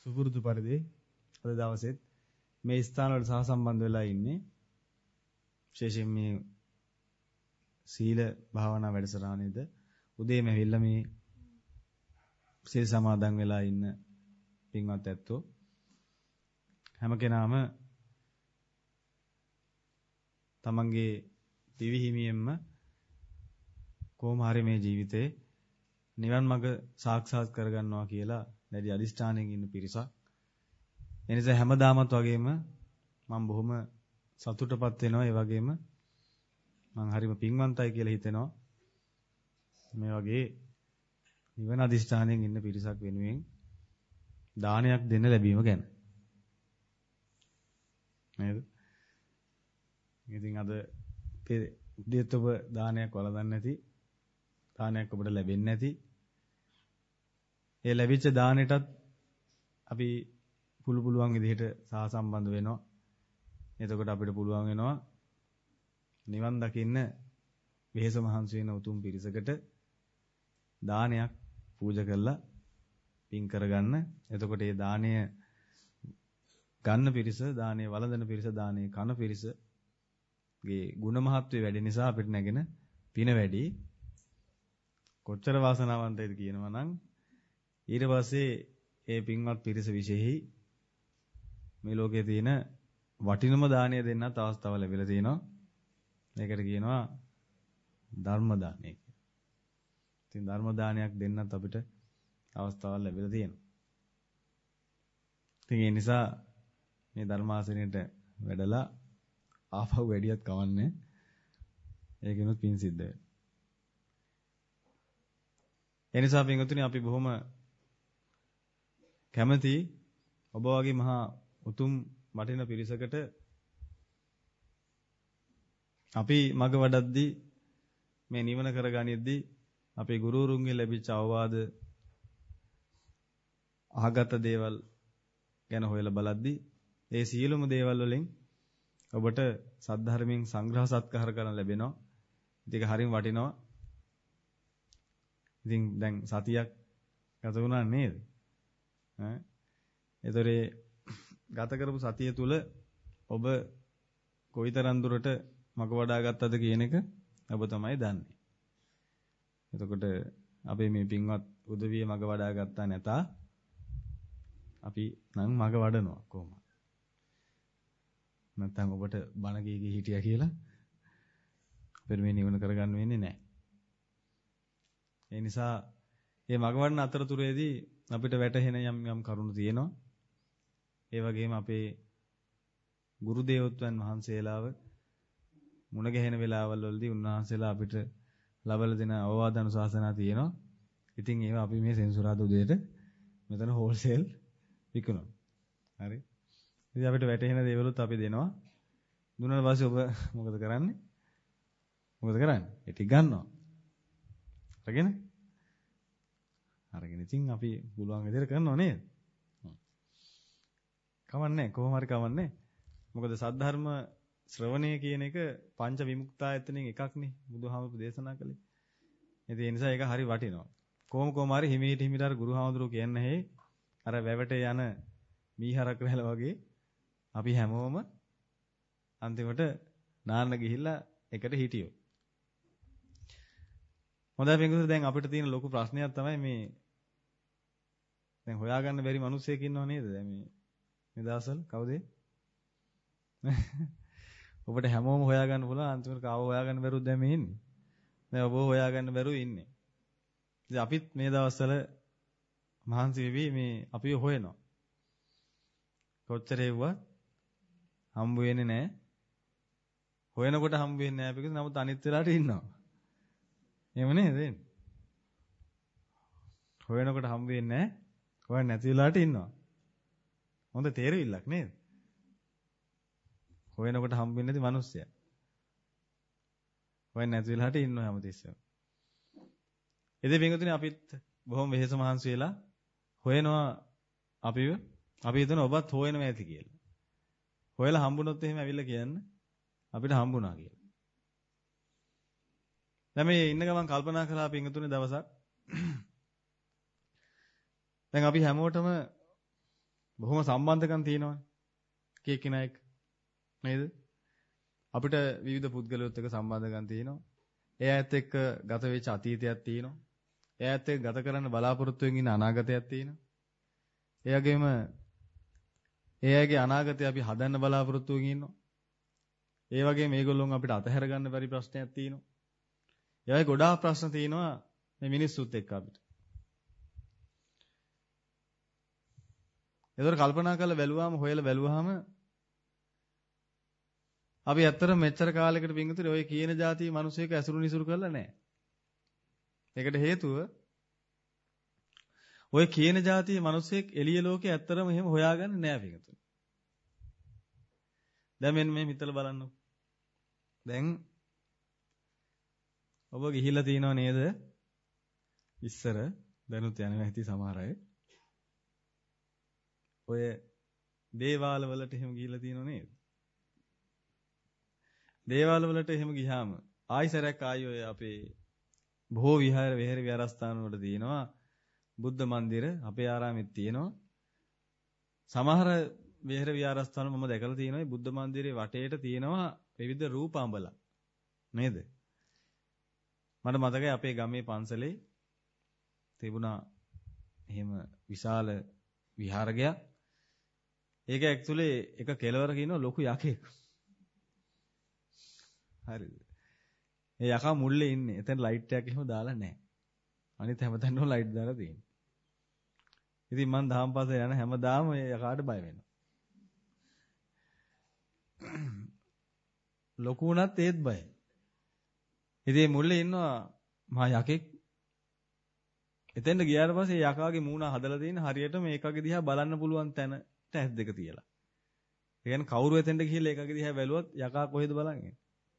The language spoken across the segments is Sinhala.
සුපුරුදු පරිදි අද දවසෙත් මේ ස්ථාන වලට සහසම්බන්ධ වෙලා ඉන්නේ. විශේෂයෙන් මේ සීල භාවනා වැඩසටහනේද උදේම ඇවිල්ලා මේ සීල් සමාදන් වෙලා ඉන්න පින්වත් ඇත්තෝ හැම කෙනාම තමන්ගේ දිවි හිමියෙන්ම කොහොම හරි මේ ජීවිතේ නිවන් මඟ සාක්ෂාත් කරගන්නවා කියලා දැඩි අදිෂ්ඨානයෙන් ඉන්න පිරිසක්. ඒ නිසා හැමදාමත් වගේම මම බොහොම සතුටටපත් වෙනවා. ඒ වගේම මම හරිම පින්වන්තයි කියලා හිතෙනවා. මේ වගේ නිවන අදිෂ්ඨානයෙන් ඉන්න පිරිසක් වෙනුවෙන් දානයක් දෙන්න ලැබීම ගැන. නේද? ඉතින් අද උදේත් ඔබ දානයක් වළඳන්නේ නැති, දානයක් ඔබට ලැබෙන්නේ නැති. ඒ ලැබිච්ච දානෙටත් අපි පුළුවන් විදිහට සහසම්බන්ධ වෙනවා. එතකොට අපිට පුළුවන් වෙනවා නිවන් දකින්න වෙහෙස මහන්සි වෙන උතුම් පිරිසකට දානයක් පූජා කරලා පින් කරගන්න. එතකොට මේ දාණය ගන්න පිරිස, දාණය වළඳන පිරිස, දාණය කන පිරිසගේ ගුණ මහත්වය වැඩි නිසා අපිට නැගෙන පින වැඩි. කොච්චර වාසනාවන්තයිද කියනවා නම් ඊට පස්සේ ඒ පින්වත් පිරිස විශේෂයි මේ ලෝකයේ තියෙන වටිනම දාණය දෙන්නත් අවස්ථාව ලැබිලා තියෙනවා. මේකට කියනවා ධර්ම දානය කියලා. ඉතින් ධර්ම දානයක් දෙන්නත් අපිට අවස්ථාවක් ලැබිලා තියෙනවා. ඉතින් ඒ නිසා මේ ධර්මාසනයට වැඩලා ආපහු වැඩියත් කවන්නේ. ඒකෙනුත් පින් සිද්ධ වෙනවා. ඒ නිසා පින්වතුනි අපි බොහොම කැමැති ඔබ වගේ මහා උතුම් වටින පිරිසකට අපි මඟ වඩද්දී මේ නිවන කරගනිද්දී අපේ ගුරුවරුන්ගෙන් ලැබිච්ච අවවාද අහගත දේවල් ගැන හොයලා බලද්දී ඒ සියලුම දේවල් වලින් ඔබට සද්ධර්මයෙන් සංග්‍රහ සත්කාර කරන්න ලැබෙනවා. ඒක හරිම වටිනවා. ඉතින් දැන් සතියක් ගත වුණා නේද? ඈ ඒතරේ ගත කරපු සතිය තුල ඔබ කොයිතරම් දුරට මග වඩා ගත්තද කියන එක ඔබ තමයි දන්නේ. එතකොට අපි මේ පින්වත් උදවිය මග වඩා ගත්තා නැතා අපි නම් මග වඩනවා කොහොමද? නැත්නම් ඔබට බණ කී හිටියා කියලා අපිට මේ නිවන කරගන්න වෙන්නේ නැහැ. ඒ නිසා මේ මග වඩන අතරතුරේදී අපිට වැටහෙන යම් කරුණු තියෙනවා. ඒ වගේම අපේ ගුරු දේවත්වයන් වහන්සේලාව මුණ ගැහෙන වෙලාවල් වලදී උන්වහන්සේලා අපිට ලබලා දෙන අවවාද අනුශාසනා තියෙනවා. ඉතින් ඒවා අපි මේ සෙන්සුරාදා උදේට මෙතන හෝල්සේල් විකුණනවා. හරි. ඉතින් අපිට වැටහෙන දේවලුත් අපි දෙනවා. දුන්නාට පස්සේ ඔබ මොකද කරන්නේ? මොකද කරන්නේ? ඒ ටික ගන්නවා. අරගෙන ඉතින් අපි පුළුවන් විදිහට කරනව නේද? කවන්නේ කොහොම හරි කවන්නේ. මොකද සද්ධර්ම ශ්‍රවණය කියන එක පංච විමුක්තායතනෙන් එකක්නේ බුදුහාමුදුරු දේශනා කළේ. ඒ නිසා ඒක හරි වටිනවා. කොහොම හරි හිමීට අර ගුරුහාමුදුරු කියන්නේ අර වැවට යන මීහරක් රැළ වගේ අපි හැමෝම අන්තිමට නාන්න ගිහිල්ලා එකට හිටියෝ. හොඳයි පින්වතුනි දැන් අපිට තියෙන ලොකු ප්‍රශ්නයක් තමයි මේ දැන් හොයාගන්න බැරි මිනිස්සෙක් ඉන්නව නේද? දැන් මේ දවස්වල කවුද? ඔබට හැමෝම හොයාගන්න පුළුවන් අන්තිමට කාව හොයාගන්න බැරුව දැන් මේ ඉන්නේ. දැන් ඔබ හොයාගන්න බැරුව ඉන්නේ. ඉතින් අපිත් මේ දවස්වල මහන්සි වෙවි මේ අපිව හොයනවා. කොච්චර හේවුවත් හම්බ වෙන්නේ නැහැ. හොයනකොට හම්බ වෙන්නේ නැහැ පිටින් නමුත් අනිත් වෙලාවට ඉන්නවා. එහෙම නේද? හොයනකොට හම්බ වෙන්නේ නැහැ. හොයන්නේ නැති වෙලාවට ඉන්නවා. හොඳ තේරෙවිල්ලක් නේද? හොයනකොට හම්බ වෙන්නේ නැති මිනිස්සයා. හොයන්නේ නැති වෙලාවට ඉන්නවා හැමතිස්සෙම. ඉතින් පින්වතුනි අපිත් බොහොම වෙහෙස මහන්සි වෙලා හොයනවා අපි හිතන ඔබත් හොයනවා ඇති කියලා. හොයලා හම්බුනොත් එහෙම ඇවිල්ලා කියන්න අපිට හම්බුණා කියලා. දැන් මේ ඉන්න ගමන් කල්පනා කළා පින්වතුනි දවසක් දැන් අපි හැමෝටම බොහොම සම්බන්ධකම් තියෙනවනේ. කෙනෙක් නේද? අපිට විවිධ පුද්ගලයොත් එක්ක සම්බන්ධකම් තියෙනවා. ඒ අයත් එක්ක ගත වෙච්ච අතීතයක් තියෙනවා. ඒ අයත් එක්ක ගත කරන්න බලාපොරොත්තු වෙමින් ඉන්න අනාගතයක් තියෙනවා. ඒ වගේම ඒ අයගේ අනාගතය අපි හදන්න බලාපොරොත්තු වෙමින් ඉන්නවා. ඒ වගේම මේගොල්ලොන් අපිට අතහැර ගන්න බැරි ප්‍රශ්නයක් තියෙනවා. ඒ වගේ ගොඩාක් ප්‍රශ්න තියෙනවා මේ මිනිස්සුත් එක්ක අපිට. ඒතර කල්පනා කරලා බැලුවාම හොයලා බැලුවාම අපි ඇත්තටම මෙච්චර කාලයකට පිංගුතුනි ඔය කියන જાතිය මිනිස්සෙක් ඇසුරු නිසුරු කරලා නැහැ. ඒකට හේතුව ඔය කියන જાතිය මිනිස්සෙක් එළිය ලෝකේ ඇත්තටම එහෙම හොයාගන්නේ නැහැ පිංගුතුනි. දැන් මෙන්න මේ හිතලා බලන්නකො. දැන් ඔබ ගිහිල්ලා තියෙනව නේද? ඉස්සර දැනුත් යනවා හිටි සමහර අය. ඔය දේවාල වලට එහෙම ගිහිල්ලා තියෙනව නේද? දේවාල වලට එහෙම ගියාම ආයිසරයක් ආයි ඔය අපේ බොහෝ විහාර විහාරස්ථාන වල තියෙනවා බුද්ධ මන්දිර අපේ ආරාමෙත් තියෙනවා. සමහර විහාර විහාරස්ථාන මම දැකලා තියෙනවා බුද්ධ මන්දිරේ වටේට තියෙනවා විවිධ රූපාඹල නේද? මට මතකයි අපේ ගමේ පන්සලේ තිබුණා එහෙම විශාල විහාරයක්. ඒක ඇක්චුලි එක කෙළවරක ඉන්න ලොකු යකෙක්. හරිද? ඒ යකා මුල්ලේ ඉන්නේ. එතන ලයිට් එකක් එහෙම දාලා නැහැ. අනිත් හැමතැනම ලයිට් දාලා තියෙනවා. ඉතින් මං දහම් පාසල යන හැමදාම ඒ යකාට බය වෙනවා. ලොකු උනත් ඒත් බයයි. ඉතින් මුල්ලේ ඉන්නවා මහා යකෙක්. එතෙන්ට ගියාට පස්සේ යකාගේ මූණ හදලා තියෙන හරියට මේකගේ දිහා බලන්න පුළුවන් තැනට ඇස් දෙක තියලා. ඒ කියන්නේ කවුරු එතෙන්ට ගිහිල්ලා ඒකගේ දිහා බැලුවොත් යකා කොහෙද බලන්නේ?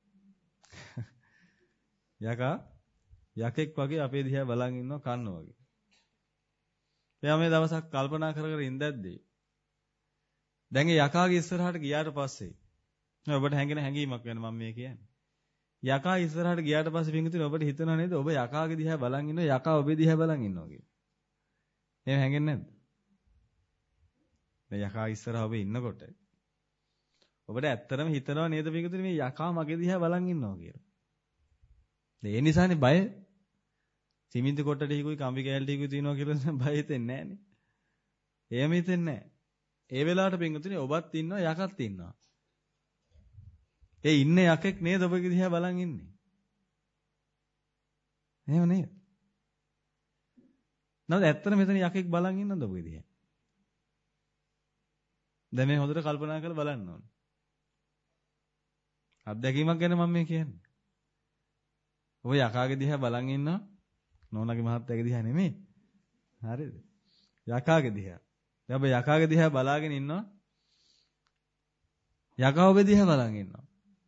යකා යකෙක් වගේ අපේ දිහා බලන් ඉන්නවා කන්න වගේ. එයා මේ දවසක් කල්පනා කර කර ඉඳද්දී දැන් ඒ යකාගේ ඉස්සරහට ගියාට පස්සේ ඔබට හැඟෙන හැඟීමක් වෙන මම මේ කියන්නේ. යකා ඉස්සරහට ගියාට පස්සේ පින්විතනේ ඔබට හිතෙනව නේද ඔබ යකාගේ දිහා බලන් ඉන්නවා යකා ඔබේ දිහා බලන් ඉන්නවා කියලා. එහෙම හැඟෙන්නේ නැද්ද? දැන් යකා ඉස්සරහ ඔබ ඉන්නකොට ඔබට ඇත්තටම හිතනව නේද පින්විතනේ මේ යකා මගේ දිහා බලන් ඉන්නවා කියලා. ඒ නිසානේ බය. සිමින්ති කොටට ටිකුයි කම්බි කෑල්ල ටිකුයි තියනවා කියලා බය හිතෙන්නේ නැහනේ. එහෙම හිතෙන්නේ නැහැ. ඒ වෙලාවට පින්විතනේ ඔබත් ඉන්නවා යකත් ඉන්නවා. ඒ ඉන්නේ යකෙක් නේද ඔබගේ දිහා බලන් ඉන්නේ. එහෙම නේද? නේද ඇත්තට මෙතන යකෙක් බලන් ඉන්නද ඔබගේ දිහා? දැන් මේ හොඳට කල්පනා කරලා බලන්න ඕනේ. අත්දැකීමක් ගැන මම මේ කියන්නේ. ඔබ යකාගේ දිහා බලන් ඉන්නවා නෝනාගේ මහත්තයාගේ දිහා නෙමෙයි. හරිද? යකාගේ දිහා. දැන් ඔබ යකාගේ දිහා බලාගෙන ඉන්නවා. යකා ඔබ දිහා බලන් ඉන්නවා.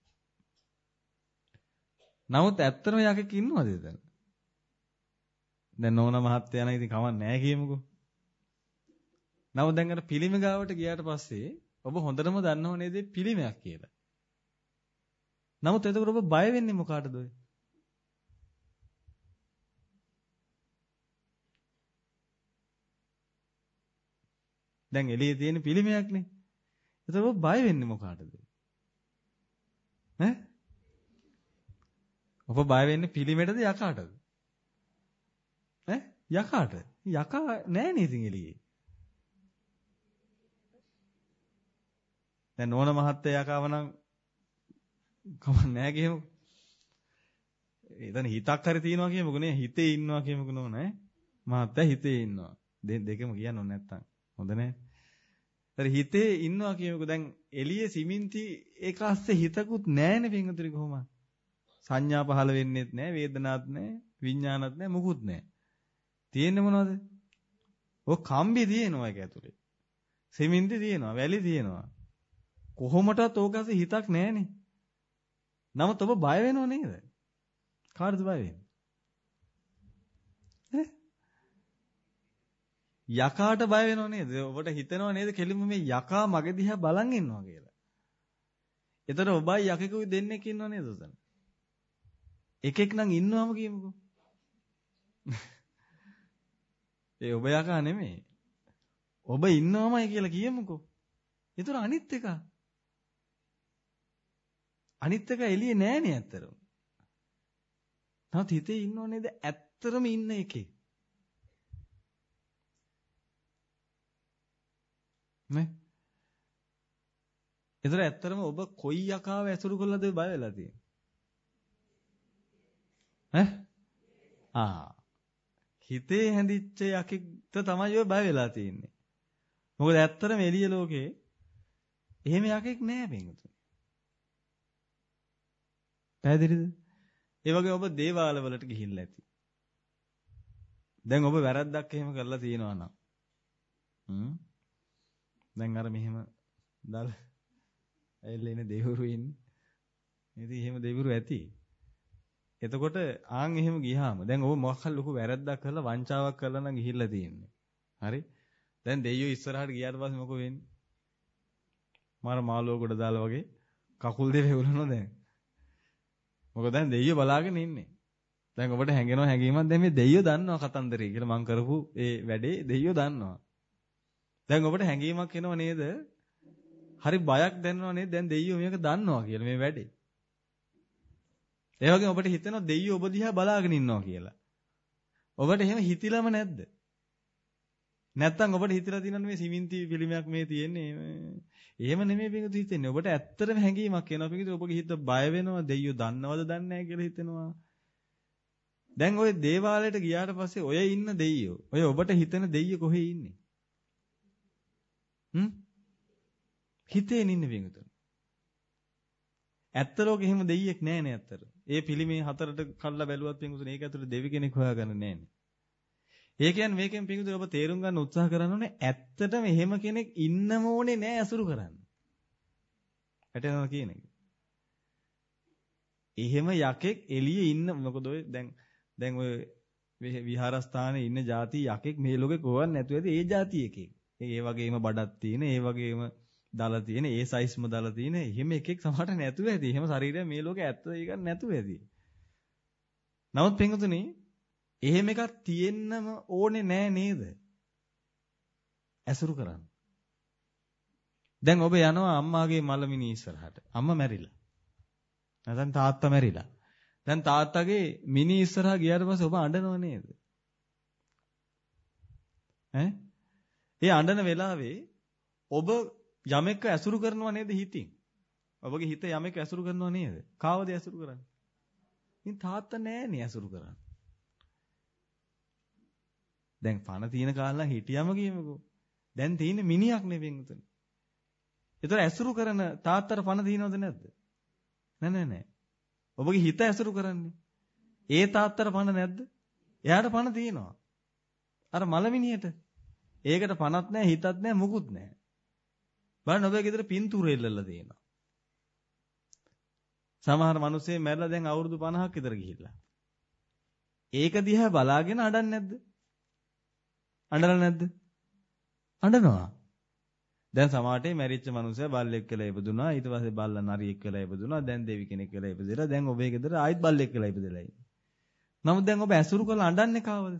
නමුත් ඇත්තටම යකෙක් ඉන්නවද එතන? දැන් නෝනා මහත්තයා නම් ඉතින් කවන්නේ නැහැ කියමුකෝ. නමුත් දැන් අර පිළිම ගාවට ගියාට පස්සේ ඔබ හොඳටම දන්නව නේද පිළිමයක් කියලා. නමුත් එතකොට ඔබ බය වෙන්නේ මොකටද ඔය? දැන් එළියේ තියෙන පිළිමයක්නේ. එතකොට ඔබ බය වෙන්නේ මොකටද? ඈ? ඔබ බය වෙන්නේ පිළිමෙටද යකාටද? ඈ? යකාට. යකා නෑ නේද එළියේ. දැන් නෝන මහත්තයා යකාව නම් කමක් නෑ කියමුකෝ. එතන හිතක් හරි තියනවා කියමුකෝ නේ. හිතේ ඉන්නවා කියමුකෝ නෝන ඈ. මහත්තයා හිතේ ඉන්නවා. දෙකම කියන්න ඕනේ නැත්තම්. හොඳ නෑ. ඒතර හිතේ ඉන්නවා කියමුකෝ. දැන් එළියේ සිමින්ති එක ASCII හිතකුත් නෑනේ පින්වතුනි කොහොමද? සංඥා පහළ වෙන්නේත් නෑ, වේදනාවක් නෑ, විඥානත් නෑ, මුකුත් නෑ. තියෙන්නේ මොනවද? ඔය කම්බි තියෙනවා ඒක ඇතුලේ. සිමින්ති තියෙනවා, වැලි තියෙනවා. කොහොමටත් ඕකase හිතක් නෑනේ. නමුත් ඔබ බය වෙනව නේද? කාටද බය වෙන්නේ? යකාට බය වෙනව නේද? ඔබට හිතෙනව නේද කෙලින්ම මේ යකා මගේ දිහා බලන් ඉන්නවා කියලා. එතන ඔබයි යකෙකුයි දෙන්නෙක් ඉන්නව නේද උතන? එකෙක් නම් ඉන්නවම කියමුකෝ. ඒ ඔබ යකා නෙමෙයි. ඔබ ඉන්නවමයි කියලා කියමුකෝ. ඒතර අනිත් එක එළියේ නෑනේ ඇත්තරම. තාත් හිතේ ඉන්නව නේද ඇත්තරම ඉන්න එකේ. නේ? ඒතර ඇත්තරම ඔබ කොයි යකාව ඇසුරු කළාද බය වෙලා තියෙන්නේ? හිතේ හැඳිච්ච යකෙක්ට තමයි ඔය බය වෙලා තියෙන්නේ. මොකද ඇත්තටම එළිය ලෝකේ එහෙම යකෙක් නෑ පින්වතුනි. පැහැදිලිද? ඒ වගේ ඔබ දේවාල වලට ගිහිල්ලා ඇති. දැන් ඔබ වැරද්දක් එහෙම කරලා තියෙනවා නම් දැන් අර මෙහෙම දාල ඇවිල්ලා ඉන්නේ දෙවිවරු ඉන්නේ. ඉතින් එහෙම දෙවිවරු ඇති. එතකොට ආන් එහෙම ගියාම දැන් ඔබ මොකක් හරි ලොකු වැරද්දක් කරලා වංචාවක් කරලා නම් ගිහිල්ලා තියෙන්නේ. හරි? දැන් දෙයියෝ ඉස්සරහට ගියාට පස්සේ මොකෝ වෙන්නේ? මාර මාළුව කොට දාලා වගේ කකුල් දෙක වෙවුලනවා දැන්. මොකද දැන් දෙයියෝ බලාගෙන ඉන්නේ. දැන් ඔබට හැංගෙනවා හැංගීමක් දැන් මේ දෙයියෝ දන්නවා කතන්දරේ කියලා මං කරපු ඒ වැඩේ දෙයියෝ දන්නවා. දැන් ඔබට හැංගීමක් එනව නේද? හරි බයක් දැනෙනව නේද? දැන් දෙයියෝ මේක දන්නවා කියලා මේ වැඩේ. ඒ වගේම ඔබට හිතෙනවා දෙයියෝ ඔබ දිහා බලාගෙන ඉන්නවා කියලා. ඔබට එහෙම හිතිලම නැද්ද? නැත්තම් ඔබට හිතලා තියෙනවනේ මේ සිමෙන්ති පිළිමයක් මේ තියෙන්නේ. එහෙම නෙමෙයි පිටු හිතෙන්නේ. ඔබට ඇත්තටම හැඟීමක් එනවා පිටු ඔබගේ හිත බය වෙනවා දෙයියෝ දන්නවද දන්නේ නැහැ කියලා හිතෙනවා. දැන් ওই දේවාලයට ගියාට පස්සේ ඔය ඉන්න දෙයියෝ ඔය ඔබට හිතෙන දෙයියෝ කොහේ ඉන්නේ? හිතේ ඉන්නේ පිටු. ඇත්ත ලෝකෙ එහෙම දෙයියෙක් නැහැ නේ ඇත්තට. ඒ පිළිමේ හතරට කල්ලා බැලුවත් පිටුනේ ඒක ඇතුලේ දෙවි කෙනෙක් හොයාගන්න නැහැ නේ. ඒ කියන්නේ මේකෙන් පිටුදේ ඔබ තේරුම් ගන්න උත්සාහ කරන්න ඕනේ ඇත්තටම එහෙම කෙනෙක් ඉන්නම ඕනේ නෑ අසුරු කරන්න. ඇටෙනවා කියන එක. එහෙම යකෙක් එළියේ ඉන්න මොකද ඔය දැන් ඔය විහාරස්ථානයේ ඉන්න ಜಾති යකෙක් මේ ලෝකේ කොහොවත් නැතුව ඇති ඒ ಜಾති එකෙක්. ඒ වගේම බඩක් තියෙන, ඒ වගේම දල තියෙන, ඒ සයිස්ම දල තියෙන එහෙම එකෙක් සමහරට නැතුව ඇති. එහෙම ශරීරය මේ ලෝකේ ඇත්ත ඒක නැතුව ඇති. නමුත් පිටුනේ එහෙම එකක් තියෙන්නම ඕනේ නෑ නේද? ඇසුරු කරන්න. දැන් ඔබ යනවා අම්මාගේ මලමිනී ඉස්සරහට. අම්මා මැරිලා. නැත්නම් තාත්තා මැරිලා. දැන් තාත්තගේ මිනී ඉස්සරහා ගියාට පස්සේ ඔබ අඬනව නේද? ඒ අඬන වෙලාවේ ඔබ යමෙක් ඇසුරු කරනව නේද හිතින්? ඔබගේ හිත යමෙක් ඇසුරු කරනව නේද? කාවද ඇසුරු කරන්නේ? ඉතින් තාත්තා නෑනේ ඇසුරු කරන්නේ. දැන් පණ තියෙන කාලලා හිටියම කියමුකෝ. දැන් තියෙන්නේ මිනිහක් නෙවෙයි උතන. ඒතර ඇසුරු කරන තාත්තට පණ තියෙනවද නැද්ද? නෑ. ඔබගේ හිත ඇසුරු කරන්නේ. ඒ තාත්තට පණ නැද්ද? එයාට පණ තියෙනවා. අර මලමිනියට. ඒකට පණක් නෑ, හිතක් නෑ, මුකුත් නෑ. බලන්න ඔබේ ගෙදර පින්තූර එල්ලලා තියෙනවා. සමහර මිනිස්සු මැරලා දැන් අවුරුදු 50ක් විතර ගිහිල්ලා. ඒක දිහා බලාගෙන අඬන්නේ නැද්ද? අඬලා නැද්ද? අඬනවා. දැන් සමාජයේ මැරිච්ච මිනිස්සයා බල්ලෙක් කියලා ඉපදුනා. ඊට පස්සේ බල්ලා නරියෙක් කියලා ඉපදුනා. දැන් දෙවි කෙනෙක් කියලා ඉපදෙලා. දැන් ඔබේ ගෙදර ආයෙත් බල්ලෙක් කියලා ඉපදෙලා ඉන්නේ. නමුත් දැන් ඔබ ඇසුරු කරලා අඬන්නේ කාවද?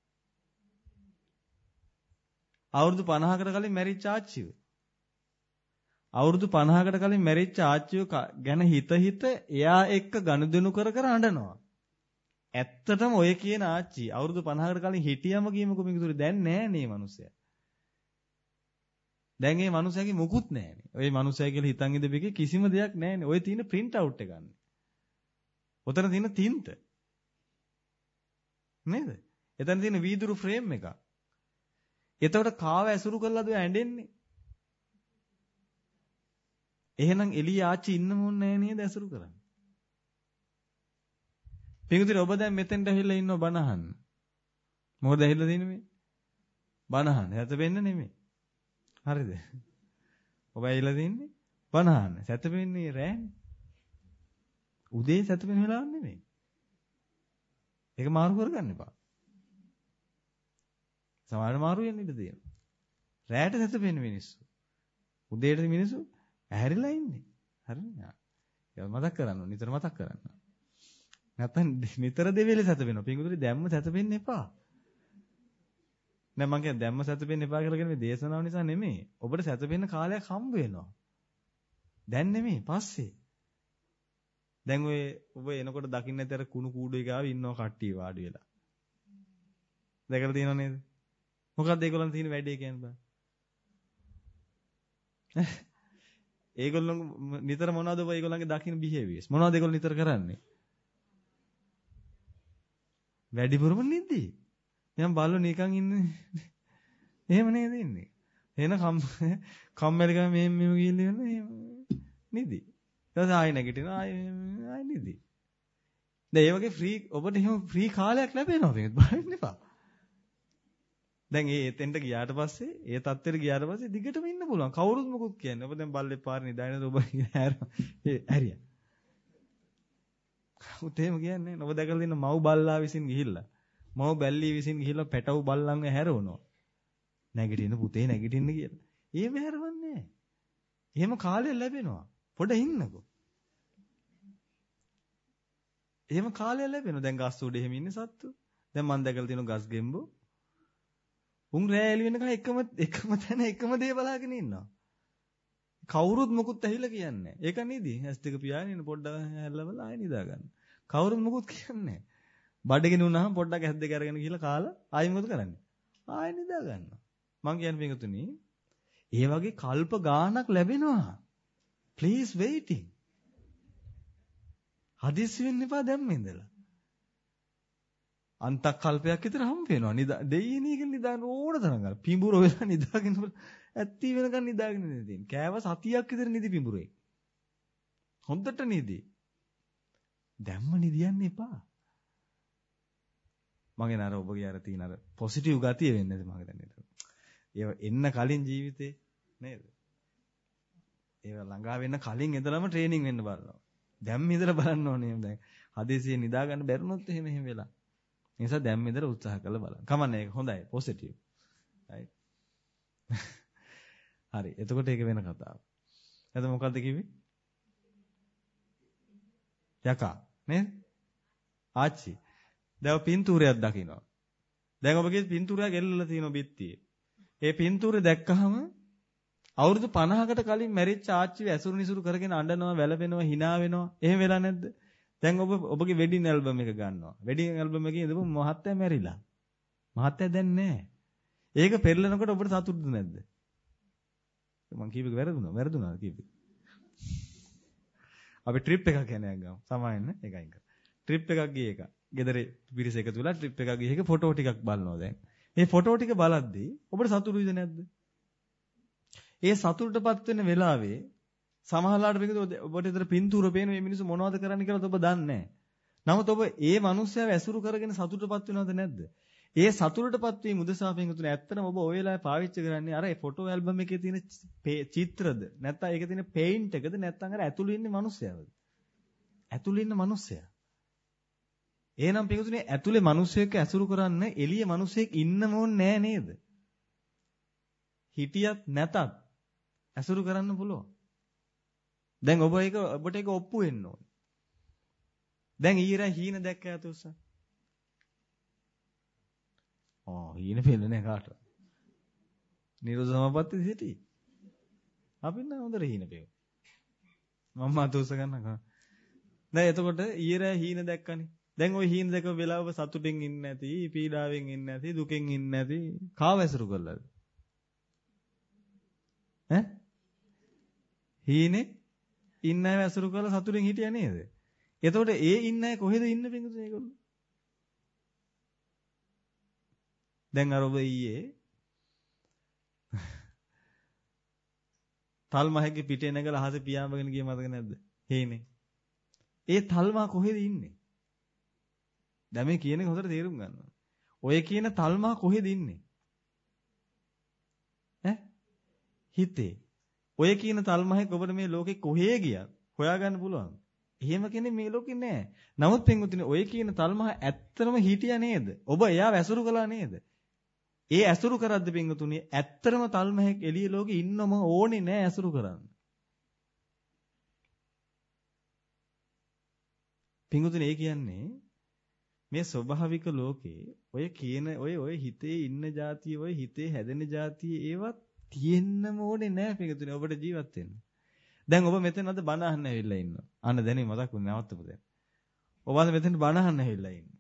අවුරුදු 50කට කලින් මැරිච්ච ආච්චිව. අවුරුදු 50කට කලින් මැරිච්ච ආච්චිව ගැන හිත එයා එක්ක ගනුදෙනු කර අඬනවා. ඇත්තටම ඔය කියන ආච්චි අවුරුදු 50කට කලින් හිටියම කියමුකෝ මේක දැන් නෑ නේ මිනිස්සයා. දැන් මේ මිනිස්සයාගේ මුකුත් නෑනේ. ඔය මිනිස්සයා කියලා හිතන් ඉඳපෙකේ කිසිම දෙයක් නෑනේ. ඔය තියෙන print out එක ගන්න. ඔතන තියෙන තින්ත. නේද? එතන තියෙන වීදුරු ෆ්‍රේම් එක. එතකොට කාව ඇසුරු කළාද ඔය ඇඬෙන්නේ? එහෙනම් එළිය ආච්චි ඉන්නම ඕනේ නෑ නේද ඇසුරු කරන්නේ? පිටුදිර ඔබ දැන් මෙතෙන්ට ඇවිල්ලා ඉන්නව බණ අහන්න. මොකද ඇවිල්ලා තියෙන්නේ මේ? බණ අහන්න. සැතපෙන්න නෙමෙයි. හරිද? ඔබ ඇවිල්ලා තින්නේ බණ අහන්න. සැතපෙන්නේ රෑනේ. උදේ සැතපෙන වෙලාවක් නෙමෙයි. ඒක මාරු කරගන්න එපා. සමහරවිට මාරු වෙන්න ඉඩ තියෙනවා. රෑට සැතපෙන මිනිස්සු. උදේට මිනිස්සු ඇහැරිලා ඉන්නේ. හරිද? ඒක මතක් කරගන්න ඕනේ. නිතර මතක් කරගන්න. නැත්තම් නිතර දෙවිලේ සැතපෙනවා. පිංගුතුනි දැම්ම සැතපෙන්න එපා. නෑ මං කියන්නේ දැම්ම සැතපෙන්න එපා කියලා කියන්නේ මේ දේශනාව නිසා නෙමෙයි. ඔබට සැතපෙන්න කාලයක් හම්බ වෙනවා. දැන් නෙමෙයි පස්සේ. දැන් ඔබ එනකොට දකින්න ඇතර කුණු කූඩුවේ ගාව ඉන්නව කට්ටිය වාඩි වෙලා. දැකලා තියෙනව නේද? මොකක්ද ඒගොල්ලන් තියෙන වැඩේ කියන්නේ බා? ඒගොල්ලෝ නිතර මොනවද ඔබ ඒගොල්ලන්ගේ දකින්න බිහේවියර්ස්? මොනවද ඒගොල්ලෝ නිතර කරන්නේ? වැඩිපුරම නිදි. දැන් බල්ලෝ නිකන් ඉන්නේ. එහෙම නේද ඉන්නේ. එන කම්මැලි ගම මෙහෙම ගිහිල්ලා ඉන්නේ එහෙම නිදි. ඊට පස්සේ ආයෙ නැගිටිනවා ආයෙ නිදි. දැන් ඒ වගේ ෆ්‍රී ඔබට එහෙම ෆ්‍රී කාලයක් ලැබෙනවා මේක බලන්න එපා. දැන් එතෙන්ට ගියාට පස්සේ ඒ තත්ත්වෙට ගියාට පස්සේ දිගටම ඉන්න පුළුවන්. කවුරුත් මොකුත් කියන්නේ. ඔබ දැන් බල්ලේ පාරේ නිදාගෙන ඔබ හැරියා. උතේම කියන්නේ ඔබ දැකලා තියෙන මව් බල්ලා විසින් ගිහිල්ලා. මව් බැල්ලී විසින් ගිහිල්ලා පැටවු බල්ලන්ව හැරවනවා. නැගිටින්න පුතේ නැගිටින්න කියලා. එහෙම හැරවන්නේ නැහැ. එහෙම කාලය ලැබෙනවා. පොඩ ඉන්නකෝ. එහෙම කාලය ලැබෙනවා. දැන් ගස් උඩ එහෙම ඉන්නේ සත්තු. දැන් මම දැකලා තියෙන ගස් ගෙම්බෝ. උන් රෑ එළි වෙනකන් එකම තැන එකම දේ බලාගෙන ඉන්නවා. කවුරුත් මොකුත් ඇහිලා කියන්නේ නැහැ. ඒක නේද? ඇස් දෙක පියාගෙන ඉන්න පොඩ්ඩක් හැල්ලවලා ආයෙ නිදා ගන්න. කවුරුත් මොකුත් කියන්නේ නැහැ. බඩගිනි වුණාම පොඩ්ඩක් ඇස් දෙක අරගෙන ගිහලා කාලා ආයෙ මොකද කරන්නේ? ආයෙ නිදා ගන්නවා. මං කියන්නේ පිටුතුනි, ඒ වගේ කල්ප ගාණක් ලැබෙනවා. Please waiting. හදිස්සි වෙන්න එපා දැම්ම ඉඳලා. අන්තක් කල්පයක් විතර හම්බ වෙනවා. දෙයියනීක නිදාගෙන ඕන තරම් ගන්න. පිඹුර වෙලා නිදාගෙන ඇත්ති වෙනකන් නිදාගෙන ඉඳී තියෙන. කෑව සතියක් විතර නිදි පිඹුරේ. හොඳට නිදි. දැම්ම නිදියන්න එපා. මගේ නර ඔබගේ අර තියෙන අර පොසිටිව් ගතිය වෙන්නේ නැති මගේ දැන්. ඒව එන්න කලින් ජීවිතේ නේද? ඒව ළඟා වෙන්න කලින් ඉඳලම ට්‍රේනින් වෙන්න බලනවා. දැම්ම ඉඳලා බලන්න ඕනේ දැන්. හදිසියෙන් නිදා ගන්න බැරුණොත් එහෙම වෙලා. ඒ නිසා දැම්ම ඉඳලා උත්සාහ කරලා බලන්න. කමන්නේ ඒක හොඳයි පොසිටිව්. right. හරි. එතකොට ඒක වෙන කතාවක්. එතකොට මොකද්ද කිව්වේ? යකා නේද? ආච්චි. දැන් පින්තූරයක් දකින්නවා. දැන් ඔබගේ පින්තූරයක් එල්ලලා තියෙනවා බිත්තියේ. ඒ පින්තූරය දැක්කහම අවුරුදු 50කට කලින් මැරිච්ච ආච්චිව ඇසුරු නිසුරු කරගෙන අඬනවා, වැළපෙනවා, hina වෙනවා. එහෙම වෙලා නැද්ද? දැන් ඔබගේ වෙඩින් ඇල්බම් එක ගන්නවා. වෙඩින් ඇල්බම් එකේ ඉඳපු මහත්තයා මැරිලා. මහත්තයා දැන් නැහැ. ඒක පෙරලනකොට ඔබට සතුටුද නැද්ද? මං කීපෙක වැරදුනා කීපෙක. අපි ට්‍රිප් එකක් යන ගමු. සමාවෙන්න ඒකයින් කර. ට්‍රිප් එකක් ගියේ එක. ගෙදර පිරිස එකතු වෙලා ට්‍රිප් එකක් ගියේ එක ෆොටෝ ටිකක් බලනවා දැන්. මේ ෆොටෝ ටික බලද්දී ඔබට සතුටුයිද නැද්ද? ඒ සතුටටපත් වෙන වෙලාවේ සමහරලාට මේකද ඔබට විතර පින්තූර පේන මේ මිනිස්සු මොනවද කරන්නේ කියලා ඔබ දන්නේ නැහැ. නමුත් ඔබ ඒ මිනිස්සයව ඇසුරු කරගෙන සතුටටපත් වෙනවද නැද්ද? ඒ සතුටටපත් වීම උදෙසා පින්තුනේ ඇත්තටම ඔබ ওই වෙලාවේ පාවිච්චි කරන්නේ අර ඒ ෆොටෝ ඇල්බම් එකේ තියෙන චිත්‍රද නැත්නම් ඒකේ තියෙන පේන්ට් එකද නැත්නම් අර ඇතුළේ ඉන්නේ මිනිස්සයවද? ඇතුළේ ඉන්න මිනිස්සයා. එහෙනම් පින්තුනේ ඇතුළේ මිනිස්සෙක් ඇසුරු කරන්න එළියේ මිනිස්සෙක් ඉන්නම ඕනේ නෑ නේද? හිටියත් නැතත් ඇසුරු කරන්න පුළුවන්. දැන් ඔබට ඒක ඔප්පු වෙන්න ඕනේ. දැන් ඊරා හීන දැක්ක ඇතුස්ස. හීන පෙන්නේ නැහැ කාටවත්. නිරෝධ සමාපatti සිටි. අපි නම් හොඳට හීන පෙව්වා. මම අතුස්ස ගන්නවා. දැන් එතකොට ඊරා හීන දැක්කනේ. දැන් ওই හීන දැකපු වෙලාව සතුටින් ඉන්නේ නැති, පීඩාවෙන් ඉන්නේ නැති, දුකෙන් ඉන්නේ නැති කාව ඇසුරු කළාද? හීනේ ඉන්න අය ඇසුරු කරලා සතුටින් හිටියා නේද? එතකොට ඒ ඉන්න අය කොහෙද ඉන්නේ පිටුනේ ඒගොල්ලෝ? දැන් අර ඔබ ඊයේ තල්මහගේ පිටේ නැගලා අහසේ පියාඹගෙන ගිය මතක නැද්ද? හේනේ. ඒ තල්මා කොහෙද ඉන්නේ? දැන් මේ කියන එක හොඳට තේරුම් ගන්න ඕනේ. ඔය කියන තල්මා කොහෙද ඉන්නේ? හිතේ. ඔය කියන තල්මහෙක් ඔබට මේ ලෝකේ කොහේ ගියත් හොයාගන්න පුළුවන්. එහෙම කෙනෙක් මේ ලෝකේ නැහැ. නමුත් පින්වතුනි ඔය කියන තල්මහ ඇත්තටම හිටියා නේද? ඔබ එයාව ඇසුරු කළා නේද? ඒ ඇසුරු කරද්ද පින්වතුනි ඇත්තටම තල්මහෙක් එළිය ලෝකේ ඉන්නම ඕනේ නෑ ඇසුරු කරන්න. පින්වතුනි ඒ කියන්නේ මේ ස්වභාවික ලෝකේ ඔය කියන ඔය හිතේ ඉන්න જાතිය ඔය හිතේ හැදෙන જાතිය ඒවත් තියෙන්නම ඕනේ නෑ පිටුනේ ඔබට ජීවත් වෙන්න. දැන් ඔබ මෙතන අද බණ අහන්න ඇවිල්ලා ඉන්නවා. අන්න දැනේ මතක් වුණේ නවත්තපු දැන්. ඔබ අද මෙතන බණ අහන්න ඇවිල්ලා ඉන්නේ.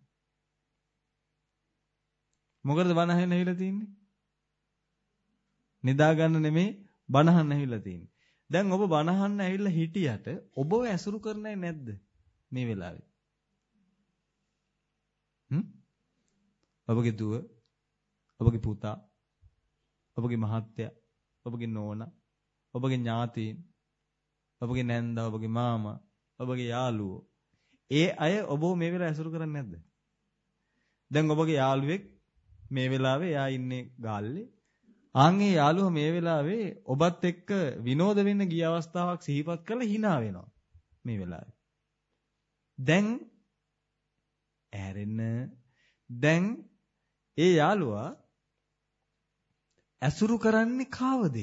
මොකටද බණ අහන්න ඇවිල්ලා තින්නේ? නිදා ගන්න නෙමෙයි බණ අහන්න ඇවිල්ලා තින්නේ. දැන් ඔබ බණ අහන්න ඇවිල්ලා හිටියට ඔබව ඇසුරු කරන්නේ නැද්ද මේ වෙලාවේ? ඔබගේ දුව, ඔබගේ පුතා, ඔබගේ මහත්තයා, ඔබගේ නෝනා, ඔබගේ ඥාතීන්, ඔබගේ නැන්දා, ඔබගේ මාමා, ඔබගේ යාළුවෝ. ඒ අය ඔබව මේ වෙලාවේ ඇසුරු කරන්නේ නැද්ද? දැන් ඔබගේ යාළුවෙක් මේ වෙලාවේ එයා ඉන්නේ ගාල්ලේ. ආන්ගේ යාළුවා මේ වෙලාවේ ඔබත් එක්ක විනෝද වෙන්න ගිය අවස්ථාවක් සිහිපත් කරලා hina වෙනවා මේ වෙලාවේ. දැන් ඇරෙන්න දැන් ඒ යාළුවා ඇසුරු කරන්නේ කාවද?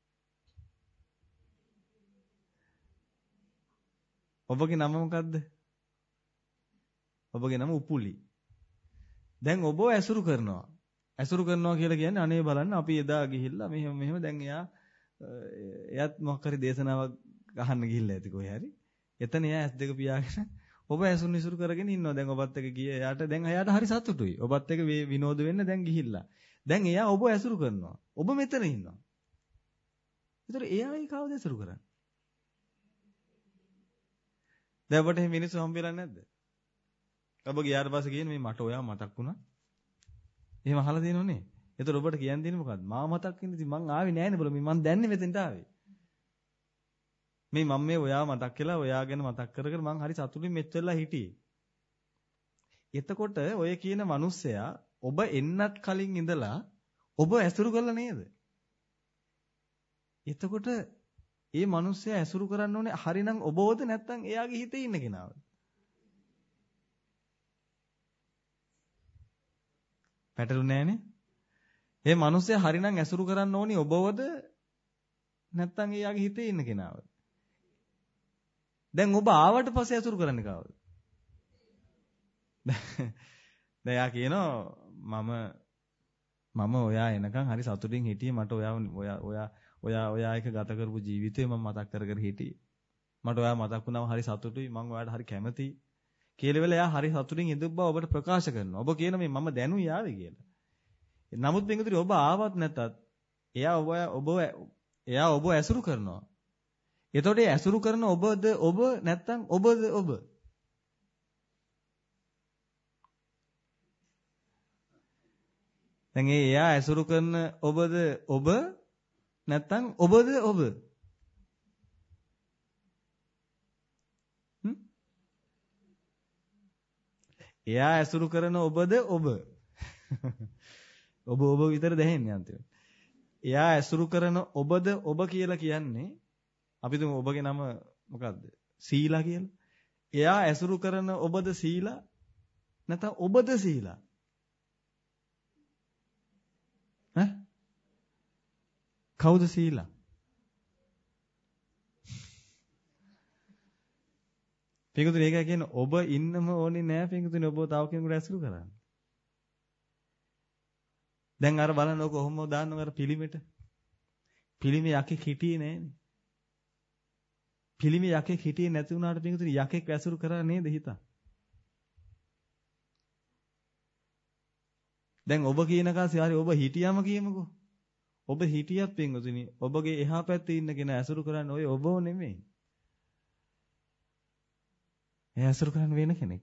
ඔබගේ නම මොකද්ද? ඔබගේ නම උපුලි. දැන් ඔබව ඇසුරු කරනවා. ඇසුරු කරනවා කියලා කියන්නේ අනේ බලන්න අපි එදා ගිහිල්ලා මෙහෙම දැන් එයාත් මොකක් හරි දේශනාවක් අහන්න ගිහිල්ලා ඇති කොහේ හරි. එතන එයා ඇස් දෙක පියාගෙන ඔබ ඇසුරු නිසුරු කරගෙන ඉන්නවා. දැන් ඔබත් එක්ක ගියේ එයාට දැන් එයාට හරි සතුටුයි. ඔබත් එක්ක විනෝද වෙන්න දැන් ගිහිල්ලා. දැන් එයා ඔබ ඇසුරු කරනවා. ඔබ මෙතන ඉන්නවා. ඒතර එයායි කවුද ඇසුරු කරන්නේ? දැන් ඔබට මේ මිනිස්සු හම්බෙලා නැද්ද? ඔබ ගියාට පස්සේ කියන්නේ මේ මට ඔයා මතක් වුණා. එහෙම අහලා තියෙනවනේ. ඒතර ඔබට කියන්න දෙන්නේ මොකද්ද? මාව මතක් වෙන්නේ ඉතින් මං ආවේ නෑනේ බල මං දැන්නේ මෙතෙන්ට ආවේ. මේ මම මේ ඔයා මතක් කළා ඔයා ගැන මතක් කර මං හරි සතුටින් මෙත් වෙලා හිටියේ. එතකොට ඔය කියන මිනිස්සයා ඔබ එන්නත් කලින් ඉඳලා ඔබ ඇසුරු කරලා නේද? එතකොට මේ මිනිස්සයා ඇසුරු කරන්න ඕනේ හරිනම් ඔබවද නැත්නම් එයාගේ හිතේ ඉන්න කෙනාවද? පැටළුනේ නෑනේ. මේ මිනිස්සයා හරිනම් ඇසුරු කරන්න ඕනේ ඔබවද නැත්නම් එයාගේ හිතේ ඉන්න කෙනාවද? දැන් ඔබ ආවට පස්සේ ඇසුරු කරන්නේ කාවද? දැන් යා කියනවා මම ඔයා එනකන් හරි සතුටින් හිටියේ මට ඔයා එක ගත කරපු ජීවිතේ මම මතක් කර හිටියේ. මට ඔයා මතක් වුණාම හරි සතුටුයි මම ඔයාට හරි කැමතියි. කියලා වෙල එයා හරි සතුටින් ඉඳපු බව ඔබට ප්‍රකාශ කරනවා. ඔබ කියන මේ මම දැනුයි ආවේ කියලා. නමුත් පිටුතුරි ඔබ ආවත් නැතත් එයා ඔබ ඇසුරු කරනවා. එතකොට ඒ ඇසුරු කරන ඔබද ඔබ නැත්නම් ඔබද ඔබ? දැන් එයා ඇසුරු කරන ඔබද ඔබ නැත්නම් ඔබද ඔබ? එයා ඇසුරු කරන ඔබද ඔබ? ඔබ විතර දැහෙන්නේ අන්තිමට. එයා ඇසුරු කරන ඔබද ඔබ කියලා කියන්නේ අපි තුමු ඔබගේ නම මොකද්ද? සීලා කියලා. එයා ඇසුරු කරන ඔබද සීලා නැත්නම් ඔබද සීලා? ඈ? කවුද සීලා? පිටුතුනේ ඒකයි කියන්නේ ඔබ ඉන්නම ඕනේ නෑ පිටුතුනේ ඔබ තව කෙනෙකුට ඇසුරු කරන්න. දැන් අර බලන්න ඔක කොහොමද දාන්නව අර පිළිමෙට. පිළිමේ යකෙක් හිටියේ නෑනේ. පිළිමේ යකෙක් හිටියේ නැති වුණාට පිටුතුනේ යකෙක් ඇසුරු කරා නේද හිතා? දැන් ඔබ කියන කාසේ හරි ඔබ හිටියම කියමුකෝ. ඔබ හිටියත් පිටුතුනේ ඔබගේ එහා පැත්තේ ඉන්න කෙනා ඇසුරු කරන්නේ ඔය ඔබව නෙමෙයි. එයා ඇසුරු කරන්න වෙන කෙනෙක්.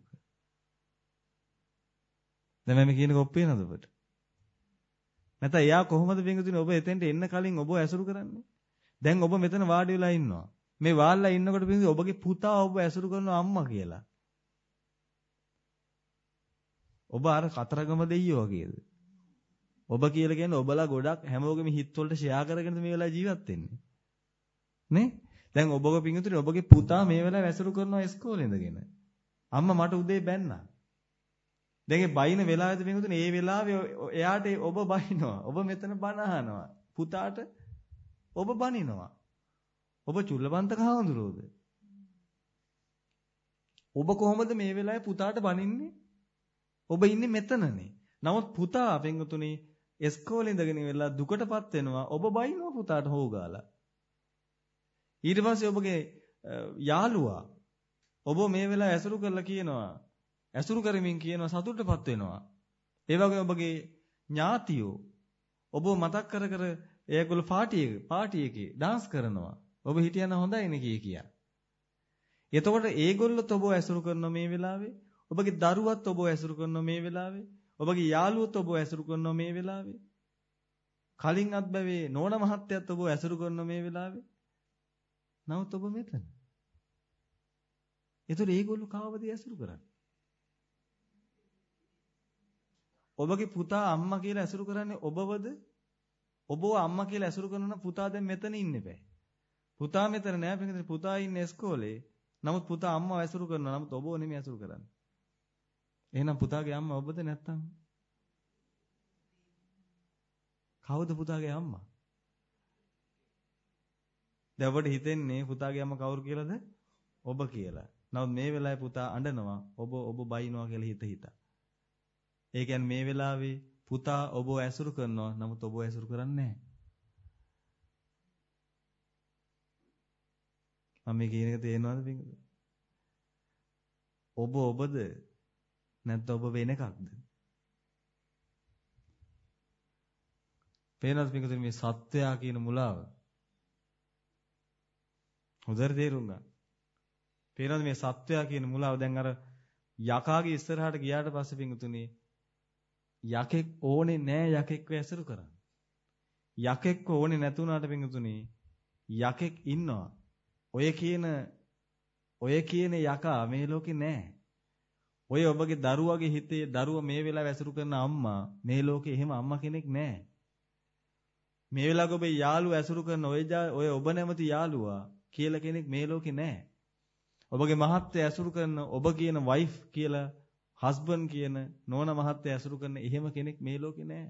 දැන් මම කියන කොප්පේ නේද ඔබට? නැත්නම් එයා කොහොමද පිටුතුනේ ඔබ එතෙන්ට එන්න කලින් ඔබ ඇසුරු කරන්නේ? දැන් ඔබ මෙතන වාඩි වෙලා ඉන්නවා. මේ වාල්ලා ඉන්නකොට පිටුතුනේ ඔබගේ පුතා ඔබ ඇසුරු කරන අම්මා කියලා. ඔබ අර කතරගම දෙයියෝ වගේද? ඔබ කියලා කියන්නේ ඔබලා ගොඩක් හැමෝගෙම හිත වලට ෂෙයා කරගෙන මේ වෙලාවේ ජීවත් වෙන්නේ. නේ? දැන් ඔබගේ පිටුතුනේ ඔබගේ පුතා මේ වෙලාවේ ඇසුරු කරනවා ඉස්කෝලේ ඉඳගෙන. අම්මා මට උදේ බැන්නා. දැන් ඒ බයින වෙලාවේදී පිටුතුනේ ඒ වෙලාවේ එයාට ඔබ බයිනවා. ඔබ මෙතන බණ අහනවා. පුතාට ඔබ බනිනවා. ඔබ චුල්ලපන්ත කහවඳුරෝද? ඔබ කොහොමද මේ වෙලාවේ පුතාට බනින්නේ? ඔබ ඉන්නේ මෙතනනේ. නමුත් පුතා පින්වතුනි ඉස්කෝලේ ඉඳගෙන ඉවරලා දුකටපත් වෙනවා. ඔබ බයිනවා පුතාට හොගාලා. ඊට පස්සේ ඔබගේ යාළුවා ඔබ මේ වෙලාව ඇසුරු කරලා කියනවා. ඇසුරු කරමින් කියනවා සතුටටපත් වෙනවා. ඒ වගේ ඔබගේ ඥාතියෝ ඔබ මතක් කර කර ඒගොල්ලෝ පාටි එකේ ඩාන්ස් කරනවා. ඔබ හිටියන හොඳයිනේ කියා. එතකොට ඒගොල්ලොත් ඔබ ඇසුරු කරන මේ වෙලාවේ ඔබගේ දරුවත් ඔබ ඇසුරු කරන මේ වෙලාවේ ඔබගේ යාළුවොත් ඔබ ඇසුරු කරන මේ වෙලාවේ කලින් අත්බැවේ නෝන මහත්තයත් ඔබ ඇසුරු කරන මේ වෙලාවේ නමුත් ඔබ මෙතන. ඒතර ඒගොල්ලෝ කාවද ඇසුරු කරන්නේ? ඔබගේ පුතා අම්මා කියලා ඇසුරු කරන්නේ ඔබවද? ඔබව අම්මා කියලා ඇසුරු කරන පුතා දැන් මෙතන ඉන්නේ බෑ. පුතා මෙතන නෑ. පිටින් පුතා ඉන්නේ ඉස්කෝලේ. නමුත් පුතා අම්මව ඇසුරු කරනවා. නමුත් ඔබව නෙමෙයි ඇසුරු කරන්නේ. එහෙනම් පුතාගේ අම්මා ඔබද නැත්තම්? කවුද පුතාගේ අම්මා? දැන් ඔබට හිතෙන්නේ පුතාගේ අම්මා කවුරු කියලාද? ඔබ කියලා. නමුත් මේ වෙලාවේ පුතා අඬනවා. ඔබ බයිනවා කියලා හිතා. ඒ කියන්නේ මේ වෙලාවේ පුතා ඔබ ඇසුරු කරනවා. නමුත් ඔබ ඇසුරු කරන්නේ නැහැ. මම මේ කියන එක තේරෙනවද පින්වද? ඔබද නැත්නම් ඔබ වෙන එකක්ද? පේනවද පින්වද මේ සත්‍යයා කියන මුලාව? හොඳට තේරුම් ගන්න. පේනවද මේ සත්‍යයා කියන මුලාව? දැන් අර යකාගේ ඉස්සරහට ගියාට පස්සේ පින්වතුනි යකෙක් ඕනේ නෑ යකෙක්ව ඇසුරු කරන්න. යකෙක්ව ඕනේ නැතුණාට පින්වතුනි යකෙක් ඉන්නවා. ඔය කියන යකා මේ ලෝකේ නෑ. ඔය ඔබගේ දරුවගේ හිතේ දරුවා මේ වෙලාව ඇසුරු කරන අම්මා මේ ලෝකේ එහෙම අම්මා කෙනෙක් නෑ. මේ වෙලාවක ඔබේ යාළුවා ඇසුරු කරන ඔය ඔබ නැමති යාළුවා කියලා කෙනෙක් මේ ලෝකේ නෑ. ඔබගේ මහත්තයා ඇසුරු කරන ඔබ කියන වයිෆ් කියලා හස්බන්ඩ් කියන නෝනා මහත්තයා ඇසුරු කරන එහෙම කෙනෙක් මේ ලෝකේ නෑ.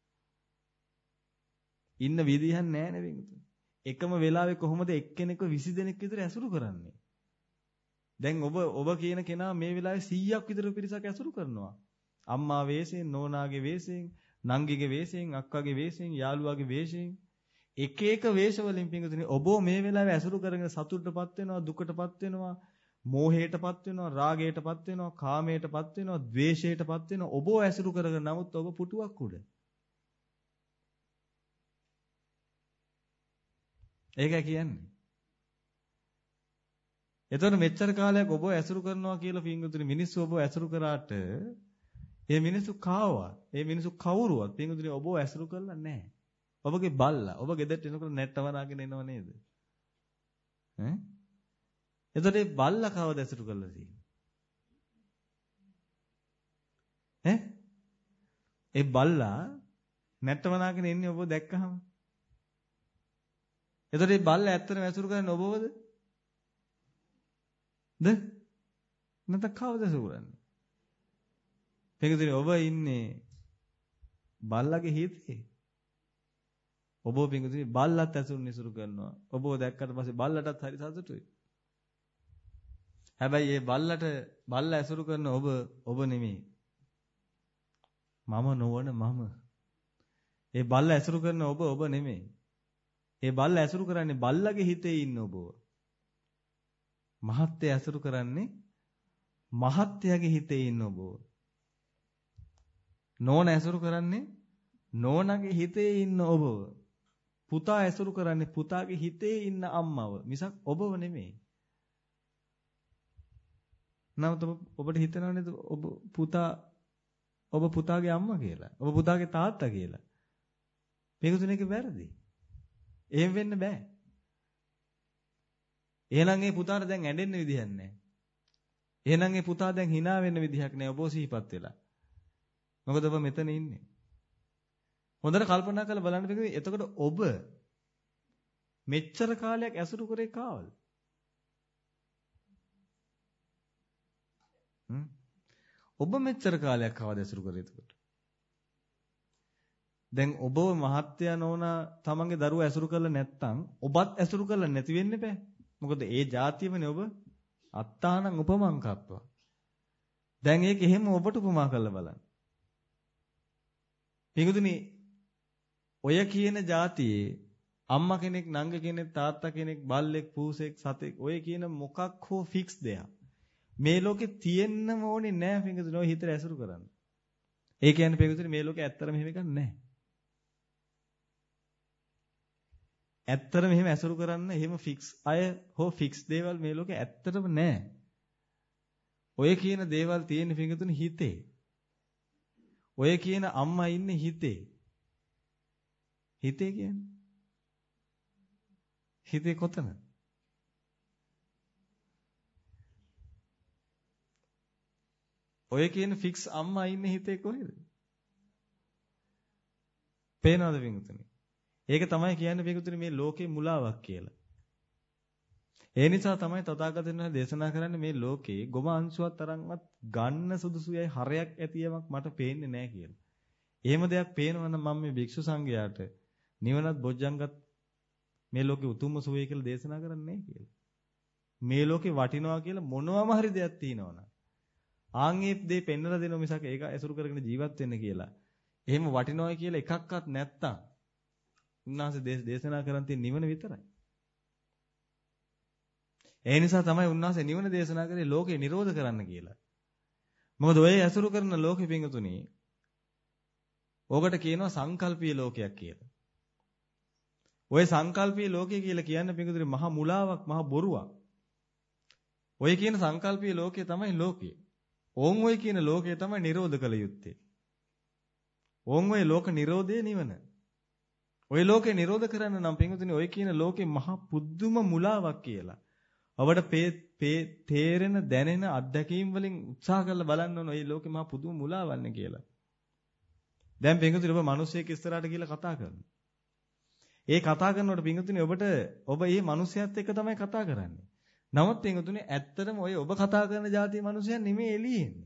ඉන්න විදිහක් නෑ නෙවෙයි. එකම වෙලාවේ කොහොමද එක්කෙනෙක්ව 20 දෙනෙක් විතර ඇසුරු කරන්නේ? දැන් ඔබ කියන කෙනා මේ වෙලාවේ 100ක් විතර පිරිසක් ඇසුරු කරනවා. අම්මා වේසෙන්, නෝනාගේ වේසෙන්, නංගිගේ වේසෙන්, අක්කාගේ වේසෙන්, යාළුවාගේ වේසෙන් එක එක වේශ වලින් පිංගුතුනි ඔබ මේ වෙලාවේ ඇසුරු කරගෙන සතුටටපත් වෙනවා, දුකටපත් වෙනවා, මෝහයටපත් වෙනවා, රාගයටපත් වෙනවා, කාමයටපත් වෙනවා, ද්වේෂයටපත් වෙනවා. ඔබ ඇසුරු කරගෙන නමුත් ඔබ පුටුවක් උඩ. ඒකයි කියන්නේ. එතකොට මෙච්චර කාලයක් ඔබ ඇසුරු කරනවා කියලා පින්වතුනි මිනිස්සු ඔබ ඇසුරු කරාට ඒ මිනිස්සු කාවා. ඒ මිනිස්සු කවුරුවත් පින්වතුනි ඔබ ඇසුරු කරලා නැහැ. ඔබගේ බල්ලා ඔබ ගෙදරට එනකොට නැට්ටවනාගෙන එනව නේද? ඈ? එතකොට මේ බල්ලා කවද ඇසුරු කරලා තියෙන්නේ? ඈ? ඒ බල්ලා නැට්ටවනාගෙන එන්නේ ඔබ දැක්කහම. එතකොට මේ බල්ලා ඇත්තටම ඇසුරු කරන්නේ ඔබවද? නැත්නම් කවුද ඇසුරු කරන්නේ? පිටුදින ඔබ ඉන්නේ බල්ලාගේ හිතේ. ඔබ පිටුදින බල්ලත් ඇසුරු කරනවා. ඔබව දැක්කට පස්සේ බල්ලටත් හරි සතුටුයි. හැබැයි මේ බල්ලා ඇසුරු කරන ඔබ නෙමෙයි. මම නොවන මම. ඒ බල්ලා ඇසුරු කරන ඔබ නෙමෙයි. ඒ බල්ලා ඇසුරු කරන්නේ බල්ලාගේ හිතේ ඉන්න ඔබව. මහත්ය ඇසුරු කරන්නේ මහත්යගේ හිතේ ඉන්න ඔබව. නෝන ඇසුරු කරන්නේ නෝනගේ හිතේ ඉන්න ඔබව. පුතා ඇසුරු කරන්නේ පුතාගේ හිතේ ඉන්න අම්මව. මිසක් ඔබව නෙමෙයි. නමුත් ඔබට හිතනව නේද ඔබ පුතාගේ අම්මා කියලා. ඔබ පුතාගේ තාත්තා කියලා. මේක තුනක වැරදි. එහෙම වෙන්න බෑ. එහෙනම් ඒ පුතාට දැන් ඇඬෙන්න විදිහක් නැහැ. එහෙනම් ඒ පුතා දැන් hina වෙන්න විදිහක් නැහැ. ඔබ සිහිපත් වෙලා. මොකද ඔබ මෙතන ඉන්නේ. හොඳට කල්පනා කරලා බලන්න බෑ. එතකොට ඔබ මෙච්චර කාලයක් ඇසුරු කරේ කාවද? ඔබ මෙච්චර කාලයක් කවද ඇසුරු කරේ එතකොට? දැන් ඔබව මහත්ය නෝනා තමන්ගේ දරුවා ඇසුරු කරලා නැත්නම් ඔබත් ඇසුරු කරලා නැති වෙන්න බෑ. මොකද ඒ જાතියමනේ ඔබ අත්තානං උපමං කත්වා. දැන් ඒක එහෙම ඔබට උපමා කරලා බලන්න. පිඟුතුනි ඔය කියන જાතියේ අම්මා කෙනෙක්, නංග කෙනෙක්, තාත්තා කෙනෙක්, බල්ලෙක්, පූසෙක්, සතෙක් ඔය කියන මොකක් හෝ ෆික්ස් දෙයක්. මේ ලෝකේ තියෙන්නම ඕනේ නෑ පිඟුතුනි ඔය හිතට ඇසුරු කරන්න. ඒ කියන්නේ පිඟුතුනි මේ ලෝකේ ඇත්තටම එහෙම එකක් නෑ. ඇත්තටම එහෙම ඇසුරු කරන්න එහෙම ෆික්ස් අය හෝ ෆික්ස් දේවල් මේ ලෝකේ ඇත්තටම නෑ. ඔය කියන දේවල් තියෙන පිඟුතුනි හිතේ. ඔය කියන අම්මා ඉන්නේ හිතේ. හිතේ කියන්නේ හිතේ කොතන? ඔය කියන ෆික්ස් අම්මා ඉන්නේ හිතේ කොහෙද? පේනවද පිඟුතුනි? ඒක තමයි කියන්නේ පිඟුතුනි මේ ලෝකේ මුලාවක් කියලා. ඒ නිසා තමයි තථාගතයන් වහන්සේ දේශනා කරන්නේ මේ ලෝකේ ගොම අංශුවක් තරම්වත් ගන්න සුදුසුයයි හරයක් ඇතියමක් මට පේන්නේ නැහැ කියලා. එහෙම දෙයක් පේනවා නම් මම මේ භික්ෂු සංඝයාට නිවනත් බොජ්ජංගත් මේ ලෝකේ උතුම්ම සුවය කියලා දේශනා කරන්නේ නැහැ කියලා. මේ ලෝකේ වටිනවා කියලා මොනවාම හරි දෙයක් තියෙනවනම් ආන්ගේ දේ පෙන්වලා දෙනවා මිසක් ඒක ඇසුරු කරගෙන ජීවත් වෙන්න කියලා. එහෙම වටිනවයි කියලා එකක්වත් නැත්තම් උන්වහන්සේ දේශනා කරන් තියෙන නිවන විතරයි. ඒ නිසා තමයි උන්වහන්සේ නිවන දේශනා කරේ ලෝකේ නිරෝධ කරන්න කියලා. මොකද ඔය ඇසුරු කරන ලෝකෙ පිංගුතුනි ඕකට කියනවා සංකල්පීය ලෝකයක් කියලා. ඔය සංකල්පීය ලෝකය කියලා කියන්නේ පිංගුතුනි මහා මුලාවක්, මහා බොරුවක්. ඔය කියන සංකල්පීය ලෝකය තමයි ලෝකය. ඕන් ඔය කියන ලෝකය තමයි නිරෝධ කළ යුත්තේ. ඕන් ඔය ලෝක නිරෝධය නිවන. ඔය ලෝකේ නිරෝධ කරන්න නම් පිංගුතුනි ඔය කියන ලෝකේ මහා පුදුම මුලාවක් කියලා. ඔබට තේරෙන දැනෙන අත්දැකීම් වලින් උත්සාහ කරලා බලන්න ඕන ඔය ලෝකේ මහා පුදුම මුලාවල්නේ කියලා. දැන් පිංගුතුනි ඔබ මිනිස්සෙක් ඉස්සරහට ගිහලා කතා කරනවා. ඒ කතා කරනකොට පිංගුතුනි ඔබ මේ මිනිස්සයත් එක්ක තමයි කතා කරන්නේ. නමුත් පිංගුතුනි ඇත්තටම ඔය ඔබ කතා කරන જાතිය මිනිස්සයන් නෙමෙයි එළියේ ඉන්නේ.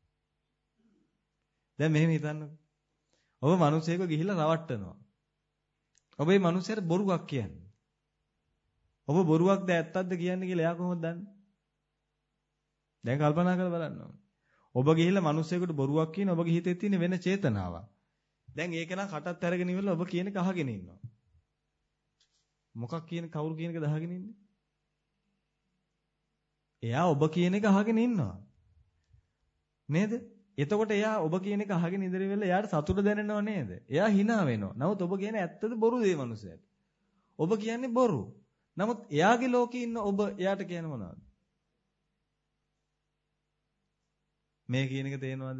දැන් මෙහෙම හිතන්නකෝ. ඔබ මිනිස්සෙක්ව ගිහිල්ලා රවට්ටනවා. ඔබ මේ මිනිස්සයාට බොරුවක් කියන්නේ. ඔබ බොරුවක්ද ඇත්තක්ද කියන්නේ කියලා එයා කොහොමද දන්නේ? දැන් කල්පනා කරලා බලන්න ඕනේ. ඔබ ගිහිල්ලා මිනිස්සෙකුට බොරුවක් කියන ඔබගේ හිතේ තියෙන වෙන චේතනාවක්. දැන් ඒක නා කටත් අරගෙන ඉවරලා ඔබ කියන එක අහගෙන ඉන්නවා. මොකක් කියන කවුරු කියන එකද අහගෙන ඉන්නේ? එයා ඔබ කියන එක අහගෙන ඉන්නවා. නේද? එතකොට එයා ඔබ කියන එක අහගෙන ඉඳලා ඉවරලා එයාට සතුට දැනෙනව නේද? එයා hina වෙනවා. නමුත් ඔබ කියන්නේ ඇත්තද බොරුද මේ මිනිහයාට? ඔබ කියන්නේ බොරු. නමුත් එයාගේ ලෝකේ ඉන්න ඔබ එයාට කියන මොනවද? මේ කියන එක තේනවද?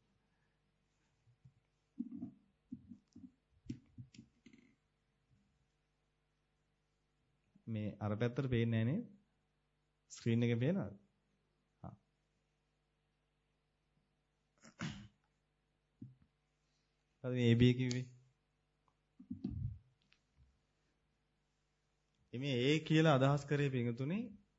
මේ අර පැත්තට පේන්නේ නැහැ නේද? ස්ක්‍රීන් එකේ පේනවද? හා. අද මේ AB කිව්වේ. මේ A කියලා අදහස් කරේ පිටුතුනේ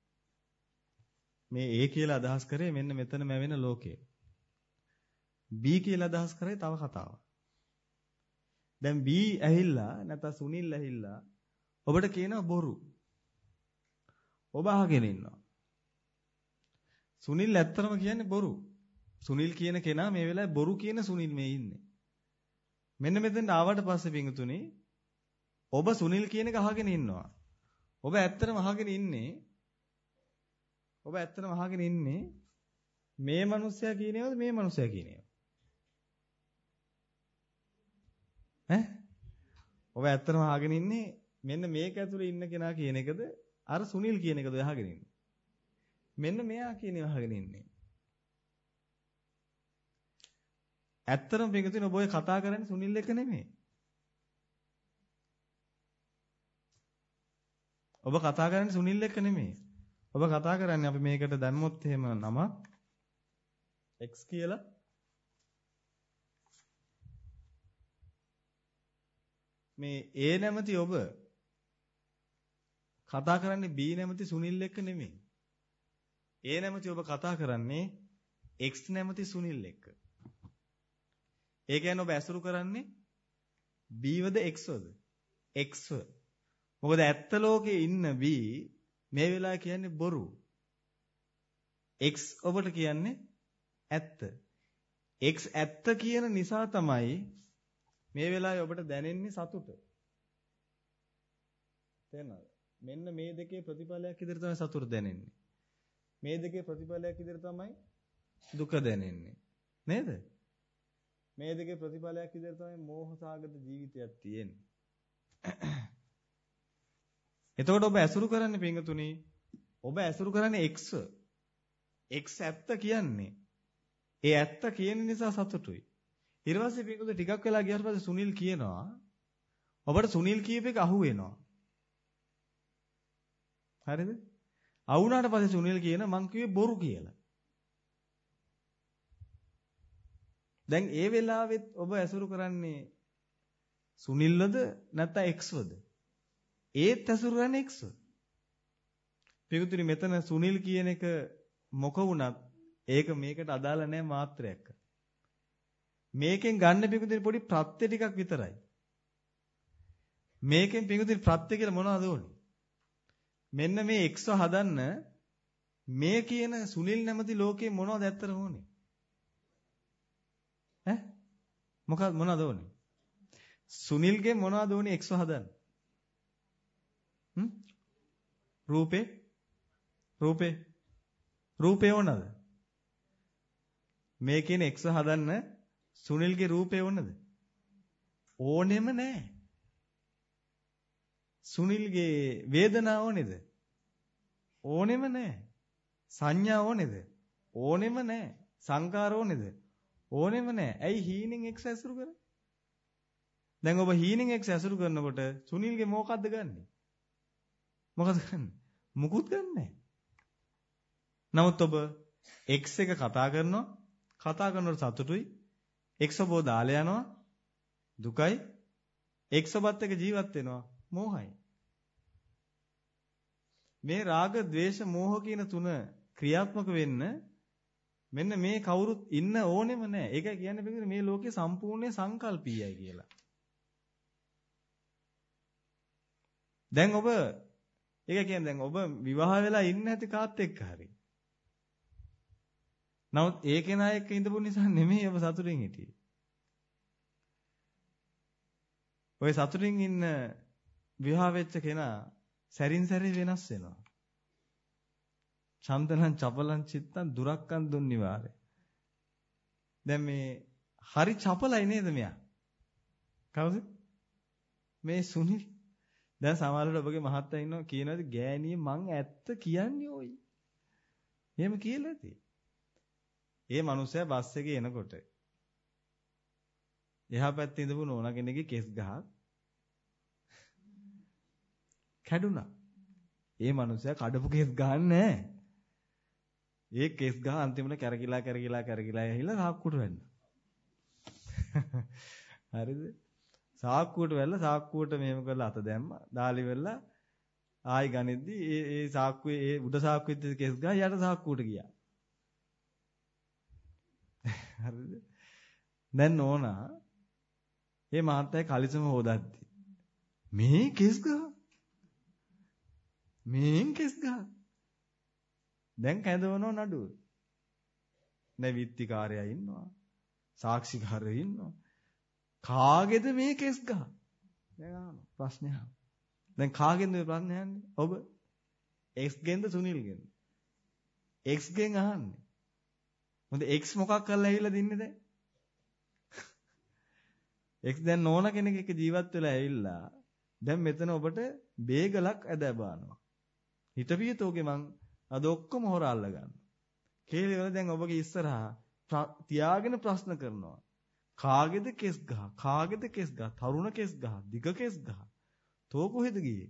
මේ A කියලා අදහස් කරේ මෙන්න මෙතනම වෙන ලෝකය. B කියලා අදහස් කරේ තව කතාවක්. දැන් B ඇහිල්ලා නැත්නම් සුනිල් ඇහිල්ලා ඔබට කියනවා බොරු. ඔබ අහගෙන ඉන්නවා. සුනිල් ඇත්තටම කියන්නේ බොරු. සුනිල් කියන කෙනා මේ වෙලාවේ බොරු කියන සුනිල් මේ ඉන්නේ. මෙන්න මෙතෙන් ආවට පස්සේ පිටුතුනේ ඔබ සුනිල් කියන එක අහගෙන ඉන්නවා. ඔබ ඇත්තටම අහගෙන ඉන්නේ මේ මිනිස්සයා කියනේවද මේ මිනිස්සයා කියනේවද? ඔබ ඇත්තටම අහගෙන ඉන්නේ මෙන්න මේක ඇතුලේ ඉන්න කෙනා කියන එකද අර සුනිල් කියන එකද අහගෙන ඉන්නේ? මෙන්න මෙයා කියනවා අහගෙන ඉන්නේ. ඇත්තටම පිටුතුනේ ඔබ ඔය කතා කරන්නේ සුනිල් එක්ක නෙමෙයි. ඔබ කතා කරන්නේ සුනිල් එක්ක නෙමෙයි. ඔබ කතා කරන්නේ අපි මේකට දැම්මොත් එහෙම නම x කියලා මේ A නැමැති ඔබ කතා කරන්නේ B නැමැති සුනිල් එක්ක නෙමෙයි. A නැමැති ඔබ කතා කරන්නේ x නැමැති සුනිල් එක්ක. ඒ කියන්නේ ඔබ ඇසුරු කරන්නේ B වද x වද? x ව. මොකද ඇත්ත ලෝකේ ඉන්න B මේ වෙලාවේ කියන්නේ බොරු. X ඔබට කියන්නේ ඇත්ත. x ඇත්ත කියන නිසා තමයි මේ වෙලාවේ ඔබට දැනෙන්නේ සතුට. තේරෙනවද? මෙන්න මේ දෙකේ ප්‍රතිඵලයක් විදිහට තමයි සතුට දැනෙන්නේ. මේ දෙකේ ප්‍රතිඵලයක් විදිහට තමයි දුක දැනෙන්නේ. නේද? මේ දෙකේ ප්‍රතිඵලයක් විදිහට තමයි මෝහසාගත ජීවිතයක් තියෙන්නේ. එතකොට ඔබ ඇසුරු කරන්නේ පින්තුනි ඔබ ඇසුරු කරන්නේ x. x ඇත්ත කියන්නේ. ඒ ඇත්ත කියන නිසා සතුටුයි. ඊට පස්සේ පින්තුනි ටිකක් වෙලා ගියාට පස්සේ සුනිල් කියනවා ඔබට සුනිල් කියප එක අහු වෙනවා. හරිද? අවුනාට පස්සේ සුනිල් කියන මං කිව්වේ බොරු කියලා. දැන් ඒ වෙලාවෙත් ඔබ ඇසුරු කරන්නේ සුනිල්වද නැත්නම් එක්ස්වද? ඒත් ඇසුරු කරන්නේ එක්ස්ව. පිටුතුනි මෙතන සුනිල් කියන එක මොක වුණත් ඒක මේකට අදාළ නැහැ මාත්‍රයක්. මේකෙන් ගන්න පිටුතුනි පොඩි ප්‍රත්‍ය ටිකක් විතරයි. මේකෙන් පිටුතුනි ප්‍රත්‍ය කියලා මොනවද ඕනේ? මෙන්න මේ එක්ස්ව හදන්න මේ කියන සුනිල් නැමැති ලෝකේ මොනවද ඇත්තටම ඕනේ? ඈ මොනවද ඕනේ? සුනිල්ගේ මොනවද ඕනේ එක්ස්ව හදන්න? රූපේ ඕනද? මේ කියන එක්ස්ව හදන්න සුනිල්ගේ රූපේ ඕනද? ඕනෙම නැහැ. සුනිල්ගේ වේදනාව ඕනේද? ඕනෙම නැහැ. සංඥා ඕනේද? ඕනෙම නැහැ. සංකාර ඕනේද? ඕනෙම නැහැ. ඇයි හීනෙන් එක්ස් ඇසුරු කරන්නේ? දැන් ඔබ හීනෙන් එක්ස් ඇසුරු කරනකොට සුනිල්ගේ මොකක්ද ගන්නෙ? මොකද ගන්නෙ? මුකුත් ගන්නෑ. නමුත් ඔබ x එක කතා කරනකොට සතුටුයි. x ඔබ දාලා යනවා දුකයි. x ඔබත් එක්ක ජීවත් වෙනවා මෝහයි. මේ රාග, ద్వේෂ, මෝහ කියන තුන ක්‍රියාත්මක වෙන්න මෙන්න මේ කවුරුත් ඉන්න ඕනෙම නැහැ. ඒකයි කියන්නේ මේ ලෝකේ සම්පූර්ණ සංකල්පීයයි කියලා. දැන් ඔබ ඒක කියන්නේ දැන් ඔබ විවාහ වෙලා ඉන්න ඇති කාත් එක්ක හරි. නමුත් ඒ කෙනා එක්ක ඉඳපු නිසා නෙමෙයි ඔබ සතුටින් හිටියේ. ඔය සතුටින් ඉන්න විවාහ වෙච්ච කෙනා සැරින් සැරේ වෙනස් වෙනවා. චන්දනං චපලං චිත්තං දුරක්කං දුන්නිවාරේ. දැන් මේ හරි චපලයි නේද මෙයා? කවුද? මේ සුනිල්. දැන් සමහරවිට ඔබගේ මහත්තයා ඉන්නවා කියනවාද ගෑණිය මං ඇත්ත කියන්නේ ඔයි. එහෙම කියලා ඇති. ඒ මනුස්සයා බස් එකේ එනකොට එහා පැත්තේ ඉඳපු නෝනා කෙනෙක්ගේ කෙස් ගහක් කැඩුනා. ඒ මනුස්සයා කඩපු කෙස් ගහන්නේ නැහැ. ඒ කෙස් ගහ අන්තිමට කැරකිලා ඇහිලා සාක්කුවට වැන්නා. හරිද? සාක්කුවට වැල්ලා සාක්කුවට මෙහෙම කරලා අත දැම්මා. දාලි වෙල්ලා ආයි ගනිද්දි ඒ සාක්කුවේ ඒ උඩ සාක්කුවේ කෙස් ගහ යට සාක්කුවට ගියා. හරිද? දැන් නෝනා මේ මාත්‍යයි කලිසම හොදද්දි මේ කෙස් ගහ දැන් කැඳවනව නඩුව. දැන් විත්තිකාරයා ඉන්නවා. සාක්ෂිකාරයෝ ඉන්නවා. කාගේද මේ කෙස් ගහ? දැන් අහනවා ප්‍රශ්නය. දැන් කාගෙන්ද මේ ප්‍රශ්නේ අහන්නේ? ඔබ X ගෙන්ද සුනිල්ගෙන්ද? X ගෙන් අහන්නේ. මොකද X මොකක් කරලා ඇවිල්ලා දින්නේ දැන්? X දැන් නෝන කෙනෙක් එක්ක ජීවත් වෙලා ඇවිල්ලා දැන් මෙතන ඔබට බේගලක් ඇද බානවා. හිතපියතෝගේ මං අද ඔක්කොම හොර අල්ල ගන්නවා. කේලේ වල දැන් ඔබගේ ඉස්සරහා තියාගෙන ප්‍රශ්න කරනවා. කාගේද කෙස් ගහ? කාගේද කෙස් ගහ? තරුණ කෙස් ගහ, දිග කෙස් ගහ. තෝ කොහෙද ගියේ?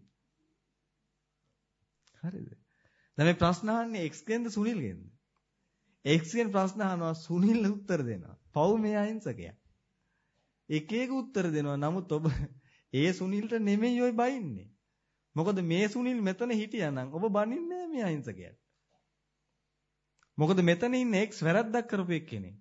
හරිද? දැන් මේ ප්‍රශ්න අහන්නේ X ගෙන්ද සුනිල්ගෙන්ද? X ගෙන් ප්‍රශ්න අහනවා සුනිල් උත්තර දෙනවා. පව් මේ අහිංසකයා. එක එක උත්තර දෙනවා. නමුත් ඔබ ඒ සුනිල්ට නෙමෙයි ඔය බයින්නේ. මොකද මේ සුනිල් මෙතන හිටියානම් ඔබ බනින්නේ නැහැ මේ අහිංසකයාට. මොකද මෙතන ඉන්න X වැරද්දක් කරපු එක්කෙනෙක්.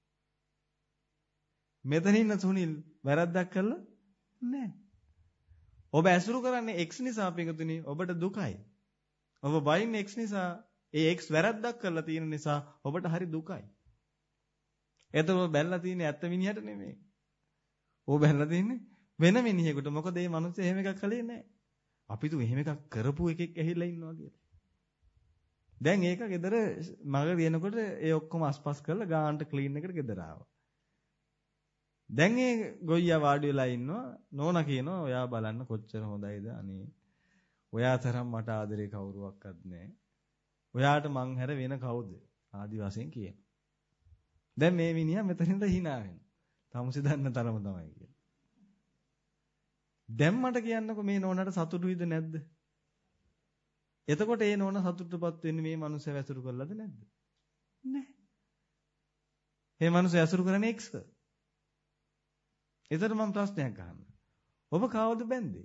මෙතන ඉන්න සුනිල් වැරද්දක් කළා නැහැ. ඔබ ඇසුරු කරන්නේ X නිසා පිටුතුනි ඔබට දුකයි. ඔබ බයින්නේ X නිසා ඒ X වැරද්දක් කරලා තියෙන නිසා ඔබට හරි දුකයි. එතකොට බැලලා තියෙන්නේ ඇත්ත මිනිහට නෙමෙයි. ඕ බැලලා තියෙන්නේ වෙන මිනිහෙකුට. මොකද මේ මිනිස්සු එහෙම එකක් කළේ නැහැ. අපි තු එහෙම එකක් කරපු එකෙක් ඇහිලා ඉන්නවා කියලා. දැන් ඒක ගෙදර මග දිනනකොට ඒ ඔක්කොම අස්පස් කරලා ගානට ක්ලීන් එකට ගෙදර ආවා. දැන් ඒ ගොයියා වාඩි වෙලා ඉන්නවා. නෝනා කියනවා ඔයා බලන්න කොච්චර හොඳයිද අනේ. ඔයා තරම් මට ආදරේ කවුරුවක්වත් නැහැ. ඔයාට මං හැර වෙන කවුද? ආදි වශයෙන් කියනවා. දැන් මේ මිනිහා මෙතනින්ද hina වෙනවා. තමුසෙ දන්න තරම තමයි කියලා. දැන් මට කියන්නකෝ මේ නෝනාට සතුටුයිද නැද්ද? එතකොට ඒ නෝනා සතුටුපත් වෙන්නේ මේ මනුස්සයා වැසුරු කළාද නැද්ද? නැහැ. මේ මනුස්සයා වැසුරු කරන්නේ එක්ස්. එතකොට මම ප්‍රශ්නයක් අහන්න. ඔබ කවවද බැන්දේ?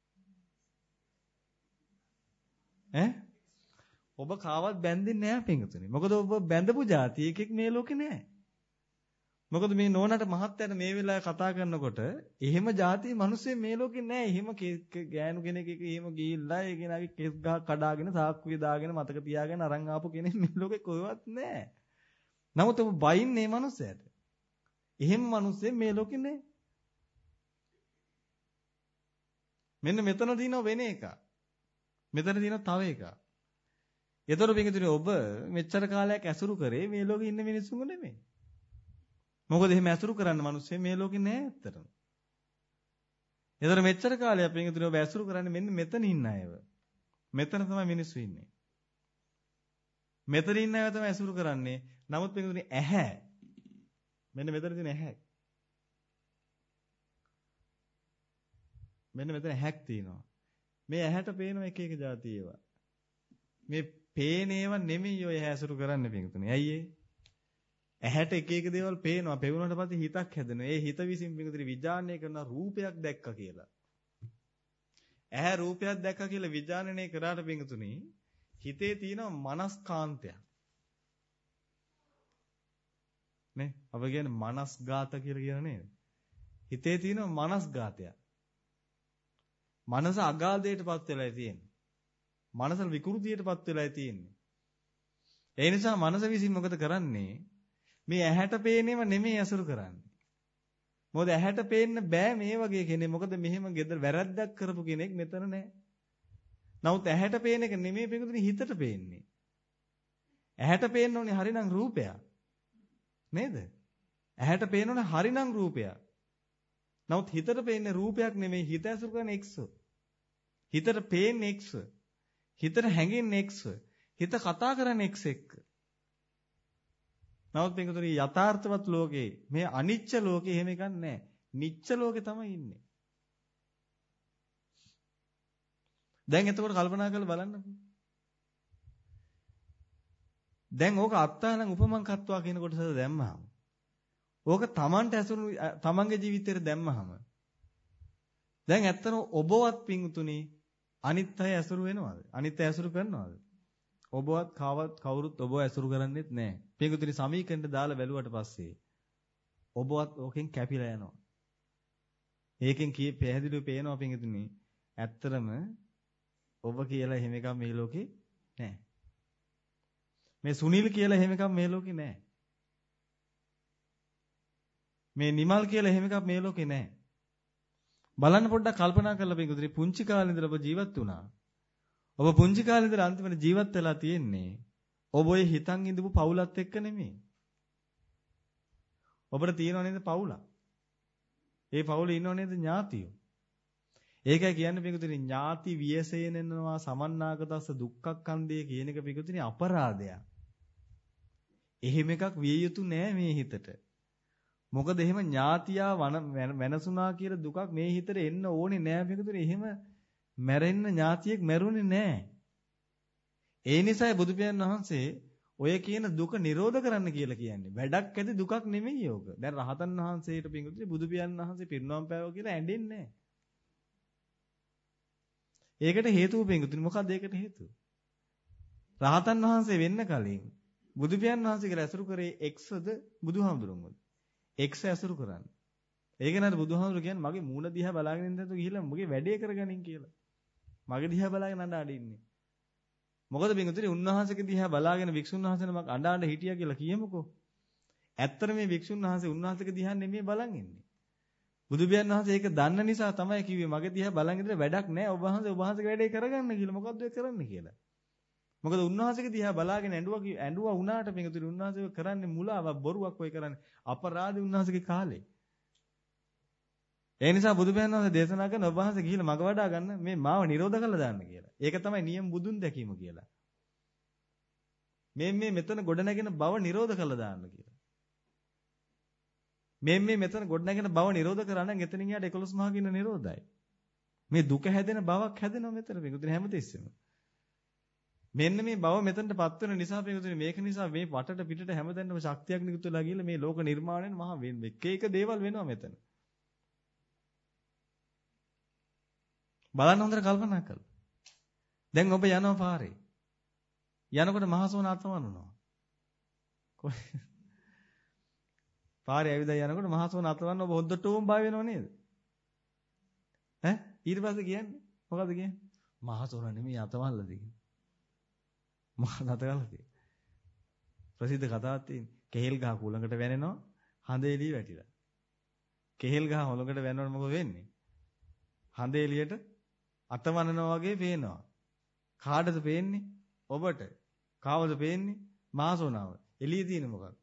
ඔබ කාවත් බැන්දෙන්නේ නැහැ පින්තුනේ. මොකද ඔබ බැඳපු જાති එකෙක් මේ ලෝකේ නැහැ. මොකද මේ නෝනාට මහත්තයාට මේ වෙලාවේ කතා කරනකොට එහෙම જાති මිනිස්සු මේ ලෝකේ නැහැ. එහෙම ගෑනු කෙනෙක් එක එහෙම ගිහිල්ලා ඒ කෙනාගේ කෙස් ගහ කඩාගෙන සාක්කුවේ දාගෙන මතක තියාගෙන අරන් ආපු කෙනෙක් මේ ලෝකේ කොහෙවත් නැහැ. නමුත් ඔබ බයින්නේ මිනිස්සයාට. එහෙම මිනිස්සු මේ ලෝකේ නැහැ. මෙන්න මෙතන දිනව වෙන එක. මෙතන දිනව තව එකක්. ඒතර පිටින් ඔබ මෙච්චර කාලයක් ඇසුරු කරේ මේ ලෝකේ ඉන්න මිනිස්සුන්ව නෙමෙයි. මොකද එහෙම ඇසුරු කරන්න මිනිස්සු මේ ලෝකේ නෑ ඇත්තටම. ඒතර මෙච්චර කාලයක් පිටින් ඔබ ඇසුරු කරන්නේ මෙන්න මෙතන ඉන්න අයව. මෙතන තමයි මිනිස්සු ඉන්නේ. මෙතන ඉන්න අයව තමයි ඇසුරු කරන්නේ. නමුත් පිටින් ඇහැ. මෙන්න මෙතන තියෙන ඇහැ. මෙන්න මෙතන ඇහැක් තියෙනවා. මේ ඇහැට පේන එක එක જાති ඒවා. මේ පේන ඒවා නෙමෙයි ඔය ඇසුරු කරන්න පිටුනේ. ඇයි ඒ? ඇහැට එක එක දේවල් පේනවා. පෙවුනට පස්සේ හිතක් හැදෙනවා. ඒ හිත විසින් පිටුනේ විඥානය කරන රූපයක් දැක්කා කියලා. ඇහැ රූපයක් දැක්කා කියලා විඥානනය කරාට පිටුනේ හිතේ තියෙන මනස්කාන්තයක්. නේ? අප කියන්නේ මනස්ගාත කියලා කියන නේද? හිතේ තියෙන මනස්ගාතයක්. මනස අගාධයටපත් වෙලා තියෙන්නේ. මනස විකෘතියටපත් වෙලා තියෙන්නේ. ඒ නිසා මනස විසින් මොකද කරන්නේ? මේ ඇහැට පේනේම නෙමෙයි අසුරු කරන්නේ. මොකද ඇහැට පේන්න බෑ මේ වගේ කෙනෙක්. මොකද මෙහෙම ගෙදර වැරද්දක් කරපු කෙනෙක් මෙතන නැහැ. නමුත් ඇහැට පේන එක නෙමෙයි පිටුනේ හිතට පේන්නේ. ඇහැට පේන්න ඕනේ හරිනම් රූපයක්. නේද? ඇහැට පේන්න ඕනේ හරිනම් රූපයක්. නමුත් හිතට පේන්නේ රූපයක් නෙමෙයි හිත ඇසුරු කරන එක්ස්. හිතට පේන්නේ එක්ස්. හිතට හැඟෙන්නේ එක්ස්. හිත කතා කරන්නේ එක්ස් එක්ක. නමුත් මේකතර යථාර්ථවත් ලෝකේ මේ අනිච්ච ලෝකේ එහෙම එකක් නැහැ. නිච්ච ලෝකේ තමයි ඉන්නේ. දැන් එතකොට කල්පනා කරලා බලන්නකෝ. දැන් ඕක අත්තානම් උපමං කත්වා කියන කොටසට දැම්මහම ඕක තමන්ට ඇසුරු තමන්ගේ ජීවිතේට දැම්මහම දැන් ඇත්තම ඔබවත් පිංතුණි අනිත් අය ඇසුරු වෙනවද? අනිත් අය ඇසුරු කරනවද? ඔබවත් කවුරුත් ඔබව ඇසුරු කරන්නේත් නැහැ. පිංතුණි සමීකරණයට දාලා බැලුවට පස්සේ ඔබවත් ඕකෙන් කැපිලා යනවා. ඒකෙන් පැහැදිලිව පේනවා පිංතුණි ඇත්තටම ඔබ කියලා එහෙම එකක් මේ ලෝකේ නැහැ. මේ සුනිල් කියලා එහෙම එකක් මේ ලෝකේ නැහැ. මේ නිමල් කියලා එහෙම එකක් මේ ලෝකේ නැහැ. බලන්න පොඩ්ඩක් කල්පනා කරලා පිටුදේ පුංචි කාලේ ඉඳලා ඔබ ජීවත් වුණා. ඔබ පුංචි කාලේ ඉඳලා අන්තිමට ජීවත් වෙලා තියෙන්නේ ඔබ ඔය හිතන් ඉඳපු පවුලත් එක්ක නෙමෙයි. ඔබට තියෙනව නේද පවුලක්? ඒ පවුලේ ඉන්නව නේද ඥාතියෝ? ඒකයි කියන්නේ පිටුදේ ඥාති වියසේනනවා සමන්නාගතස්ස දුක්ඛක්ඛන්දේ කියන එක පිටුදේ අපරාධයක්. එහෙම එකක් විය යුතු නෑ මේ හිතට. මොකද එහෙම ඥාතියා වෙනසුනා කියලා දුකක් මේ හිතට එන්න ඕනේ නෑ පිටුදේ. එහෙම මැරෙන්න ඥාතියෙක් මැරුණේ නෑ. ඒ නිසායි බුදු පියාණන් වහන්සේ ඔය කියන දුක නිරෝධ කරන්න කියලා කියන්නේ. වැඩක් ඇති දුකක් නෙමෙයි ඕක. දැන් රහතන් වහන්සේට පිටුදේ බුදු පියාණන් වහන්සේ පිරිනොම් පෑවෝ කියලා ඇඬෙන්නේ නෑ. ඒකට හේතුව පිටුදේ මොකක්ද ඒකට හේතුව? රහතන් වහන්සේ වෙන්න කලින් බුදු පියාණන් වහන්සේ කියලා ඇසුරු කරේ එක්ස්ද බුදුහාමුදුරුවෝද? එක්ස් ඇසුරු කරන්නේ. ඒක නේද බුදුහාමුදුරු කියන්නේ මගේ මූණ දිහා බලාගෙන ඉඳලා ගිහිල්ලා මගේ වැඩේ කරගනින් කියලා. මගේ දිහා බලාගෙන අඬ ඉන්නේ. මොකද බින්දුතරි උන්වහන්සේගේ දිහා බලාගෙන වික්ෂුන් වහන්සේ නමක් අඬ හිටියා කියලා කියමුකෝ. ඇත්තට මේ වික්ෂුන් වහන්සේ උන්වහන්සේගේ දිහා නෙමෙයි බලන් ඉන්නේ. බුදු පියාණන් වහන්සේ ඒක දන්න නිසා තමයි කිව්වේ මගේ දිහා බලන් ඉඳලා වැඩක් නැහැ. ඔබ වහන්සේගේ වැඩේ කරගන්න කියලා. මොකද්ද ඒ කරන්නේ කියලා. මොකද උන්වහන්සේගේ දිහා බලාගෙන ඇඬුවා වුණාට පිටුතුනි උන්වහන්සේ කරන්නේ මුලාවක් බොරුවක් ඔය කරන්නේ. අපරාධි උන්වහන්සේගේ කාලේ. ඒ නිසා බුදු පියාණන් වහන්සේ දේශනා කරන ඔබ වහන්සේ ගිහිල්ලා මග වඩා ගන්න මේ මාව නිරෝධ කරලා දාන්න කියලා. ඒක තමයි නියම බුදුන් දැකීම කියලා. මේ මෙතන ගොඩ නැගෙන බව නිරෝධ කරලා දාන්න කියලා. මේ මෙතන ගොඩ නැගෙන බව නිරෝධ කරා නම් එතනින් යාට 11 මහා කින්න නිරෝධයි. මේ දුක හැදෙන බවක් හැදෙනවා මෙතන පිටුතුනි හැමතිස්සෙම. මෙන්න මේ බව මෙතනටපත් වෙන නිසා පිටුතුනි මේක නිසා මේ වටට පිටට හැමදැනම ශක්තියක් නිකුත් වෙලා ගිහලා මේ ලෝක නිර්මාණයෙන් මහා එක දේවල් වෙනවා මෙතන. බලන්න හොඳට කල්පනා කරලා. දැන් ඔබ යනවා පාරේ. යනකොට මහසෝන අතවනවා. පාරේ ඇවිදලා යනකොට මහසෝන අතවන්න ඔබ හොද්දටම බය වෙනව නේද? ඈ ඊට පස්සේ කියන්නේ මොකද්ද කියන්නේ? මහසෝන නෙමෙයි අතවන්නද කියන්නේ. මොකක්ද අතවන්නද කියන්නේ? ප්‍රසිද්ධ කතාවක් තියෙන. කෙහෙල් ගහ කුලඟට වැනෙනවා හඳ එළිය වැටිලා. කෙහෙල් ගහ හොලඟට වැන්නොත් මොකද වෙන්නේ? හඳ එළියට අතවන්නනවා වගේ පේනවා. කාටද පේන්නේ? ඔබට. කාවද පේන්නේ? මහසෝනාව. එළියේ තියෙන මොකක්ද?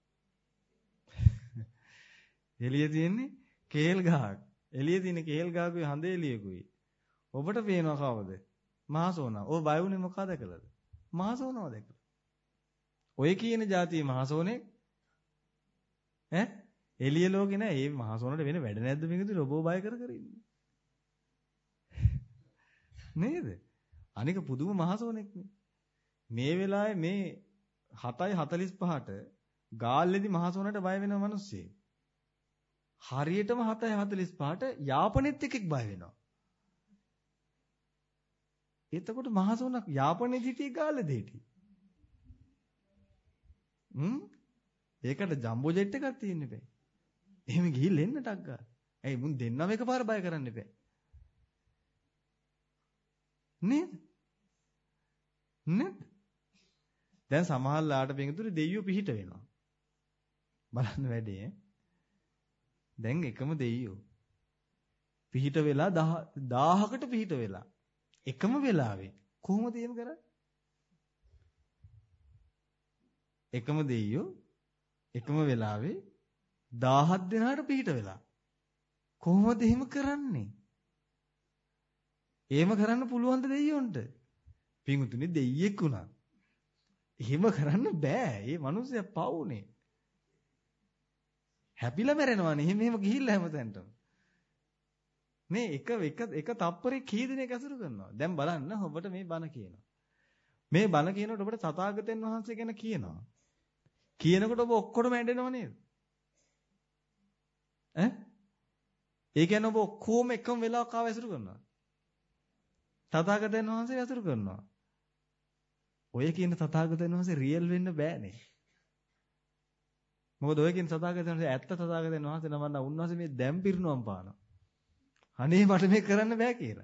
එළියේ තියෙන්නේ කේල් ගහක්. එළියේ තියෙන කේල් ගහකුයි හඳ එළියකුයි. ඔබට පේනවා කවද? මහසෝනාව. ඔය බය වුනේ මොකද දැකලාද? මහසෝනාව දැකලා. ඔය කියන જાතිය මහසෝනේ ඈ එළිය ලෝකේ නෑ. මේ මහසෝනට වෙන වැඩ නැද්ද මේකද? ඔබ බය කර කර ඉන්නේ. නේද? අනික පුදුම මහසෝනෙක් නේ. මේ වෙලාවේ මේ 7:45ට ගාල්ලේදී මහසෝනට බය වෙන මිනිස්සෙක්. හරියටම 7:45ට යාපනයේත් එකෙක් බය වෙනවා. එතකොට මහසෝනක් යාපනයේ හිටියේ ගාල්ලේදී හිටියේ. ඒකට ජම්බෝ ජෙට් එකක් තියෙන්න බෑ. එහෙම ගිහිල්ලා එන්න ටක් ගාලා. ඇයි මුන් දෙන්නම එකපාර බය කරන්න බෑ. නේද? නේද? දැන් සමහරලාට බෙන්තුරේ දෙයියෝ පිහිට වෙනවා. බලන්න වැඩේ. දැන් එකම දෙයියෝ පිහිට වෙලා 1000කට පිහිට වෙලා එකම වෙලාවේ කොහොමද එහෙම කරන්නේ? එකම දෙයියෝ එකම වෙලාවේ 1000 දෙනාට පිහිට වෙලා කොහොමද එහෙම කරන්නේ? එහෙම කරන්න පුළුවන්ද දෙයියොන්ට? පිඟුතුනි දෙයියෙක් උනා. එහෙම කරන්න බෑ. ඒ මිනිස්සයා පවුනේ. හැපිලා මැරෙනවානේ. එහෙම ගිහිල්ලා හැමතැනටම. මේ එක තප්පරේ කී දෙනෙක් ඇසුරු කරනවා. දැන් බලන්න ඔබට මේ බණ කියනවා. මේ බණ කියනකොට ඔබට තථාගතයන් වහන්සේ ගැන කියනවා. කියනකොට ඔබ ඔක්කොටම ඇඬෙනව නේද? ඈ? ඒ කියන්නේ ඔබ ඔක්කොම එකම වෙලාවක ආව ඇසුරු කරනවා. තථාගතයන් වහන්සේ ඇසුරු කරනවා. ඔය කියන තථාගතයන් වහන්සේ රියල් වෙන්න බෑනේ. මොකද ඔය කියන තථාගතයන් වහන්සේ ඇත්ත තථාගතයන් වහන්සේ නම නම් උන්වහන්සේ මේ දැන් පිරිනුවම් පානවා. අනේ මට මේක කරන්න බෑ කියලා.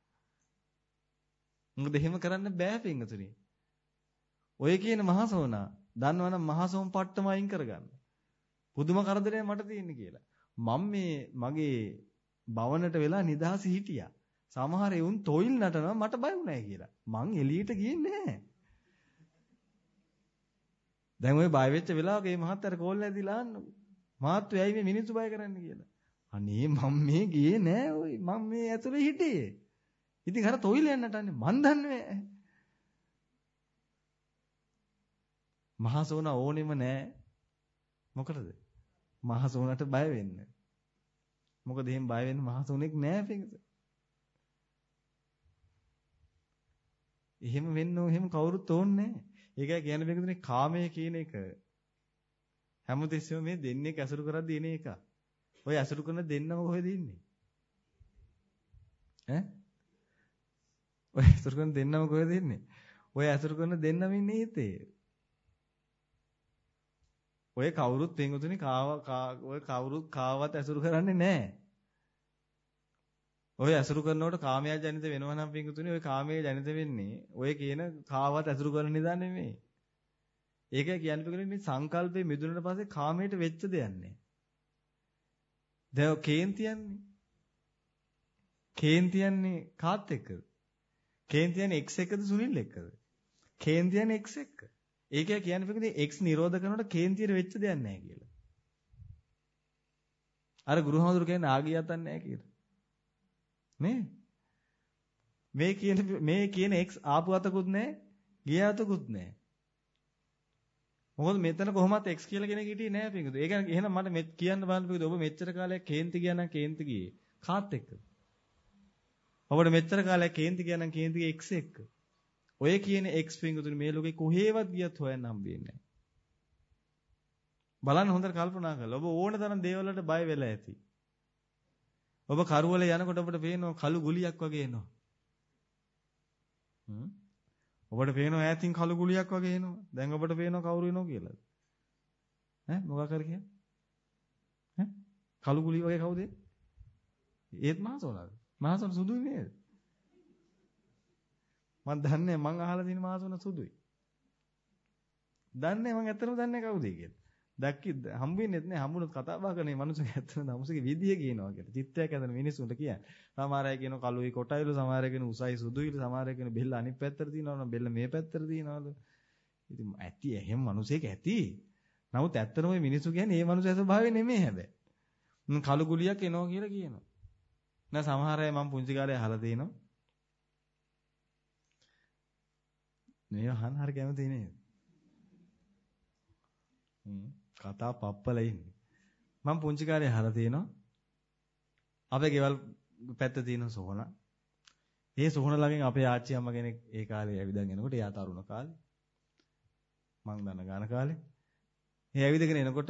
මොකද එහෙම කරන්න බෑ පින්වතුනි. ඔය කියන මහසෝනා දන්නවනම් මහසෝම් පට්ටම අයින් කරගන්න. පුදුම කරදරයක් මට තියෙන්නේ කියලා. මම මේ මගේ භවනට වෙලා නිදහස හිටියා. සමහර එවුන් තොইল නටනවා මට බය වුණා කියලා. මං එළියට ගියේ නැහැ. දැන් ওই බය වෙච්ච වෙලාවක මේ මහත්තයාට කෝල් ඇදිලා අහන්නකො. මහත්තයෝ ඇයි මේ මිනිස්සු බය කරන්නේ කියලා. අනේ මම මේ ගියේ නෑ ඔය. මම මේ ඇතුලේ හිටියේ. ඉතින් අර තොইল යන්නටන්නේ මන් දන්නේ මහසෝන ඕනෙම නෑ. මොකටද? මහසෝනට බය වෙන්න. මොකද එහෙම බය වෙන්න මහසෝනෙක් නෑ පිටත. එහෙම වෙන්න එහෙම කවුරුත් ඕනේ නෑ. ඒකයි කියන්නේ මේකනේ කාමය කියන එක. හැමතිස්සෙම මේ දෙන්නේ ඇසුරු කරද්දී එන එක. ඔය ඇසුරු කරන දෙන්නම කොහෙද ඉන්නේ? ඈ? ඔය ඇසුරු කරන දෙන්නම කොහෙද ඉන්නේ? ඔය ඇසුරු කරන දෙන්නම ඉන්නේ හිතේ. ඔය කවුරුත් පින්වතුනි ඔය කවුරුත් කාවත් ඇසුරු කරන්නේ නැහැ. ඔය ඇසුරු කරනකොට කාමයා ජනිත වෙනවා නම් පින්වතුනි ඔය කාමයේ ජනිත වෙන්නේ ඔය කියන කාවත් ඇසුරු කරන නිසා නෙමෙයි. ඒකයි කියන්නේ මේ සංකල්පේ මිදුණට පස්සේ කාමයට වෙච්ච දෙයක් නෑ. දැන් කේන්තියන්නේ. කේන්තියන්නේ කාත් එක්කද? කේන්තියන්නේ x එකද සුනිල් එක්කද? කේන්තියන්නේ x එක්ක. ඒකයි කියන්නේ පිටින් x නිරෝධ කරනකොට කේන්තියට වෙච්ච දෙයක් නෑ කියලා. අර ගුරුහමඳුර කියන්නේ ආගියතක් නෑ කියලා. නේ? මේ කියන x ආපු අතකුත් නෑ, ගිය අතකුත් නෑ. මොකද මෙතන කොහොමත් x කියලා කෙනෙක් හිටියේ නෑ පිටුද. ඒ කියන්නේ එහෙනම් මට කියන්න බලන්න පිටුද ඔබ මෙච්චර කාලයක් කේන්ති ගියා නම් කේන්ති ගියේ කාත් එක්කද? ඔබට මෙච්චර කාලයක් කේන්ති ගියා නම් කේන්ති ගියේ x එක්ක. ඔය කියන x පිටුදුනේ මේ ලෝකේ කොහේවත් ගියත් හොයන්න හම්බෙන්නේ නෑ. බලන්න හොඳට කල්පනා කරලා ඔබ ඕන තරම් දේවල් වලට බය වෙලා ඇති. ඔබ කරුවල යනකොට ඔබට පේනවා කළු ගුලියක් වගේ එනවා. ඔබට පේනවා ඈතින් කළු ගුලියක් වගේ එනවා. දැන් ඔබට පේනවා කවුරු එනවා කියලාද? ඈ මොකක් කර කියන්නේ? ඈ කළු ගුලිය වගේ කවුද? ඒත් මහසෝනද? මහසෝන සුදුයි නේද? මම දන්නේ මං අහලා තියෙන මහසෝන සුදුයි. දන්නේ මං ඇත්තටම දන්නේ කවුද කියලා. දැක්කිද හම්බෙන්නේත් නෑ හම්බුනොත් කතා බහ කරන්නේ මනුස්සයෙක් ඇත්තටම දමුසගේ විදිය කියනවා කියලා. චිත්තයක් ඇතන මිනිස්සුන්ට කියන්නේ. සමහර අය කියනවා කළුයි කොටයිලු සමහර අය කියනවා උසයි සුදුයිලු සමහර අය කියනවා බෙල්ල අනිත් පැත්තට තියනවලු බෙල්ල මේ පැත්තට තියනවලු. ඉතින් ඇති එහෙම මනුස්සයෙක් ඇති. නමුත් ඇත්තටම මේ මිනිස්සු කියන්නේ මේ මනුස්සයා ස්වභාවය නෙමෙයි හැබැයි. කළු ගුලියක් එනවා කියලා කියනවා. නෑ සමහර අය මම පුංචි කාලේ අහලා තියෙනවා. මේ අහන්න හරි කැමති නේද? කතා පප්පල ඉන්නේ. මම පුංචි කාලේ අහලා තියෙනවා. අපේ ගෙවල් පැත්තේ තියෙන සෝහන. ඒ සෝහන ළඟින් අපේ ආච්චි අම්මා කෙනෙක් ඒ කාලේ ඇවිදන් එනකොට එයා තරුණ කාලේ. මං දන්න ගාන කාලේ. ඒ ඇවිදගෙන එනකොට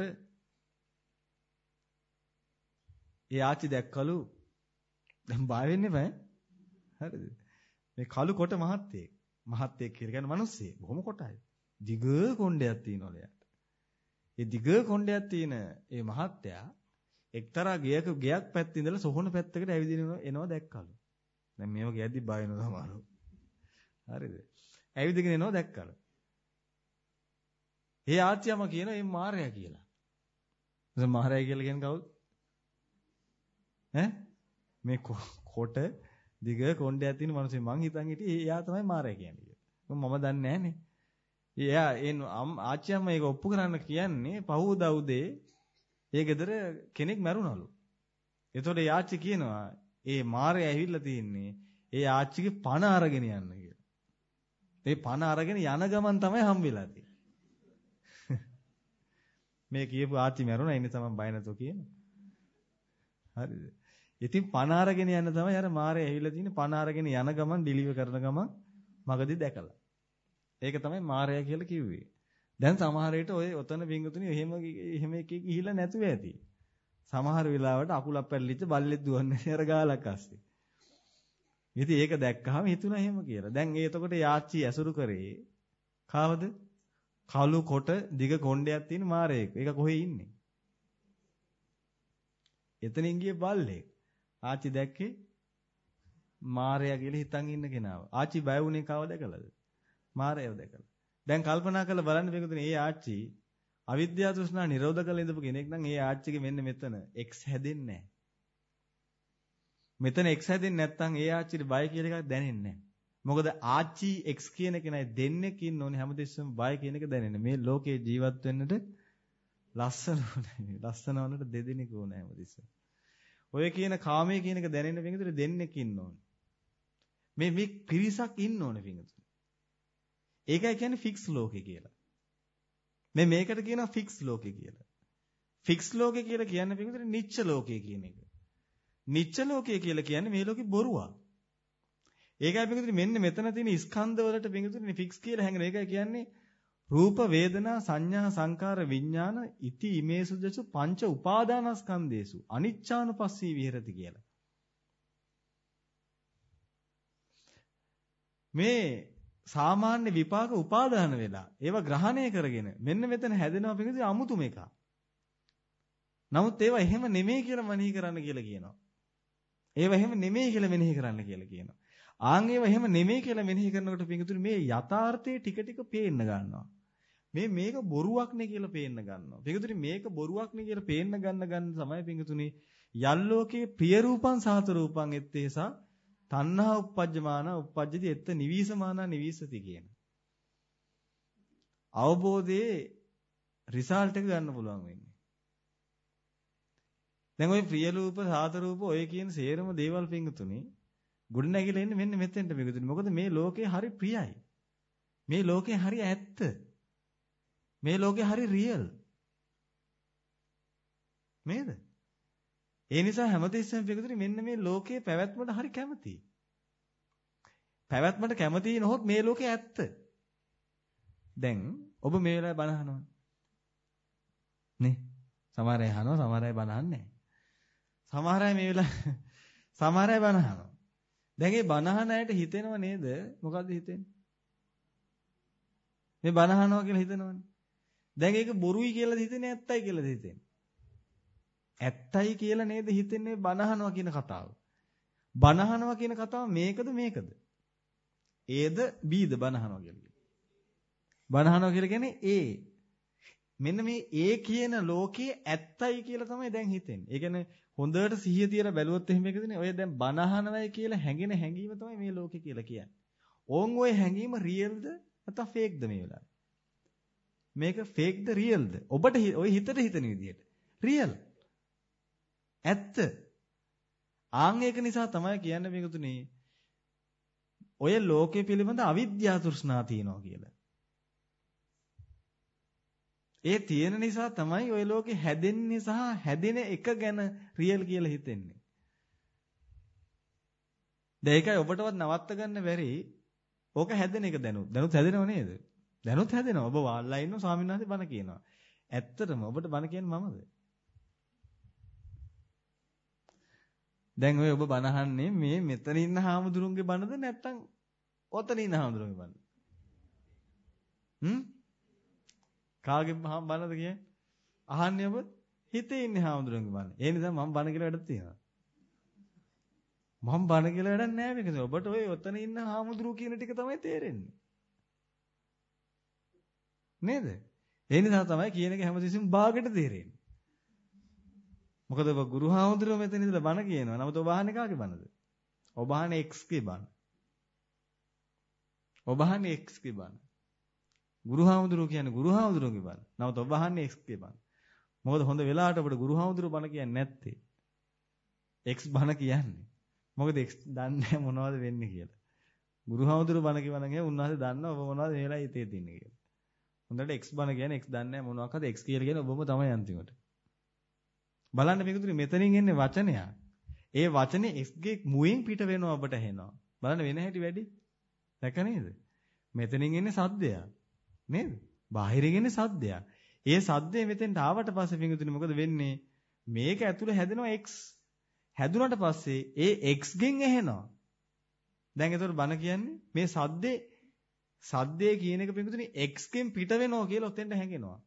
ඒ ආච්චි දැක්කලු දැන් බය වෙන්න එපා. හරිද? මේ කළු කොට මහත්තයෙක්. මහත්තයෙක් කියලා කියන්නේ මිනිස්සෙක්. බොහොම කොටයි. දිග කොණ්ඩයක් තියෙනවලු එයාට. ඒ දිග කොණ්ඩයක් තියෙන ඒ මහත්තයා එක්තරා ගෙයක් පැත්තේ ඉඳලා සොහොන පැත්තකට ඇවිදින එනවා දැක්කලු. දැන් මේව ගියද්දි බය වෙනවා සමහරව. හරිද? ඇවිදගෙන එනවා දැක්කලු. ඒ ආච්චියම කියන මේ මාරයා කියලා. දැන් මාරයා කියලා කියන්නේ කවුද? ඈ? මේ කොට දිග කොණ්ඩයක් තියෙන මිනිස්සු මං හිතන් හිටියේ එයා තමයි මාරයා කියන්නේ. මම දන්නේ නැහනේ. එයා ආච්චියම මේක ඔප්පු කරන්න කියන්නේ පහුවදා උදේ ඒ ගෙදර කෙනෙක් මැරුණලු. එතකොට ඒ ආච්චි කියනවා ඒ මාරයා ඇවිල්ලා තින්නේ ඒ ආච්චිගේ පණ අරගෙන යන්න කියලා. ඒ පණ අරගෙන යන ගමන් තමයි හම්බෙලා තියෙන්නේ. මේ කියපු ආච්චි මැරුණා ඉන්නේ තමයි බය නැතෝ කියනවා. හරිද? ඉතින් පණ අරගෙන යන්න තමයි අර මාරයා ඇවිල්ලා තින්නේ පණ අරගෙන යන ගමන් ඩිලිවර් කරන ගමන් මගදී දැකලා. ඒක තමයි මාරයා කියලා කිව්වේ. දැන් සමහර විට ඔය ඔතන වින්ගතුනි එහෙම එකේ ගිහිලා නැතුව ඇති. සමහර වෙලාවට අකුලක් පැටලිච්ච බල්ලෙක් දුවන්නේ අර ගාලක් අස්සේ. ඉතින් ඒක දැක්කහම හිතුණා එහෙම කියලා. දැන් එතකොට යාච්චි ඇසුරු කරේ කාවද? කළු කොට දිග කොණ්ඩයක් තියෙන මාරයෙක්. ඒක කොහේ ඉන්නේ? එතනින් ගිය බල්ලෙක්. ආච්චි දැක්කේ මාරයා කියලා හිතන් ඉන්න කෙනාව. ආච්චි බය වුණේ කව දැකලාද? මාරයව දැකලා. දැන් කල්පනා කරලා බලන්න මේකතුනේ ඒ ආච්චි අවිද්‍යාව තෘෂ්ණා නිරෝධ කරලා ඉඳපු කෙනෙක් නම් ඒ ආච්චිගේ මෙන්න මෙතන X හැදෙන්නේ නැහැ. මෙතන X හැදෙන්නේ නැත්නම් ඒ ආච්චිට බය කියලා එකක් දැනෙන්නේ නැහැ. මොකද ආච්චි X කියන කෙනයි දෙන්නෙක් ඉන්න ඕනේ හැමදෙස්සම බය කියන එක දැනෙන්නේ. මේ ලෝකේ ජීවත් වෙන්නට ලස්සන ඕනේ. ලස්සන වන්නට දෙදෙනෙක් ඕනේ හැමදෙස්සම. ඔය කියන කාමයේ කියන එක දැනෙන්න පිටුතේ දෙන්නෙක් ඉන්න ඕනේ. මේ පිරිසක් ඉන්න ඕනේ පිටුතේ. ඒකයි කියන්නේ ෆික්ස් ලෝකේ කියලා. මේකට කියනවා ෆික්ස් ලෝකේ කියලා. ෆික්ස් ලෝකේ කියලා කියන්නේ පිටුතේ නිච්ච ලෝකේ කියන එක. නිච්ච ලෝකය කියලා කියන්නේ මේ ලෝකේ බොරුවක්. ඒකයි පිටුතේ මෙන්න මෙතන තියෙන ස්කන්ධ වලට පිටුතේ ෆික්ස් කියලා හැංගෙන. ඒකයි කියන්නේ රූප වේදනා සංඥා සංකාර විඥාන ඉති ඉමේසු දසු පංච උපාදානස්කන්ධේසු අනිච්ඡානුපස්සී විහෙරති කියලා. මේ සාමාන්‍ය විපාක උපාදාන වෙලා ඒවා ග්‍රහණය කරගෙන මෙන්න මෙතන හැදෙනවා පිටුතේ අමුතුම එකක්. නමුත් ඒවා එහෙම නෙමෙයි කියලා මනෙහි කරන්න කියලා කියනවා. ඒවා එහෙම නෙමෙයි කියලා මෙනෙහි කරන්න කියලා කියනවා. ආන් ඒවා එහෙම නෙමෙයි කියලා මෙනෙහි කරනකොට පිටුතුනේ මේ යථාර්ථයේ ටික ටික පේන්න ගන්නවා. මේක බොරුවක් නේ කියලා පේන්න ගන්නවා. පිඟුතුනි මේක බොරුවක් නේ කියලා පේන්න ගන්න තමයි පිඟුතුනි යල්ලෝකේ ප්‍රිය රූපං සාත රූපං එත්තේසා තණ්හා උප්පජ්ජමාන උප්පජ්ජති එත්ත නිවීසමාන නිවීසති කියන. අවබෝධයේ රිසල්ට් එක ගන්න පුළුවන් වෙන්නේ. දැන් ওই ප්‍රිය රූප සාත රූප ඔය කියන සේරම දේවල් පිඟුතුනි ගොඩ නැගිලා ඉන්නේ මෙන්න මෙතෙන්ට පිඟුතුනි. මොකද මේ ලෝකේ හරි ප්‍රියයි. මේ ලෝකේ හරි ඇත්ත. මේ ලෝකේ හරි රියල්. නේද? ඒ නිසා හැමතිස්සෙම පිටුතුනි මෙන්න මේ ලෝකයේ පැවැත්මට හරි කැමතියි. පැවැත්මට කැමති නොහොත් මේ ලෝකේ ඇත්ත. දැන් ඔබ මේ වෙලාවේ බණ අහනවා. නේ? සමහර අය අහනවා, සමහර අය බණ අහන්නේ නැහැ. සමහර අය මේ වෙලාවේ සමහර අය බණ අහනවා. දැන් මේ බණ අහන අයට හිතෙනව නේද? මොකද්ද හිතෙන්නේ? මේ බණ අහනවා කියලා හිතනවනේ. දැන් ඒක බොරුයි කියලාද හිතෙන්නේ ඇත්තයි කියලාද හිතෙන්නේ? ඇත්තයි කියලා නේද හිතෙන්නේ බණ අහනවා කියන කතාව. බණ අහනවා කියන කතාව මේකද මේකද? Aද Bද බණ අහනවා කියලා. බණ අහනවා කියලා කියන්නේ A. මෙන්න මේ A කියන ලෝකයේ ඇත්තයි කියලා තමයි දැන් හිතෙන්නේ. ඒ කියන්නේ හොඳට සිහිය තියලා බැලුවොත් එහෙම එකදනේ ඔය දැන් බණ අහනවයි කියලා හැඟෙන හැඟීම තමයි මේ ලෝකේ කියලා කියන්නේ. ඕන් ඔය හැඟීම රියල්ද නැත්නම් ෆේක්ද මේ වෙලාවේ? මේක ෆේක්ද රියල්ද? ඔබට ඔය හිතට හිතන විදිහට. රියල්. ඇත්ත. ආන් ඒක නිසා තමයි කියන්නේ මේකතුනේ ඔය ලෝකයේ පිළිබඳ අවිද්‍යා තෘෂ්ණා තියෙනවා කියලා. ඒ තියෙන නිසා තමයි ඔය ලෝකේ හැදෙන්නේ සහ හැදෙන එක ගැන රියල් කියලා හිතෙන්නේ. දැන් ඒකයි ඔබටවත් නවත්ත ගන්න බැරි. ඕක හැදෙන එක දැනුත්. දැනුත් හැදෙනව නේද? දැනුත් හැදෙනවා. ඔබ වාල්ලා ඉන්න ස්වාමීන් වහන්සේ බණ කියනවා. ඇත්තටම ඔබට බණ කියන්නේ මමද? දැන් ඔය ඔබ බණ අහන්නේ මේ මෙතන ඉන්න හාමුදුරුවන්ගේ බණද නැත්නම් ඔතන ඉන්න හාමුදුරුවන්ගේ බණද? කාගේ බණද කියන්නේ? අහන්නේ ඔබ හිතේ ඉන්න හාමුදුරුවන්ගේ බණ. ඒ නිසා මම බණ කියලා වැඩක් තියෙනවා. මම බණ කියලා වැඩක් නැහැ මේකද? ඔබට ඔය ඔතන ඉන්න හාමුදුරුවෝ කියන ටික තමයි තේරෙන්නේ. නේද? ඒ නිසා තමයි කියන එක හැමතිස්සෙම භාගයට තේරෙන්නේ. මොකද ඔබ ගුරු හාමුදුරුවෝ මෙතන ඉඳලා බණ කියනවා. නමුත් ඔබ අහන්නේ කාගේ බණද? ඔබ අහන්නේ X ගේ බණ. ඔබ අහන්නේ X ගේ බණ. ගුරු හාමුදුරුවෝ කියන්නේ ගුරු හාමුදුරුවෝගේ බණ. නමුත් ඔබ අහන්නේ X ගේ බණ. මොකද හොඳ වෙලාවට ඔබට ගුරු හාමුදුරුවෝ බණ කියන්නේ නැත්තේ. X බණ කියන්නේ. මොකද X දන්නේ මොනවද වෙන්නේ කියලා. ගුරු හාමුදුරුවෝ බණ කියවනම් උන්වහන්සේ දන්නවා ඔබ මොනවද මේ වෙලාවේ හිතේ තින්නේ කියලා. හොඳට X බණ කියන්නේ X දන්නේ මොනවාක්ද X කියලා කියන්නේ ඔබම තමයි අන්තිමට. බලන්න මේකතුනේ මෙතනින් එන්නේ වචනයක්. ඒ වචනේ X ගේ මුවෙන් පිට වෙනවා ඔබට ඇහෙනවා. බලන්න වෙන හැටි වැඩි. දැක නේද? මෙතනින් එන්නේ සද්දයක්. නේද? බාහිරින් එන්නේ සද්දයක්. ඒ සද්දේ මෙතෙන්ට ආවට පස්සේ මේකතුනේ මොකද වෙන්නේ? මේක ඇතුලේ හැදෙනවා X. හැදුනට පස්සේ ඒ X ගෙන් ඇහෙනවා. දැන් ඒතකොට බණ කියන්නේ මේ සද්දේ කියන එක මේකතුනේ X ගෙන් පිට වෙනවා කියලා ඔතෙන්ට හැංගෙනවා.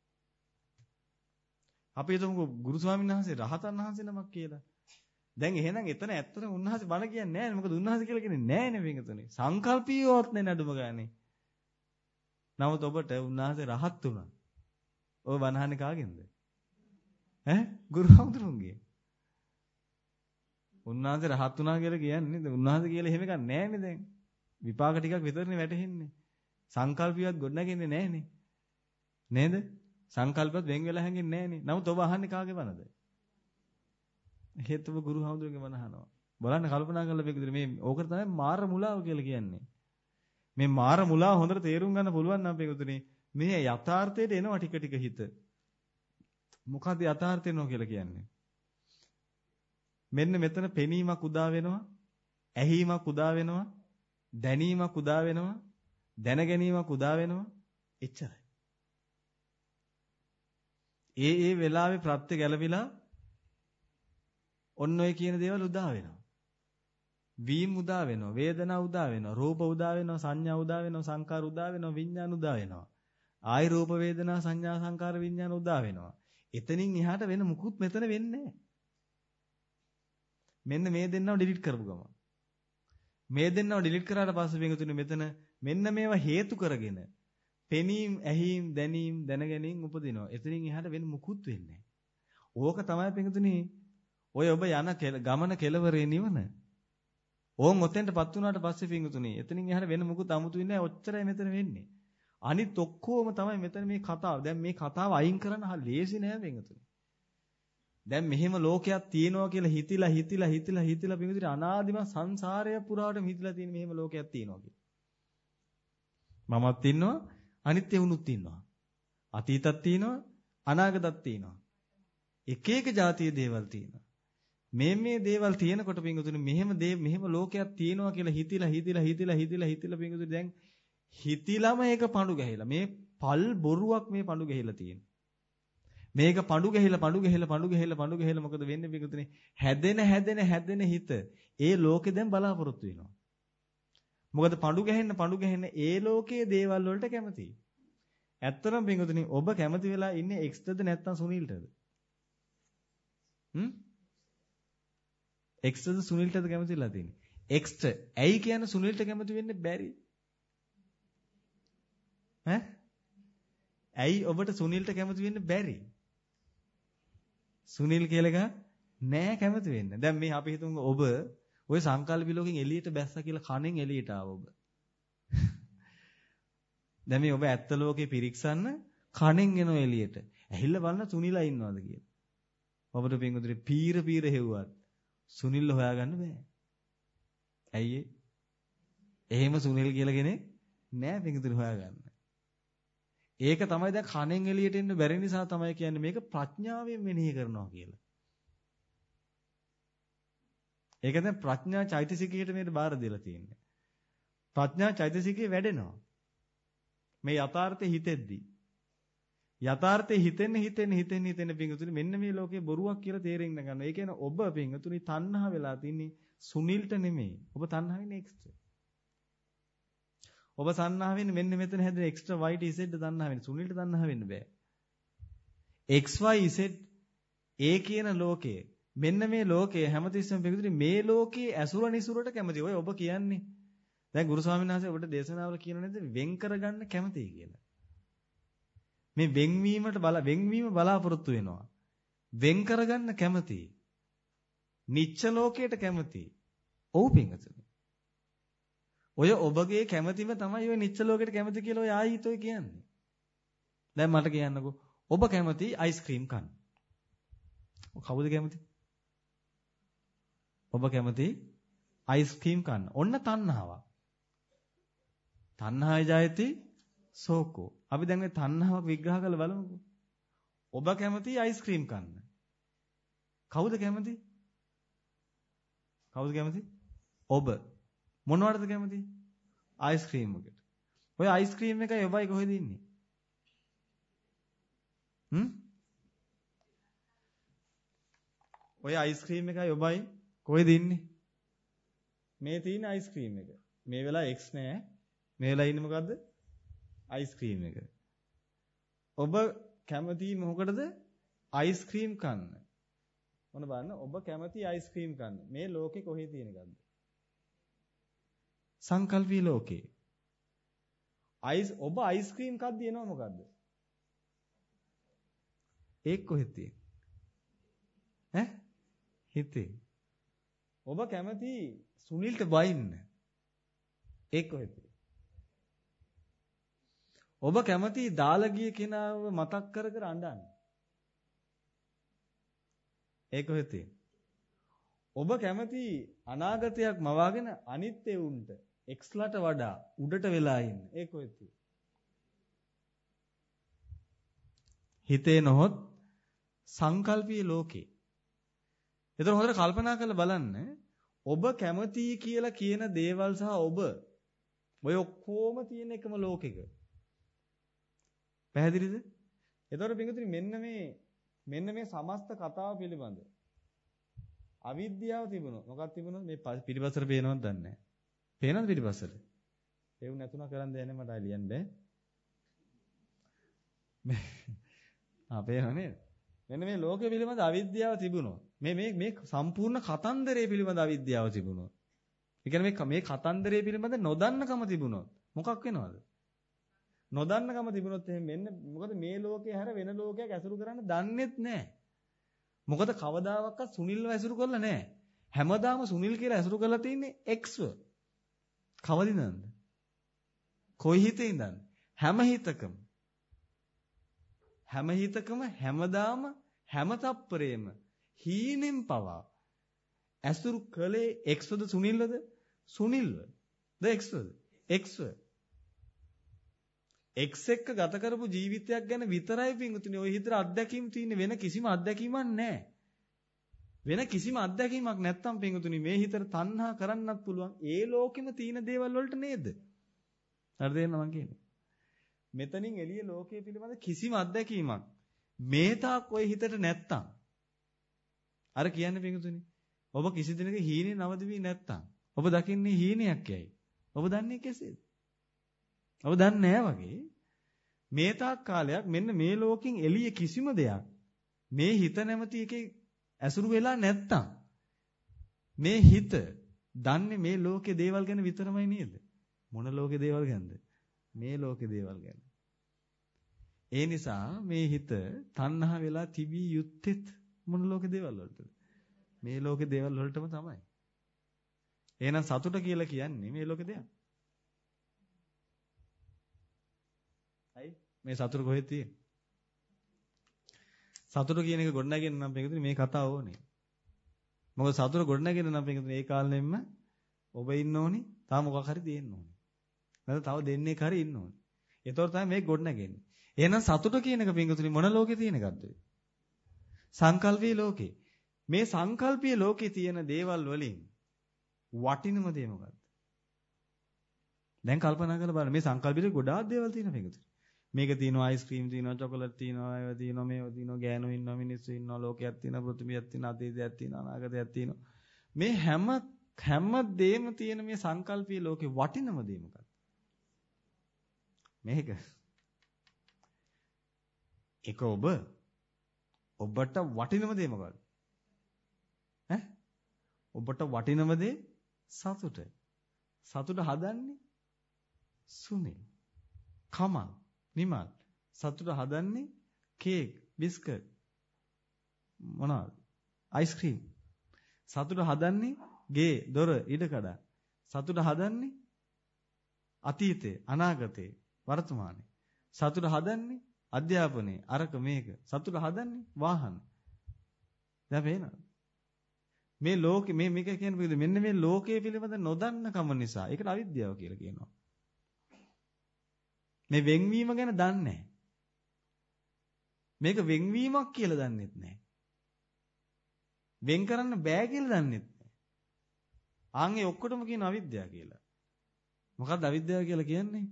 අපි හිතමුකෝ ගුරු ස්වාමීන් වහන්සේ රහතන් වහන්සේ නමක් කියලා. දැන් එහෙනම් එතන ඇත්තටම උන්වහන්සේ බණ කියන්නේ නැහැ. මොකද උන්වහන්සේ කියලා කියන්නේ නැහැ නේ මේකතනේ. සංකල්පීයවත් නේ නඩුම ගානේ. නමුත් ඔබට උන්වහන්සේ රහත් වුණා. ඔය බණ අහන්නේ කාගෙන්ද? ගුරු හාමුදුරුවන්ගේ. උන්වහන්සේ රහත් වුණා කියලා කියන්නේ උන්වහන්සේ කියලා එහෙම එකක් නැහැ නේ දැන්. විපාක ටිකක් විතරනේ වැටෙන්නේ. සංකල්පියවත් ගොඩනගන්නේ නැහැ නේ. නේද? සංකල්පත් වෙන් වෙලා හැංගෙන්නේ නැහනේ. නමුත් ඔබ අහන්නේ කාගේ බණද? හේතුව ගුරු හාමුදුරුවන්ගේ බණ අහනවා. බලන්න කල්පනා කරලා මේකද මේ ඕකට තමයි මාර මුලාව කියලා කියන්නේ. මේ මාර මුලාව හොඳට තේරුම් ගන්න පුළුවන් නම් මේකතුනේ මේ යථාර්ථයට එනවා ටික ටික හිත. මොකද්ද යථාර්ථය එනවා කියලා කියන්නේ? මෙන්න මෙතන පෙනීමක් උදා වෙනවා, ඇහිීමක් උදා වෙනවා, දැනීමක් උදා වෙනවා, දැන ගැනීමක් උදා වෙනවා. එච්චරයි. ඒ වෙලාවේ ප්‍රත්‍ය ගැලවිලා ඔන්න ඔය කියන දේවල් උදා වෙනවා. වීම උදා වෙනවා, වේදනා උදා වෙනවා, රූප උදා වෙනවා, සංඥා උදා වෙනවා, සංකාර උදා වෙනවා, විඥාන උදා වෙනවා. ආයි රූප වේදනා සංඥා සංකාර විඥාන උදා වෙනවා. එතනින් එහාට වෙන මුකුත් මෙතන වෙන්නේ නැහැ. මෙන්න මේ දෙන්නව ඩිලීට් කරපු ගමන්. මේ දෙන්නව ඩිලීට් කරාට පස්සේ වෙන තුනේ මෙතන මෙන්න මේවා හේතු කරගෙන පෙනීම්, ඇහිීම්, දැනීම්, දැනගැනීම් උපදිනවා. එතනින් එහාට වෙන මුකුත් වෙන්නේ නැහැ. ඕක තමයි පිටුතුනි ඔය ඔබ යන ගමන කෙලවරේ නිවන. ඕන් ඔතෙන්ටපත් වුණාට පස්සේ පිටුතුනි එතනින් එහාට වෙන මුකුත් අමුතු වෙන්නේ නැහැ. ඔච්චරයි මෙතන වෙන්නේ. අනිත් ඔක්කොම තමයි මෙතන මේ කතාව. දැන් මේ කතාව අයින් කරන්න ලේසි නෑ පිටුතුනි. දැන් මෙහෙම ලෝකයක් තියෙනවා කියලා හිතිලා පිටුතුනි අනාදිමත් සංසාරය පුරාටම හිතිලා තියෙන මෙහෙම ලෝකයක් තියෙනවා කියලා. මමත් ඉන්නවා අනිත් එවුනුත් ඉන්නවා. අතීතත් තියෙනවා අනාගතත් තියෙනවා. එක එක જાතිය දේවල් තියෙනවා. මේ දේවල් තියෙනකොට පින්වතුනි මෙහෙම ලෝකයක් තියෙනවා කියලා හිතිලා පින්වතුනි දැන් හිතිලම ඒක පඳු ගැහිලා මේ පල් බොරුවක් මේ පඳු ගැහිලා තියෙනවා. මේක පඳු ගැහිලා මොකද වෙන්නේ පින්වතුනි හැදෙන හිත ඒ ලෝකෙ දැන් බලාපොරොත්තු වෙනවා. මොකද පඳු ගැහෙන්න ඒ ලෝකයේ දේවල් වලට කැමතියි. ඇත්තටම පින්වතුනි ඔබ කැමති වෙලා ඉන්නේ එක්ස්ටද නැත්නම් සුනිල්ටද? එක්ස්ටද සුනිල්ටද කැමතිලා තියෙන්නේ? එක්ස්ට ඇයි කියන්නේ සුනිල්ට කැමති වෙන්නේ බැරි? ඈ? ඇයි ඔබට සුනිල්ට කැමති වෙන්න බැරි? සුනිල් කියලා එක නෑ කැමති වෙන්න. දැන් මේ අපි හිතමු ඔබ ওই සංකල්ප ලෝකෙන් එළියට බැස්සා කියලා කණෙන් එළියට ආව ඔබ. දැන් මේ ඔබ ඇත්ත ලෝකේ පිරික්සන්න කණෙන් එනවා එළියට. ඇහිල්ල බලන්න සුනිලා ඉන්නවද කියලා. ඔබට පින්වතුනි පීර හෙව්වත් සුනිල්ව හොයාගන්න බෑ. ඇයි ඒ? එහෙම සුනිල් කියලා කෙනෙක් නෑ පින්වතුනි හොයාගන්න. ඒක තමයි දැන් කණෙන් එළියට එන්න බැරි නිසා තමයි කියන්නේ මේක ප්‍රඥාවෙන් මෙනෙහි කරනවා කියලා. ඒක දැන් ප්‍රඥා චෛතසිකයට මේක බාර දීලා තියෙන්නේ. ප්‍රඥා චෛතසිකේ වැඩෙනවා. මේ යථාර්ථය හිතෙද්දි. යථාර්ථය හිතෙන්න පිංගුතුනි මෙන්න මේ ලෝකේ බොරුවක් කියලා තේරෙන්න ගන්නවා. ඒ කියන්නේ ඔබ පිංගුතුනි තණ්හා වෙලා තින්නේ සුනිල්ට නෙමෙයි. ඔබ තණ්හා වෙන්නේ එක්ස්ට්‍රා. ඔබ තණ්හා වෙන්නේ මෙන්න මෙතන හැදෙන එක්ස්ට්‍රා y z තණ්හා වෙන්නේ. සුනිල්ට තණ්හා වෙන්න බෑ. x y z ඒ කියන ලෝකයේ මෙන්න මේ ලෝකයේ හැමතිස්සෙම පිටුතුනි මේ ලෝකයේ ඇසුර නිසුරට කැමති. ඔය ඔබ කියන්නේ. දැන් ගුරු ස්වාමීන් වහන්සේ ඔබට දේශනාවල කියනෝ නේද වෙන් කරගන්න කැමතියි කියලා. මේ වෙන්වීම බලාපොරොත්තු වෙනවා. වෙන් කරගන්න කැමතියි. නිච්ච ලෝකයට කැමතියි. ඔව් පිටුතුනි. ඔය ඔබගේ කැමැතිම තමයි ඔය නිච්ච ලෝකයට කැමති කියලා ඔය ආයිත් ඔය කියන්නේ. දැන් මට කියන්නකෝ ඔබ කැමති අයිස්ක්‍රීම් කන්න. කවුද කැමති? ඔබ කැමති අයිස්ක්‍රීම් කන්න. ඔන්න තණ්හාවක්. තණ්හාය ජයති සෝකෝ. අපි දැන් මේ තණ්හාවක් විග්‍රහ කරලා බලමුකෝ. ඔබ කැමති අයිස්ක්‍රීම් කන්න. කවුද කැමති? ඔබ. මොනවටද කැමති? අයිස්ක්‍රීම් එකට. ඔය අයිස්ක්‍රීම් එකයි ඔබයි කොහෙද ඉන්නේ? ඔය අයිස්ක්‍රීම් එකයි ඔබයි කොහෙද ඉන්නේ? මේ තියෙන අයිස්ක්‍රීම් එක. මේ වෙලාව X නෑ. මේ වෙලාව ඉන්නේ මොකද්ද? අයිස්ක්‍රීම් එක. ඔබ කැමති මොකටද? අයිස්ක්‍රීම් කන්න. මොන බලන්න ඔබ කැමති අයිස්ක්‍රීම් කන්න. මේ ලෝකේ කොහේ තියෙන එකක්ද? සංකල්පී ලෝකේ. ඔබ අයිස්ක්‍රීම් කද්දී එනවා මොකද්ද? ඒක කොහෙද තියෙන්නේ? හිතේ. ඔබ කැමති සුනිල්ට බයින්න. ඒක කොහෙද? ඔබ කැමති දාලා ගිය කෙනාව මතක් කර කර අඬන්න. ඒක කොහෙද? ඔබ කැමති අනාගතයක් මවාගෙන අනිත් එවුන්ට එක්ස්ලට වඩා උඩට වෙලා ඉන්න. ඒක කොහෙද? හිතේ නොහොත් සංකල්පීය ලෝකේ. ඒතර හොඳට කල්පනා කරලා බලන්න ඔබ කැමති කියලා කියන දේවල් සහ ඔබ ඔය ඔක්කොම තියෙන එකම ලෝකෙක. පැහැදිලිද? ඒතර පිටුතුනි මෙන්න මේ සමස්ත කතාව පිළිබඳ අවිද්‍යාව තිබුණොත් මොකක්ද තිබුණොත් මේ පිටිපස්සට පේනවද දන්නේ නැහැ. පේනවද පිටිපස්සට? ඒව නැතුණා කරන් දෙන්නේ මට ලියන්න බෑ. පේනව නේද? මෙන්න මේ ලෝකෙ පිළිබඳ අවිද්‍යාව තිබුණොත් මේ සම්පූර්ණ කතන්දරය පිළිබඳ අවිද්‍යාව තිබුණොත්. ඒ කියන්නේ මේ කතන්දරය පිළිබඳ නොදන්නකම තිබුණොත් මොකක් වෙනවද? නොදන්නකම තිබුණොත් එහෙනම් මෙන්න මොකද මේ ලෝකේ හැර වෙන ලෝකයක් ඇසුරු කරන්න දන්නෙත් නැහැ. මොකද කවදාවත් සුනිල්ව ඇසුරු කරලා නැහැ. හැමදාම සුනිල් කියලා ඇසුරු කරලා තින්නේ එක්ස්ව. කවදින්ද? කොයි හිතේ ඉඳන්? හැම හිතකම හැමදාම හැම තප්පරේම හීනෙන් පවා ඇසුරු කළේ එක්ස්වද සුනිල්වද? සුනිල්ව. ද එක්ස්වද? එක්ස්ව. එක්ස් එක්ක ගත කරපු ජීවිතයක් ගැන විතරයි පිංගුතුනි ඔය හිතේ අත්දැකීම් තියෙන්නේ වෙන කිසිම අත්දැකීමක් නැහැ. වෙන කිසිම අත්දැකීමක් නැත්තම් පිංගුතුනි මේ හිතට තණ්හා කරන්නත් පුළුවන්. ඒ ලෝකෙම තියෙන දේවල් වලට නේද? හරිද මම කියන්නේ? මෙතනින් එළිය ලෝකයේ පිළිබඳ කිසිම අත්දැකීමක් මේ තාක් ඔය හිතට නැත්තම් අර කියන්නේ පිංගුතුනි ඔබ කිසි දිනක හීනේ නවදි වී නැත්තම් ඔබ දකින්නේ හීනයක් යයි. ඔබ දන්නේ කෙසේද? ඔබ දන්නේ නැහැ වගේ මේ තාක් කාලයක් මෙන්න මේ ලෝකෙන් එළිය කිසිම දෙයක් මේ හිත නැමැති එකේ ඇසුරු වෙලා නැත්තම් මේ හිත දන්නේ මේ ලෝකේ දේවල් ගැන විතරමයි නේද? මොන ලෝකේ දේවල් ගැනද? මේ ලෝකේ දේවල් ගැන. ඒ නිසා මේ හිත තණ්හා වෙලා තිබී යුත්තේත් මොන ලෝකේ දේවල් වලටද? මේ ලෝකේ දේවල් වලටම තමයි. එහෙනම් සතුට කියලා කියන්නේ මේ ලෝකේ දෙයක්. අයි මේ සතුට කොහෙද තියෙන්නේ? සතුට කියන එක ගොඩනගන්න නම් පිටුනේ මේ කතාව ඕනේ. මොකද සතුට ගොඩනගන්න නම් පිටුනේ ඒ කාලෙෙම ඔබ ඉන්න ඕනි, තා මොකක් හරි දෙන්න ඕනි. නැත්නම් තව දෙන්නෙක් හරි ඉන්න ඕනි. ඒතකොට තමයි මේක ගොඩනගන්නේ. එහෙනම් සතුට කියන එක පිටුනේ මොන ලෝකේ තියෙන එකක්ද? සංකල්පීය ලෝකේ. මේ සංකල්පීය ලෝකේ තියෙන දේවල් වලින් වටිනම දේ මොකද්ද? දැන් කල්පනා කරලා බලන්න මේ සංකල්පෙට ගොඩාක් දේවල් තියෙනවා පිටුනේ. මේක තියෙනවා අයිස්ක්‍රීම් තියෙනවා චොකලට් තියෙනවා ඒවා තියෙනවා මේවා තියෙනවා ගෑනු ඉන්නවා මිනිස්සු ඉන්නවා ලෝකයක් තියෙනවා පෘථිවියක් තියෙනවා අතීතයක් තියෙනවා අනාගතයක් තියෙනවා මේ හැම දෙයක්ම තියෙන මේ සංකල්පීය ලෝකේ වටිනම දේ මොකක්ද මේක ඒක ඔබට වටිනම දේ මොකක්ද ඈ ඔබට වටිනම දේ සතුට හදන්නේ සුනේ කමල් නිමල් සතුට හදන්නේ කේක් බිස්කට් මොනවාද අයිස්ක්‍රීම් සතුට හදන්නේ ගේ දොර ඉඩකඩ සතුට හදන්නේ අතීතේ අනාගතේ වර්තමානයේ සතුට හදන්නේ අධ්‍යාපනයේ අරක මේක සතුට හදන්නේ වාහන දැන් පේනවද මේ ලෝකේ මේක කියන්නේ මෙන්න මේ ලෝකයේ පිළිබඳ නොදන්න කම නිසා ඒකට අවිද්‍යාව කියලා කියනවා මේ වෙන්වීම ගැන දන්නේ නැහැ. මේක වෙන්වීමක් කියලා දන්නෙත් නැහැ. වෙන් කරන්න බෑ කියලා දන්නෙත් නැහැ. ආන්ගේ ඔක්කොටම කියන අවිද්‍යාව කියලා. මොකක්ද අවිද්‍යාව කියලා කියන්නේ?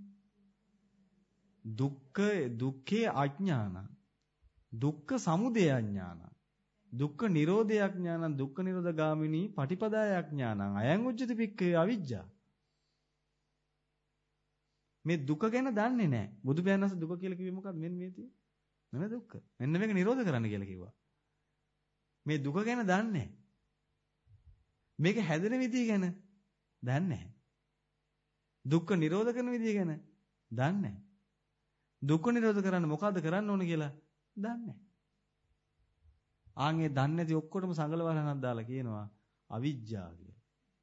දුක්ඛේ අඥාන. දුක්ඛ සමුදය අඥාන. දුක්ඛ නිරෝධය අඥාන. දුක්ඛ නිරෝධ ගාමිනී පටිපදාය අඥානං. අයං උච්චති පික්ඛේ අවිජ්ජා. මේ දුක ගැන දන්නේ නැහැ. බුදු පියාණන්ස දුක කියලා කිව්වේ මොකක්ද? මෙන්න මේ තියෙන්නේ. මෙන්න දුක්ඛ. මෙන්න මේක නිරෝධ කරන්න කියලා කිව්වා. මේ දුක ගැන දන්නේ නැහැ. මේක හැදෙන විදිය ගැන දන්නේ නැහැ. දුක්ඛ නිරෝධ කරන විදිය ගැන දන්නේ නැහැ. දුක්ඛ නිරෝධ කරන්න මොකද්ද කරන්න ඕන කියලා දන්නේ නැහැ. ආන්ගේ දන්නේ නැති ඔක්කොටම සංගලවරණක් දාලා කියනවා අවිජ්ජා කියලා.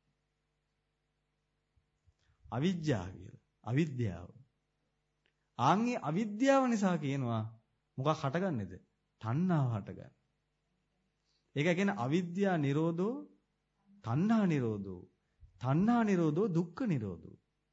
අවිජ්ජා කියලා. අවිද්‍යාව. ආන්ගේ අවිද්‍යාව නිසා කියනවා මොකක් හටගන්නේද? තණ්හාව හටගන්න. ඒක කියන්නේ අවිද්‍යා නිරෝධෝ තණ්හා නිරෝධෝ. තණ්හා නිරෝධෝ දුක්ඛ නිරෝධෝ.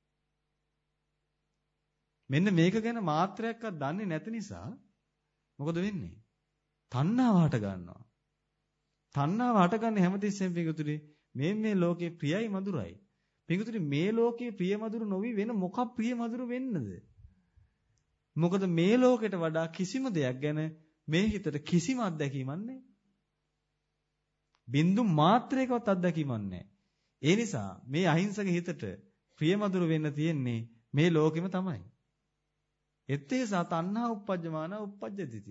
මෙන්න මේක ගැන මාත්‍රයක්වත් දන්නේ නැති නිසා මොකද වෙන්නේ? තණ්හාව හට ගන්නවා. තණ්හාව හටගන්නේ හැමතිස්සෙම පිටුතුනේ මේ ලෝකේ ප්‍රියයි මధుරයි. පිටුතුනේ මේ ලෝකේ ප්‍රිය මధుර නොවි වෙන මොකක් ප්‍රිය මధుර වෙන්නද? මොකද මේ ලෝකෙට වඩා කිසිම දෙයක් ගැන මේ හිතට කිසිම අත්දැකීමක් නැහැ. බින්දු මාත්‍රයකවත් අත්දැකීමක් නැහැ. ඒ නිසා මේ අහිංසක හිතට ප්‍රිය මధుර වෙන්න තියෙන්නේ මේ ලෝකෙම තමයි. එත්තේසා තණ්හා උප්පජ්ජමාන උප්පජ්ජතිති.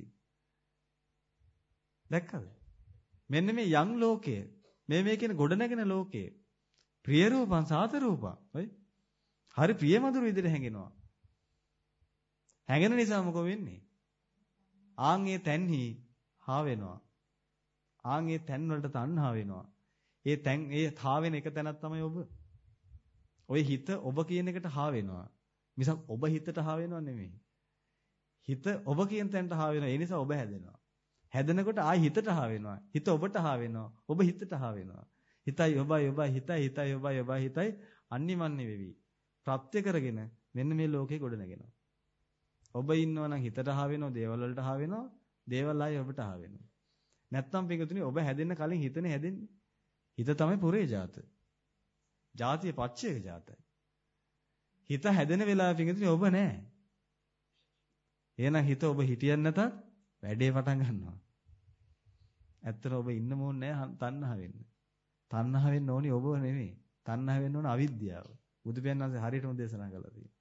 දැක්කද? මෙන්න මේ යම් ලෝකය මේ කියන ගොඩනැගෙන ලෝකය ප්‍රිය රූපං සාත රූපං. හරි ප්‍රිය මధుර විදිහට හැඟෙනවා. හැඟෙන නිසා මොකෝ වෙන්නේ? ආන් ඒ තැන්හි හා වෙනවා. ආන් ඒ තැන් වලට තණ්හා වෙනවා. ඒ තැන් ඒ හා වෙන එක තැනක් තමයි ඔබ. ඔය හිත ඔබ කියන එකට හා වෙනවා. මිසක් ඔබ හිතට හා වෙනව නෙමෙයි. හිත ඔබ කියන තැනට හා වෙනවා. ඒ නිසා ඔබ හැදෙනවා. හැදෙනකොට ආයි හිතට හා වෙනවා. හිත ඔබට හා වෙනවා. ඔබ හිතට හා වෙනවා. හිතයි ඔබයි ඔබයි හිතයි ඔබයි ඔබයි හිතයි අන්නිමන්නේ වෙවි. ප්‍රත්‍ය කරගෙන මෙන්න මේ ලෝකේ ගොඩ නැගෙනවා. ඔබ ඉන්නවා නම් හිතට හා වෙනවා, දේවල් වලට හා වෙනවා, දේවල් ආයි ඔබට හා වෙනවා. නැත්තම් පිටුතුනි ඔබ හැදෙන්න කලින් හිතනේ හැදෙන්නේ. හිත තමයි පුරේ ජාත. ජාතිය පච්චේක ජාතයි. හිත හැදෙන වෙලාවෙ පිටුතුනි ඔබ නැහැ. එහෙනම් හිත ඔබ හිටියන් නැතත් වැඩේ පටන් ගන්නවා. ඇත්තට ඔබ ඉන්න ඕනේ නැහැ තණ්හා වෙන්න. තණ්හා වෙන්න ඕනි ඔබ නෙමෙයි. තණ්හා වෙන්න ඕන අවිද්‍යාව. බුදු පියාණන්සේ හරියටම දේශනා කළා තියෙනවා.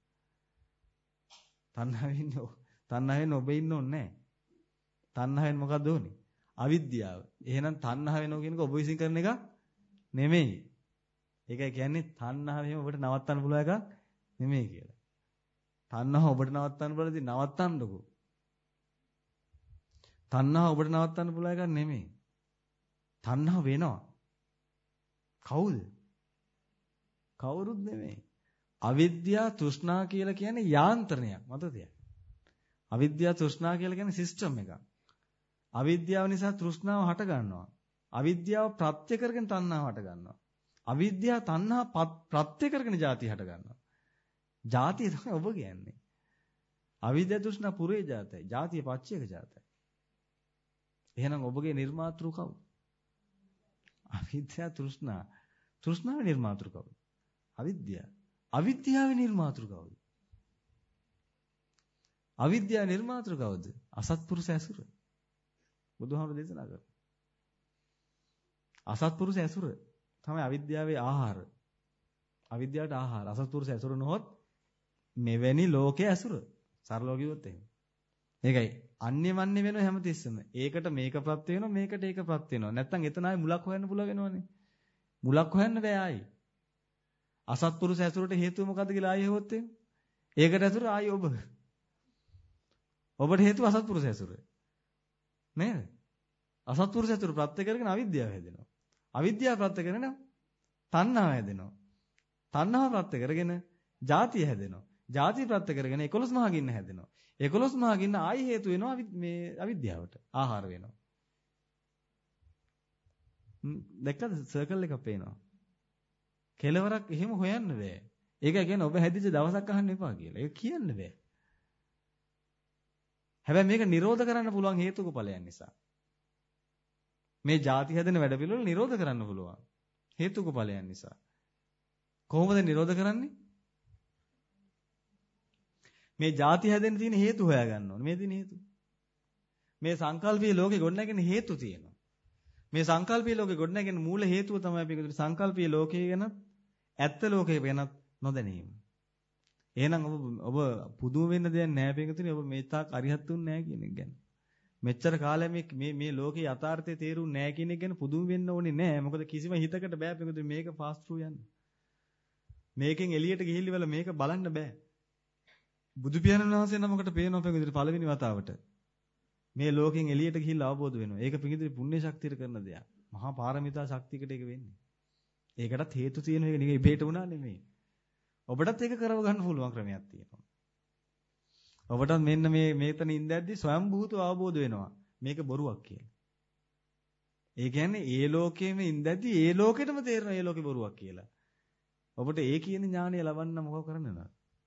තණ්හා වෙන්න ඔබ ඉන්න ඕනේ නැහැ. තණ්හා වෙන්න මොකද්ද ඕනේ? අවිද්‍යාව. එහෙනම් තණ්හා වෙනවා කියන එක ඔබ විසින් කරන එක නෙමෙයි. ඒකයි කියන්නේ තණ්හාවෙම ඔබට නවත්තන්න පුළුවන් එකක් නෙමෙයි කියලා. තණ්හාව ඔබට නවත්තන්න බලද්දී නවත්තන්නකෝ. තණ්හාව ඔබට නවත්තන්න පුළුවන් එකක් නෙමෙයි. තණ්හාව වෙනවා. කවුද? කවුරුත් නෙමෙයි. අවිද්‍යාව තෘෂ්ණා කියලා කියන්නේ යාන්ත්‍රණයක් මතකද? අවිද්‍යාව තෘෂ්ණා කියලා කියන්නේ සිස්ටම් එකක්. අවිද්‍යාව නිසා තෘෂ්ණාව හට ගන්නවා. අවිද්‍යාව ප්‍රත්‍ය කරගෙන තණ්හාව හට ගන්නවා. අවිද්‍යාව තණ්හා ප්‍රත්‍ය කරගෙන ජාතිය හට ගන්නවා. ජාතිය තමයි ඔබ කියන්නේ. අවිද්‍යාව තෘෂ්ණා පුරේ ජාතයි. ජාතිය පච්චේක ජාතයි. එහෙනම් ඔබගේ නිර්මාතෘ කවුද? අවිද්‍යාව තෘෂ්ණා. තෘෂ්ණාවේ නිර්මාතෘ කවුද? අවිද්‍යාව. අවිද්‍යාවේ නිර්මාතෘ කවුද? අවිද්‍යාව නිර්මාතෘ කවුද? අසත්පුරුෂ ඇසුර. බුදුහාමුදුරු දේශනා කරා. අසත්පුරුෂ ඇසුර තමයි අවිද්‍යාවේ ආහාර. අවිද්‍යාවට ආහාර. අසත්පුරුෂ ඇසුර නොහොත් මෙවැනි ලෝකයේ ඇසුර. සරලව කිව්වොත් එහෙම. ඒකයි අන්‍යමන්‍ය වෙනව හැමතිස්සෙම. ඒකට මේක ප්‍රත්‍ය වෙනවා මේකට ඒක ප්‍රත්‍ය වෙනවා. නැත්තම් එතන ආයි මුලක් හොයන්න පුළුවන් වෙනවනේ. මුලක් හොයන්න බෑ ආයි. අසත්පුරුෂ ඇසුරට හේතුව මොකද්ද කියලා ආයි හෙවොත් එහෙම. ඒකට ඇසුර ආයි ඔබ. ඔබට හේතුව අසත්පුරුෂ ඇසුර. නේද? අසත්පුරුෂ ඇසුර ප්‍රත්‍ය කරගෙන අවිද්‍යාව හැදෙනවා. අවිද්‍යාව ප්‍රත්‍ය කරගෙන තණ්හාව හැදෙනවා. තණ්හාව ප්‍රත්‍ය කරගෙන ජාතිය හැදෙනවා. ජාතිය ප්‍රත්‍ය කරගෙන 11 මහා ගින්න හැදෙනවා. 11 මහා ගින්න ආයි හේතු වෙනවා මේ අවිද්‍යාවට. ආහාර වෙනවා. දැක්කද සර්කල් එක පේනවා. කෙලවරක් එහෙම හොයන්න බෑ. ඒක කියන්නේ ඔබ හැදිච්ච දවසක් අහන්න එපා කියලා. ඒක කියන්න බෑ. හැබැයි මේක නිරෝධ කරන්න පුළුවන් හේතුක ඵලයන් නිසා. මේ ಜಾති හැදෙන වැඩ පිළිවෙල නිරෝධ කරන්න පුළුවන්. හේතුක ඵලයන් නිසා. කොහොමද නිරෝධ කරන්නේ? මේ ಜಾති හැදෙන්න තියෙන හේතු හොයාගන්න ඕනේ. මේ දින හේතු. මේ සංකල්පීය ලෝකේ ගොඩනැගෙන හේතු තියෙනවා. මේ සංකල්පීය ලෝකේ ගොඩනැගෙන මූල හේතුව තමයි අපි කියුවේ සංකල්පීය ලෝකයේ ගැන ඇත්ත ලෝකයේ වෙනත් නොදැනීම. එහෙනම් ඔබ පුදුම වෙන්න දෙයක් නැහැ පිටුතුනේ. ඔබ මේ තාක් අරිහත්තුන් නැහැ කියන එක ගැන. මෙච්චර කාලයක් මේ ලෝකේ යථාර්ථය තේරුම් නැහැ කියන එක ගැන පුදුම වෙන්න ඕනේ නැහැ. මොකද කිසිම හිතකට බෑ පිටුතුනේ මේක ෆාස්ට් ෆූ යන්න. මේකෙන් එළියට ගිහිල්ලා මේක බලන්න බෑ. බුදු පියාණන් වහන්සේ නමකට පේනවා පිටුතුනේ පළවෙනි වතාවට. මේ ලෝකෙන් එළියට ගිහිල්ලා අවබෝධ වෙනවා. ඒක පිටුතුනේ පුණ්‍ය ශක්තියට කරන දෙයක්. මහා පාරමිතා ශක්තියකට ඒක වෙන්නේ. ඒකටත් හේතු තියෙන එක නෙවෙයි ඉබේට වුණා නෙමෙයි. ඔබටත් ඒක කරව ගන්න පුළුවන් ක්‍රමයක් තියෙනවා. ඔබටත් මෙන්න මේ මේතන ඉඳද්දි ස්වයම්භූතව අවබෝධ වෙනවා. මේක බොරුවක් කියලා. ඒ කියන්නේ ඒ ලෝකෙම ඉඳද්දි ඒ ලෝකෙටම තේරෙනවා ඒ ලෝකේ බොරුවක් කියලා. ඔබට ඒ කියන ඥානය ලබන්න මොකව කරන්නද?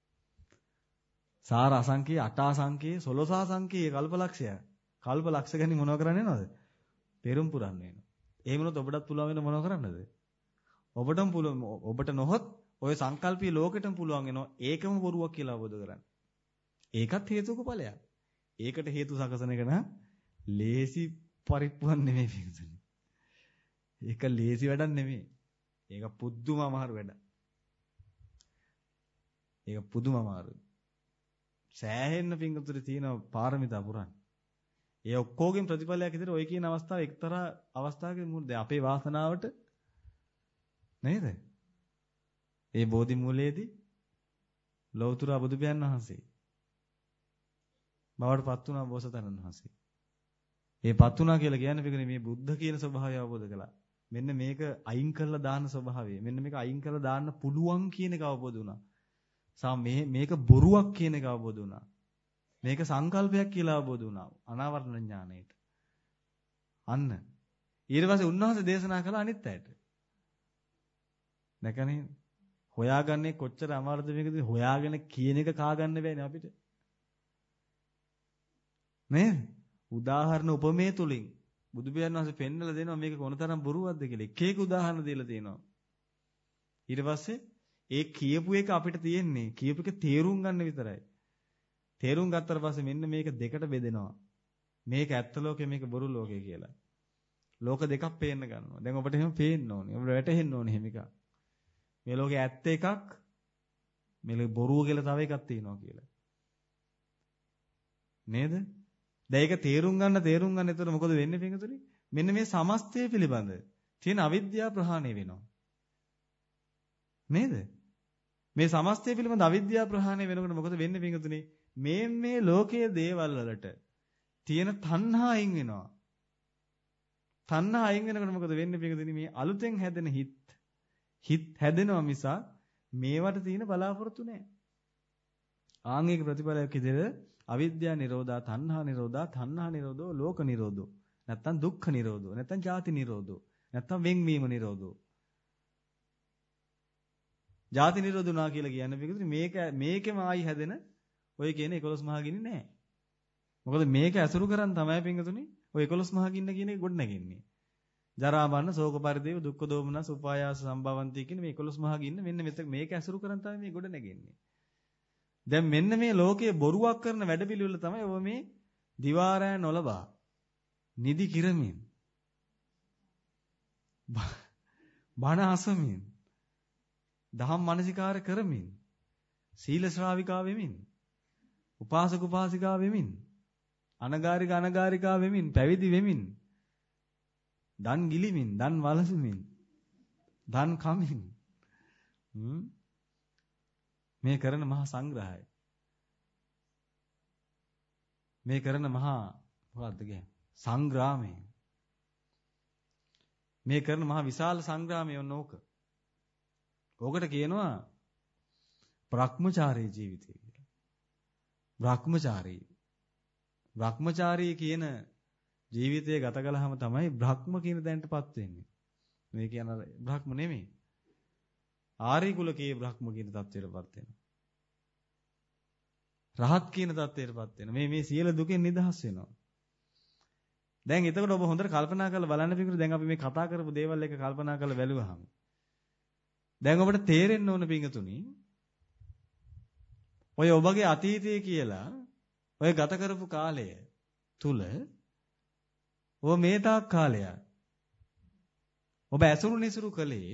සාර අසංකේ අටාසංකේ සොළොසාසංකේ කල්පලක්ෂය. කල්පලක්ෂ ගන්නේ මොනව කරන්නේ නේද? පෙරම් පුරන්න වෙනවා. එහෙම වුණොත් ඔබටත් පුළුවන් වෙන මොනව කරන්නද? ඔබටම පුළුවන් ඔබට නොහොත් ඔය සංකල්පීය ලෝකෙටම පුළුවන් වෙනවා ඒකම බොරුවක් කියලා අවබෝධ කරගන්න. ඒකත් හේතුක ඵලයක්. ඒකට හේතු සකසන එක නම් ලේසි පරිප්පුවක් නෙමෙයි පිටුතුනි. ඒක ලේසි වැඩක් නෙමෙයි. ඒක පුදුම අමාරු වැඩක්. ඒක පුදුම අමාරුයි. සෑහෙන්න පිටුතුනි තියෙන පාරමිතා පුරන්න. ඒ ඔක්කොගෙන් ප්‍රතිඵලයක් විදිහට ඔය කියන අවස්ථාව එක්තරා අවස්ථාවකදී මොකද අපේ වාසනාවට නේද? ඒ බෝධි මූලයේදී ලෞතර බුදු පියාණන් වහන්සේ බවට පත් වුණා බෝසතාණන් වහන්සේ. ඒ පත් වුණා කියලා කියන්නේ පිටුනේ මේ බුද්ධ කියන ස්වභාවය අවබෝධ කළා. මෙන්න මේක අයින් කරලා දාන්න ස්වභාවය. මෙන්න මේක අයින් කරලා දාන්න පුළුවන් කියන එක අවබෝධ වුණා. මේක බොරුවක් කියන එක අවබෝධ වුණා. මේක සංකල්පයක් කියලා අවබෝධ වුණා. අනාවරණ ඥාණයට. අන්න. ඊට පස්සේ උන්වහන්සේ දේශනා කළා අනිත් අයට. නැකනේ හොයාගන්නේ කොච්චර අමාරුද මේකද? හොයාගෙන කියන එක කා ගන්න බෑනේ අපිට. නේද? උදාහරණ උපමේ තුලින් බුදු පියාණන් වහන්සේ පෙන්නලා දෙනවා මේක කොනතරම් බොරුවක්ද කියලා. එක එක උදාහරණ දීලා තියෙනවා. ඊට පස්සේ ඒ කියපු එක අපිට තියෙන්නේ කියපු එක තේරුම් ගන්න විතරයි. තේරුම් ගත්තට පස්සේ මෙන්න මේක දෙකට බෙදෙනවා. මේක ඇත්ත ලෝකේ මේක බොරු ලෝකේ කියලා. ලෝක දෙකක් පේන්න ගන්නවා. දැන් ඔබට එහෙම පේන්න ඕනේ. ඔබට වැටහෙන්න ඕනේ එහෙම එකක්. මේ ලෝකේ ඇත්ත එකක් මේ බොරුව කියලා තව එකක් තියෙනවා කියලා. නේද? දැන් ඒක තේරුම් ගන්න එතකොට මොකද වෙන්නේ පිටුතුනි? මෙන්න මේ සමස්තය පිළිබඳ තියෙන අවිද්‍යාව ප්‍රහාණය වෙනවා. නේද? මේ සමස්තය පිළිබඳ අවිද්‍යාව ප්‍රහාණය වෙනකොට මොකද වෙන්නේ පිටුතුනි? මේ ලෝකයේ දේවල් වලට තියෙන තණ්හා අයින් වෙනවා. තණ්හා අයින් වෙනකොට මොකද වෙන්නේ පිටුතුනි? මේ අලුතෙන් හැදෙන හිත හැදෙනවා මිස මේවට තියෙන බලාපොරොත්තු නැහැ. ආංගික ප්‍රතිපලයක් විදිහට අවිද්‍යා නිරෝධා තණ්හා නිරෝධෝ ලෝක නිරෝධෝ නැත්තම් දුක්ඛ නිරෝධෝ නැත්තම් ජාති නිරෝධෝ නැත්තම් වෙන්වීම නිරෝධෝ. ජාති නිරෝධුනා කියලා කියන්නේ පිටුතුනි මේකෙම ආයි හැදෙන ඔය කියන 11 මහා ගිනි නැහැ. මොකද මේක ඇසුරු කරන් තමයි පිටුතුනි ඔය 11 මහා ගින්න කියන එක ගොඩ නැගෙන්නේ. ජරා මරණ ශෝක පරිදේව දුක්ඛ දෝමනස් උපායාස සම්භවಂತಿ කියන මේ 11 මහා ගින්න මෙන්න මේක ඇසුරු කරන් තමයි මේ ගොඩ නැගෙන්නේ. දැන් මෙන්න මේ ලෝකයේ බොරුවක් කරන වැඩපිළිවෙල තමයි ඔබ මේ දිවාරය නොලබා නිදි කිරමින් බණ අසමින් දහම් මනසිකාර කරමින් සීල ශ්‍රාවිකා වෙමින් උපාසක උපාසිකා වෙමින් අනගාരികා වෙමින් පැවිදි වෙමින් දන් ගිලිමින් දන් වලසමින් දන් කමින් මේ කරන මහා සංග්‍රහය මේ කරන මහා මොකක්ද කියන්නේ සංග්‍රාමය මේ කරන මහා විශාල සංග්‍රාමය ඕක. ඕකට කියනවා බ්‍රහ්මචාරී ජීවිතය කියලා. බ්‍රහ්මචාරී කියන ජීවිතය ගත කළාම තමයි බ්‍රහ්ම කියන තැනටපත් වෙන්නේ. මේ කියන බ්‍රහ්ම නෙමෙයි. ආර්ය කුලකයේ බ්‍රහ්ම කියන தත්ත්වයටපත් වෙනවා. රහත් කියන தත්ත්වයටපත් වෙනවා. මේ සියලු දුකෙන් නිදහස් වෙනවා. දැන් එතකොට ඔබ හොඳට කල්පනා කරලා බලන්න පිටුනේ දැන් අපි මේ කතා කරපු දේවල් එක කල්පනා කරලා බැලුවාම දැන් ඔබට තේරෙන්න ඕන පිටුතුනි ඔය ඔබගේ අතීතය කියලා ඔය ගත කරපු කාලය තුල ඔබ මේ තාක් කාලයක් ඔබ ඇසුරු නිසුරු කළේ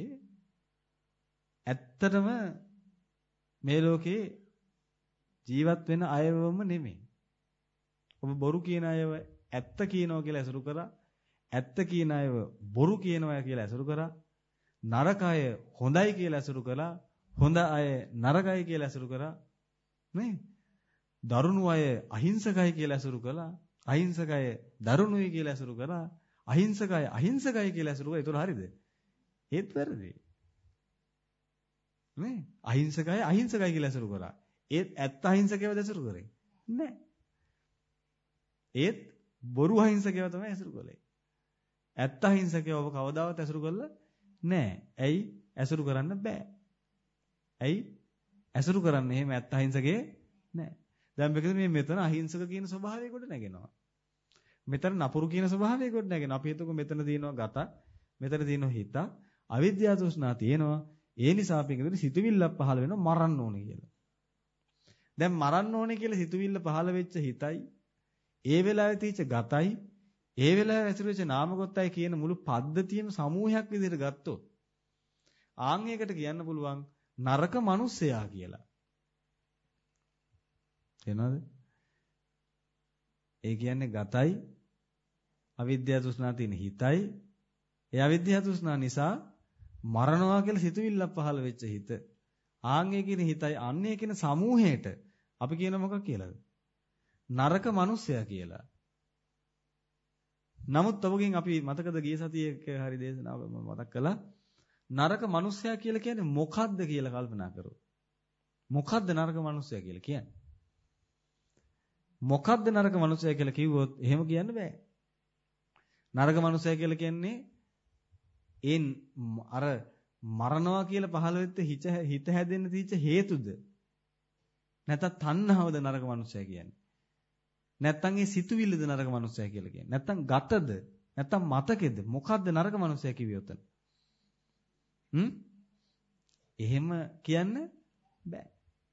ඇත්තටම මේ ලෝකේ ජීවත් වෙන අයවම නෙමෙයි. ඔබ බොරු කියන අයව ඇත්ත කියනවා කියලා ඇසුරු කරා. ඇත්ත කියන අයව බොරු කියනවා කියලා ඇසුරු කරා. නරක අය හොඳයි කියලා ඇසුරු කළා. හොඳ අය නරකයි කියලා ඇසුරු කරා. නේ? දරුණු අය අහිංසකයි කියලා ඇසුරු කළා. අහිංසක අය දරුණුයි කියලා ඇසුරු කළා. අහිංසක අය අහිංසකයි කියලා ඇසුරු කළා. ඒක හරියද? ඒත් වැරදි. නේ? අහිංසක අය අහිංසකයි කියලා ඇසුරු කරා. ඒත් ඇත්ත අහිංසකයව ඇසුරු කරේ නෑ. ඒත් බොරු අහිංසකයව තමයි ඇසුරු කළේ. ඇත්ත අහිංසකයව ඔබ කවදාවත් ඇසුරු කළා නෑ. ඇයි? ඇසුරු කරන්න බෑ. ඇයි? ඇසුරු කරන්නේ එහෙම ඇත්ත අහිංසකේ නෑ. දැන් මෙතන අහිංසක කියන ස්වභාවය කොට නැගෙනවා. මෙතන නපුරු කියන ස්වභාවය කොට නැගෙනවා. අපි හිතමු මෙතන තියෙනවා ගත, මෙතන තියෙනවා හිත, අවිද්‍යාව තෘෂ්ණා තියෙනවා. ඒ නිසා අපි කියනවා සිතුවිල්ලක් පහළ වෙනවා මරන්න ඕනේ කියලා. දැන් මරන්න ඕනේ කියලා සිතුවිල්ල පහළ වෙච්ච හිතයි, ඒ වෙලාවේ තීච්ච ගතයි, ඒ වෙලාවේ ඇසුරු වෙච්ච නාමගතයි කියන මුළු පද්ධතියම සමූහයක් විදිහට ගත්තොත් ආන් එකට කියන්න පුළුවන් නරක මිනිස්සයා කියලා. එනවද? ඒ කියන්නේ ගතයි අවිද්‍යාව තෘෂ්ණා තියෙන හිතයි. ඒ අවිද්‍යාව තෘෂ්ණා නිසා මරණවා කියලා සිතුවිල්ලක් පහළ වෙච්ච හිත. ආන්ගේ කියන හිතයි අන්නේ කියන සමූහයට අපි කියන මොකක් කියලාද? නරක මිනිසයා කියලා. නමුත් ඔබගෙන් අපි මතකද ගිය සතියේ හරි දේශනාවක මම මතක් කළා නරක මිනිසයා කියලා කියන්නේ මොකද්ද කියලා කල්පනා කරොත්. මොකද්ද නරක මිනිසයා කියලා කියන්නේ? මොකද්ද නරක මිනිසයා කියලා කිව්වොත් එහෙම කියන්න බෑ. නරක මිනිසයා කියලා කියන්නේ අර මරණවා කියලා පහළ වෙද්දී හිත හැදෙන්න තීච්ච හේතුද? නැත්නම් තණ්හාවද නරක මිනිසයා කියන්නේ? නැත්නම් ඒ සිතුවිල්ලද නරක මිනිසයා කියලා කියන්නේ? නැත්නම් ගතද? නැත්නම් මතකෙද? මොකද්ද නරක මිනිසයා කිව්වේ උතන? එහෙම කියන්න බෑ.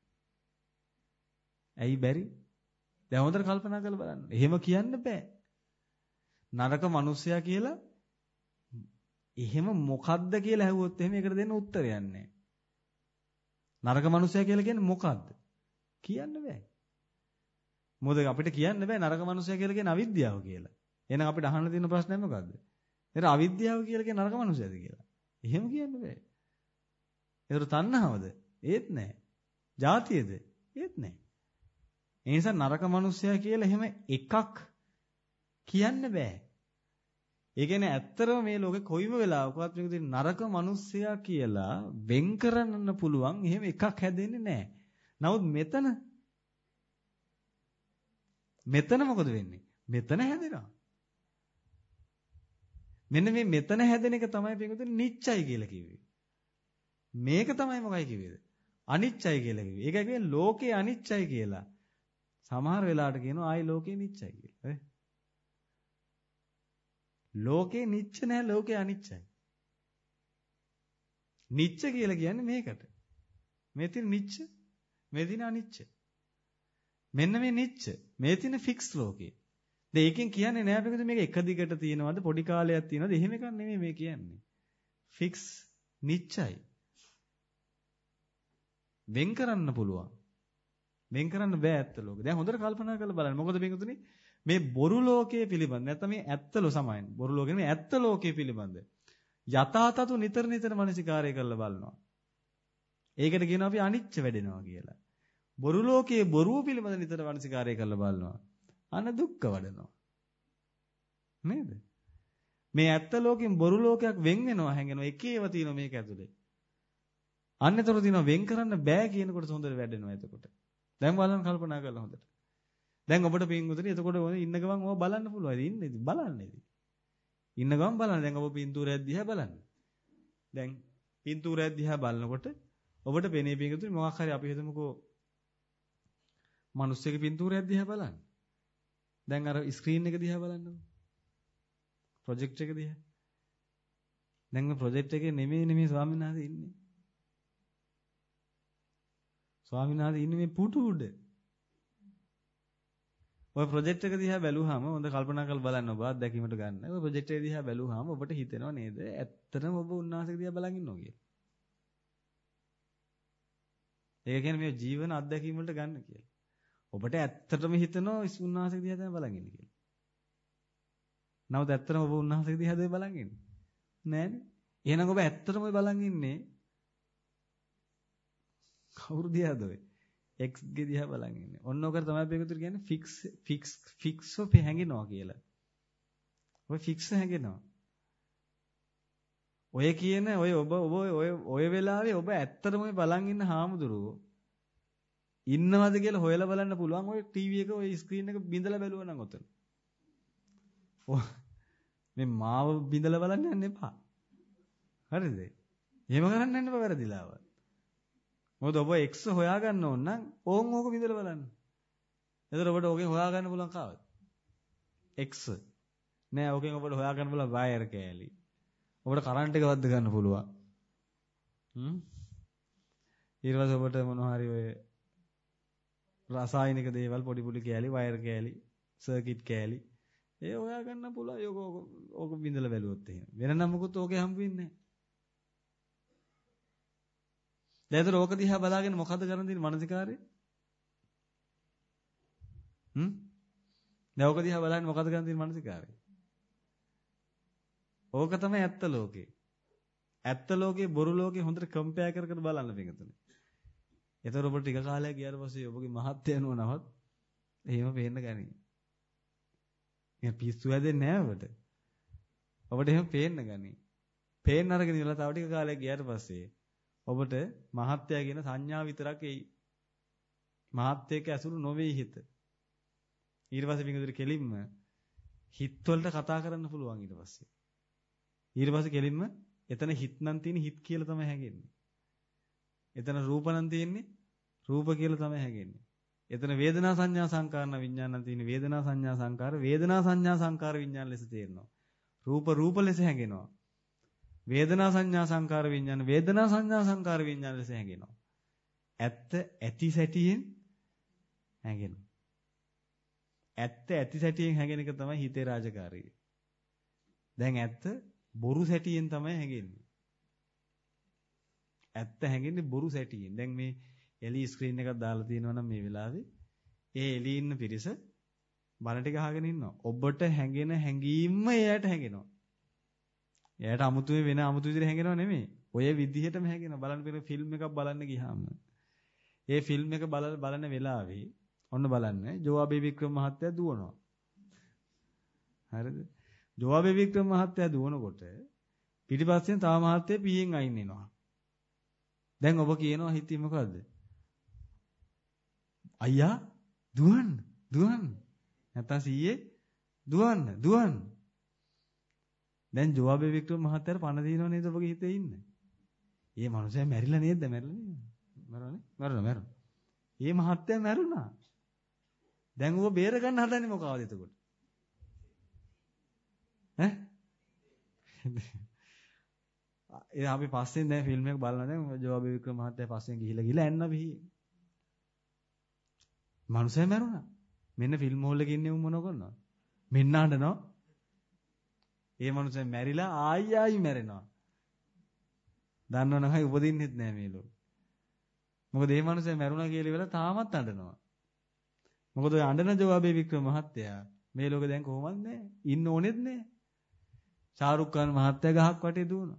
ඇයි බැරි? දැන් හොඳට කල්පනා කරලා බලන්න. එහෙම කියන්න බෑ. නරක මිනිසයා කියලා එහෙම මොකද්ද කියලා ඇහුවොත් එහෙම ඒකට දෙන්න උත්තරයක් නැහැ. නරක මිනිසයා කියලා කියන්නේ මොකද්ද? කියන්න බෑ. මොකද අපිට කියන්න බෑ නරක මිනිසයා කියලා කියන්නේ අවිද්‍යාව කියලා. එහෙනම් අපිට අහන්න තියෙන ප්‍රශ්නේ මොකද්ද? ඒතර අවිද්‍යාව කියලා කියන්නේ නරක මිනිසයාද කියලා. එහෙම කියන්න බෑ. ඒතර තණ්හාවද? ඒත් නැහැ. ජාතියද? ඒත් නැහැ. ඒ නිසා නරක මිනිසයා කියලා එහෙම එකක් කියන්න බෑ. ඒ කියන්නේ ඇත්තටම මේ ලෝකේ කොයිම වෙලාවකවත් මේක දින නරක මිනිසයා කියලා වෙන් කරන්න පුළුවන් එහෙම එකක් හැදෙන්නේ නැහැ. නමුත් මෙතන මොකද වෙන්නේ? මෙතන හැදෙනවා. මෙන්න මේ මෙතන හැදෙන එක තමයි පිටුතුනේ නිච්චයි කියලා කිව්වේ. මේක තමයි මොකයි කිව්වේද? අනිච්චයි කියලා කිව්වේ. ඒක කියන්නේ ලෝකේ අනිච්චයි කියලා. සමහර වෙලාවට කියනවා ආයි ලෝකේ නිච්චයි කියලා. ලෝකේ නිච්ච නැහැ ලෝකේ අනිච්චයි. නිච්ච කියලා කියන්නේ මේකට. මේ තියෙන නිච්ච, මේ තියෙන අනිච්ච. මෙන්න මේ නිච්ච, මේ තියෙන ෆික්ස් ලෝකේ. දැන් ඒකෙන් කියන්නේ නෑ අපිට මේක එක දිගට තියෙනවද පොඩි කාලයක් තියෙනවද එහෙම එකක් නෙමෙයි මේ කියන්නේ. ෆික්ස් නිච්චයි. වෙන් කරන්න පුළුවන්. වෙන් කරන්න බෑ ඇත්ත ලෝකේ. දැන් හොඳට කල්පනා කරලා බලන්න. මොකද මේකතුනේ මේ බොරු ලෝකයේ පිළිබඳ නැත්නම් මේ ඇත්තලෝ සමායන. බොරු ලෝකේ නෙමෙයි ඇත්ත ලෝකයේ පිළිබඳ. යථාතතු නිතර මනසිකාරය කරලා බලනවා. ඒකට කියනවා අපි අනිච්ච වැඩෙනවා කියලා. බොරු ලෝකයේ බොරුව පිළිබඳ නිතර මනසිකාරය කරලා බලනවා. අන දුක්ඛ වඩනවා. නේද? මේ ඇත්ත ලෝකෙන් බොරු ලෝකයක් වෙන් වෙනවා හැංගෙනවා එකේව තියෙනවා මේක ඇතුලේ. අන්නතර තියෙනවා වෙන් කරන්න බෑ කියනකොට හොඳට වැඩෙනවා එතකොට. දැන් බලන්න කල්පනා කරලා හොඳට. දැන් ඔබට පින්වතුනි එතකොට ඉන්න ගමන් ඔබ බලන්න පුළුවන්. ඉන්නේද? බලන්නේද? ඉන්න ගමන් බලන්න. දැන් ඔබ පින්තූරයක් දිහා බලන්න. දැන් පින්තූරයක් දිහා බලනකොට ඔබට පෙනේ පින්වතුනි මොකක් හරි අපි හිතමුකෝ මිනිස්සෙක් පින්තූරයක් දිහා බලන්න. දැන් අර ස්ක්‍රීන් එක දිහා බලන්නකො. ප්‍රොජෙක්ට් එක දිහා. දැන් මේ ප්‍රොජෙක්ට් එකේ නෙමෙයි ස්වාමීන් වහන්සේ ඉන්නේ. ස්වාමීන් වහන්සේ ඉන්නේ මේ පුටු උඩ. ඔය ප්‍රොජෙක්ට් එක දිහා බැලුවාම හොඳ කල්පනා කරලා බලන්න ඔබ අත්දැකීමට ගන්න. ඔය ප්‍රොජෙක්ට් එක දිහා බැලුවාම ඔබට හිතෙනව නේද? ඇත්තටම ඔබ උන්වහන්සේ දිහා බලන් ඉන්නවා කියලා. ඒක කියන්නේ මේ ජීවන අත්දැකීම් වලට ගන්න කියලා. ඔබට ඇත්තටම හිතෙනවා උන්වහන්සේ දිහා තමයි බලන් ඉන්නේ කියලා. නමුත් ඇත්තටම ඔබ උන්වහන්සේ දිහාද බලන් ඉන්නේ? නෑනේ. එහෙනම් ඔබ ඇත්තටම බලන් ඉන්නේ කවුරු දිහාද ඔය? X ගේ දිහා බලන් ඉන්නේ. ඔන්න ඔකට තමයි මේකට කියන්නේ ෆික්ස් ඔෆ් හැංගෙනවා කියලා. ඔය ෆික්ස් හැංගෙනවා. ඔය කියන ඔය වෙලාවේ ඔබ ඇත්තටම බලන් ඉන්න හාමුදුරුවෝ ඉන්නවද කියලා හොයලා බලන්න පුළුවන් ඔය ටීවී එක ඔය ස්ක්‍රීන් එක බිඳලා බැලුවා නම් ඔතන. මේ මාව බිඳලා බලන්න යන්න එපා. හරිද? එහෙම කරන්න යන්න එපා වැරදිලාව. මොකද ඔබ X හොයාගන්න ඕන නම් ඕක බිඳලා බලන්න. එතකොට ඔබට ඕකෙන් හොයාගන්න පුළුවන් කාවද? X. නෑ ඕකෙන් ඔබට හොයාගන්න පුළුවන් වයර් කෑලි. ඔබට කරන්ට් එක වද්ද ගන්න පුළුවන්. ඊට පස්සේ ඔබට මොනවා හරි ඔය රසායනික දේවල් පොඩි කෑලි, වයර් කෑලි, සර්කිට් කෑලි ඒ හොයාගන්න පුළුවන්. ඕක බිඳලා බැලුවොත් එහෙම. වෙන නම් මොකුත් ඕකේ හම්බ වෙන්නේ නෑ. දැන් ඕක දිහා බලාගෙන මොකද කරන් තියෙන්නේ මානසිකාරය? දැන් ඕක දිහා බලන්නේ මොකද කරන් තියෙන්නේ මානසිකාරය? ඕක තමයි ඇත්ත ලෝකේ. ඇත්ත ලෝකේ බොරු ලෝකේ හොඳට කම්පෙයාර් කර කර බලන්න පිටුතුනේ. ඒතර ඔබ ටික කාලයක් ගියාට පස්සේ ඔබගේ මහත්ය යනවනවත් එහෙම පේන්න ගනි. මේ පිස්සු හැදෙන්නේ නැහැ ඔබට. ඔබට එහෙම පේන්න ගනි. පේන්න අරගෙන ඉවලා තව ටික කාලයක් ගියාට පස්සේ ඔබට මහත්ය කියන සංඥා විතරක් එයි. මහත්යක ඇසුරු නොවේ හිත. ඊට පස්සේ පිටුදුර කෙලින්ම හිත වලට කතා කරන්න පුළුවන් ඊට පස්සේ. ඊට පස්සේ කෙලින්ම එතන හිත නම් තියෙන හිත කියලා තමයි හැගෙන්නේ. එතන රූප නම් තියෙන්නේ රූප කියලා තමයි හැගෙන්නේ. එතන වේදනා සංඥා සංකාර නම් විඥාන නම් තියෙන්නේ වේදනා සංඥා සංකාර වේදනා සංඥා සංකාර විඥාන ලෙස තේරෙනවා. රූප රූප ලෙස හැගෙනවා. වේදනා සංඥා සංකාර විඥාන වේදනා සංඥා සංකාර විඥාන ලෙස හැගෙනවා. ඇත්ත ඇති සැටියෙන් හැගෙනවා. ඇත්ත ඇති සැටියෙන් හැගෙන එක තමයි හිතේ රාජකාරිය. දැන් ඇත්ත බොරු සැටියෙන් තමයි හැගෙන්නේ. ඇත්ත හැගෙන්නේ බොරු සැටියෙන්. දැන් මේ එලී ස්ක්‍රීන් එකක් දාලා තියෙනවා නම් මේ වෙලාවේ ඒ එලී ඉන්න පිරිස බණ ටික අහගෙන ඉන්නවා. ඔබට හැඟෙන හැඟීම්ම එයාට හැගෙනවා. එයාට අමුතුවේ වෙන අමුතු විදිහට හැගෙනව නෙමෙයි. ඔය විදිහටම හැගෙනවා. බලන්න පෙර ෆිල්ම් එකක් බලන්න ගියාම ඒ ෆිල්ම් එක බලන වෙලාවේ ඔන්න බලන්න ජෝවාබේ වික්‍රම මහත්තයා දුවනවා. හරිද? ජෝවාබේ වික්‍රම මහත්තයා දුවනකොට පිටිපස්සෙන් තව මහත්තයා පීයෙන් අයින් වෙනවා. දැන් ඔබ කියනවා හිතේ මොකද්ද? අයියා දුවන්න නැත්නම් සීයේ දුවන්න දැන් ජෝවාබේ වික්‍රම මහත්තයාට පණ දිනව නේද ඔබගේ හිතේ ඉන්නේ? ඒ මනුස්සයා මැරිලා නේද? මැරුණා. ඒ මහත්තයා මැරුණා. දැන් ඌව බේර ගන්න හදන්නේ මොකවද එතකොට? ඒ අපි පස්සෙන් දැන් ෆිල්ම් එක බලනවා දැන් ජෝවාබේ වික්‍රම මහත්තයා පස්සෙන් ගිහිලා එන්න බිහි. මනුස්සයා මැරුණා. මෙන්න ෆිල්ම් හෝල් එකේ ඉන්නේ උන් මොනව කරනවද? මෙන්න අඬනවා. ඒ මනුස්සයා මැරිලා ආයි මැරෙනවා. දන්නවනම් හයි උපදින්නෙත් නෑ මේ ලෝකෙ. මොකද මේ මනුස්සයා මැරුණා කියලා ඉවර තාමත් අඬනවා. මොකද ඔය අඬන ජෝවාබේ වික්‍රම මහත්තයා මේ ලෝකෙ දැන් කොහොමද නෑ. ඉන්න ඕනෙත් නෑ. ශාරුක් ખાන් මහත්තයා ගහක් වටේ දුවනවා.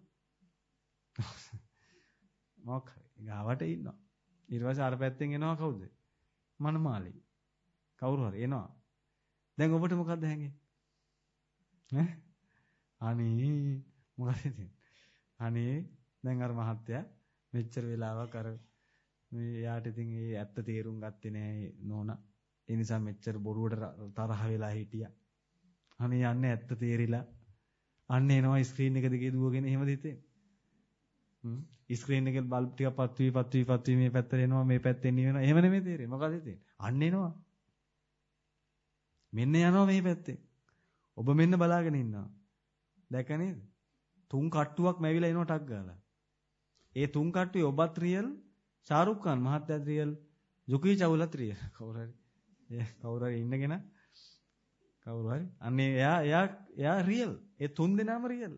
මොකක් හරි ගාවට ඉන්නවා. ඊට පස්සේ අර පැත්තෙන් එනවා කවුද? මනමාලි. කවුරු හරි එනවා. දැන් ඔබට මොකද්ද හැංගෙන්නේ? අනේ මොකද අනේ දැන් අර මහත්තයා මෙච්චර වෙලාවක් අර මේ යාට ඉතින් ඒ ඇත්ත තේරුම් ගත්තේ නෑ නෝනා. ඒ නිසා මෙච්චර බොරුවට තරහ වෙලා හිටියා. අනේ යන්නේ ඇත්ත තේරිලා. අන්න එනවා ස්ක්‍රීන් එක දිගේ දුවගෙන එහෙමද හිතේ? ස්ක්‍රීන් එකේ බල්බ් ටික පත් වී මේ පැත්තට එනවා මේ පැත්තෙන් නිවෙනවා. එහෙම නෙමෙයි තේරෙන්නේ. මොකද හිතේ? අන්න එනවා. මෙන්න යනවා මේ පැත්තේ. ඔබ මෙන්න බලාගෙන ඉන්නවා. දැක නේද? තුන් කට්ටුවක් මැවිලා එනවා ටක් ගාලා. ඒ තුන් කට්ටුවේ ඔබත් රියල්, ශාරුක් ખાන් මහත්තයාත් රියල්, ජුකී චවුලත් රියල්. කවුරු හරි ඉන්නගෙන කවුරු හරි. අන්නේ එයා රියල්. ඒ තුන් දෙනාම රියල්.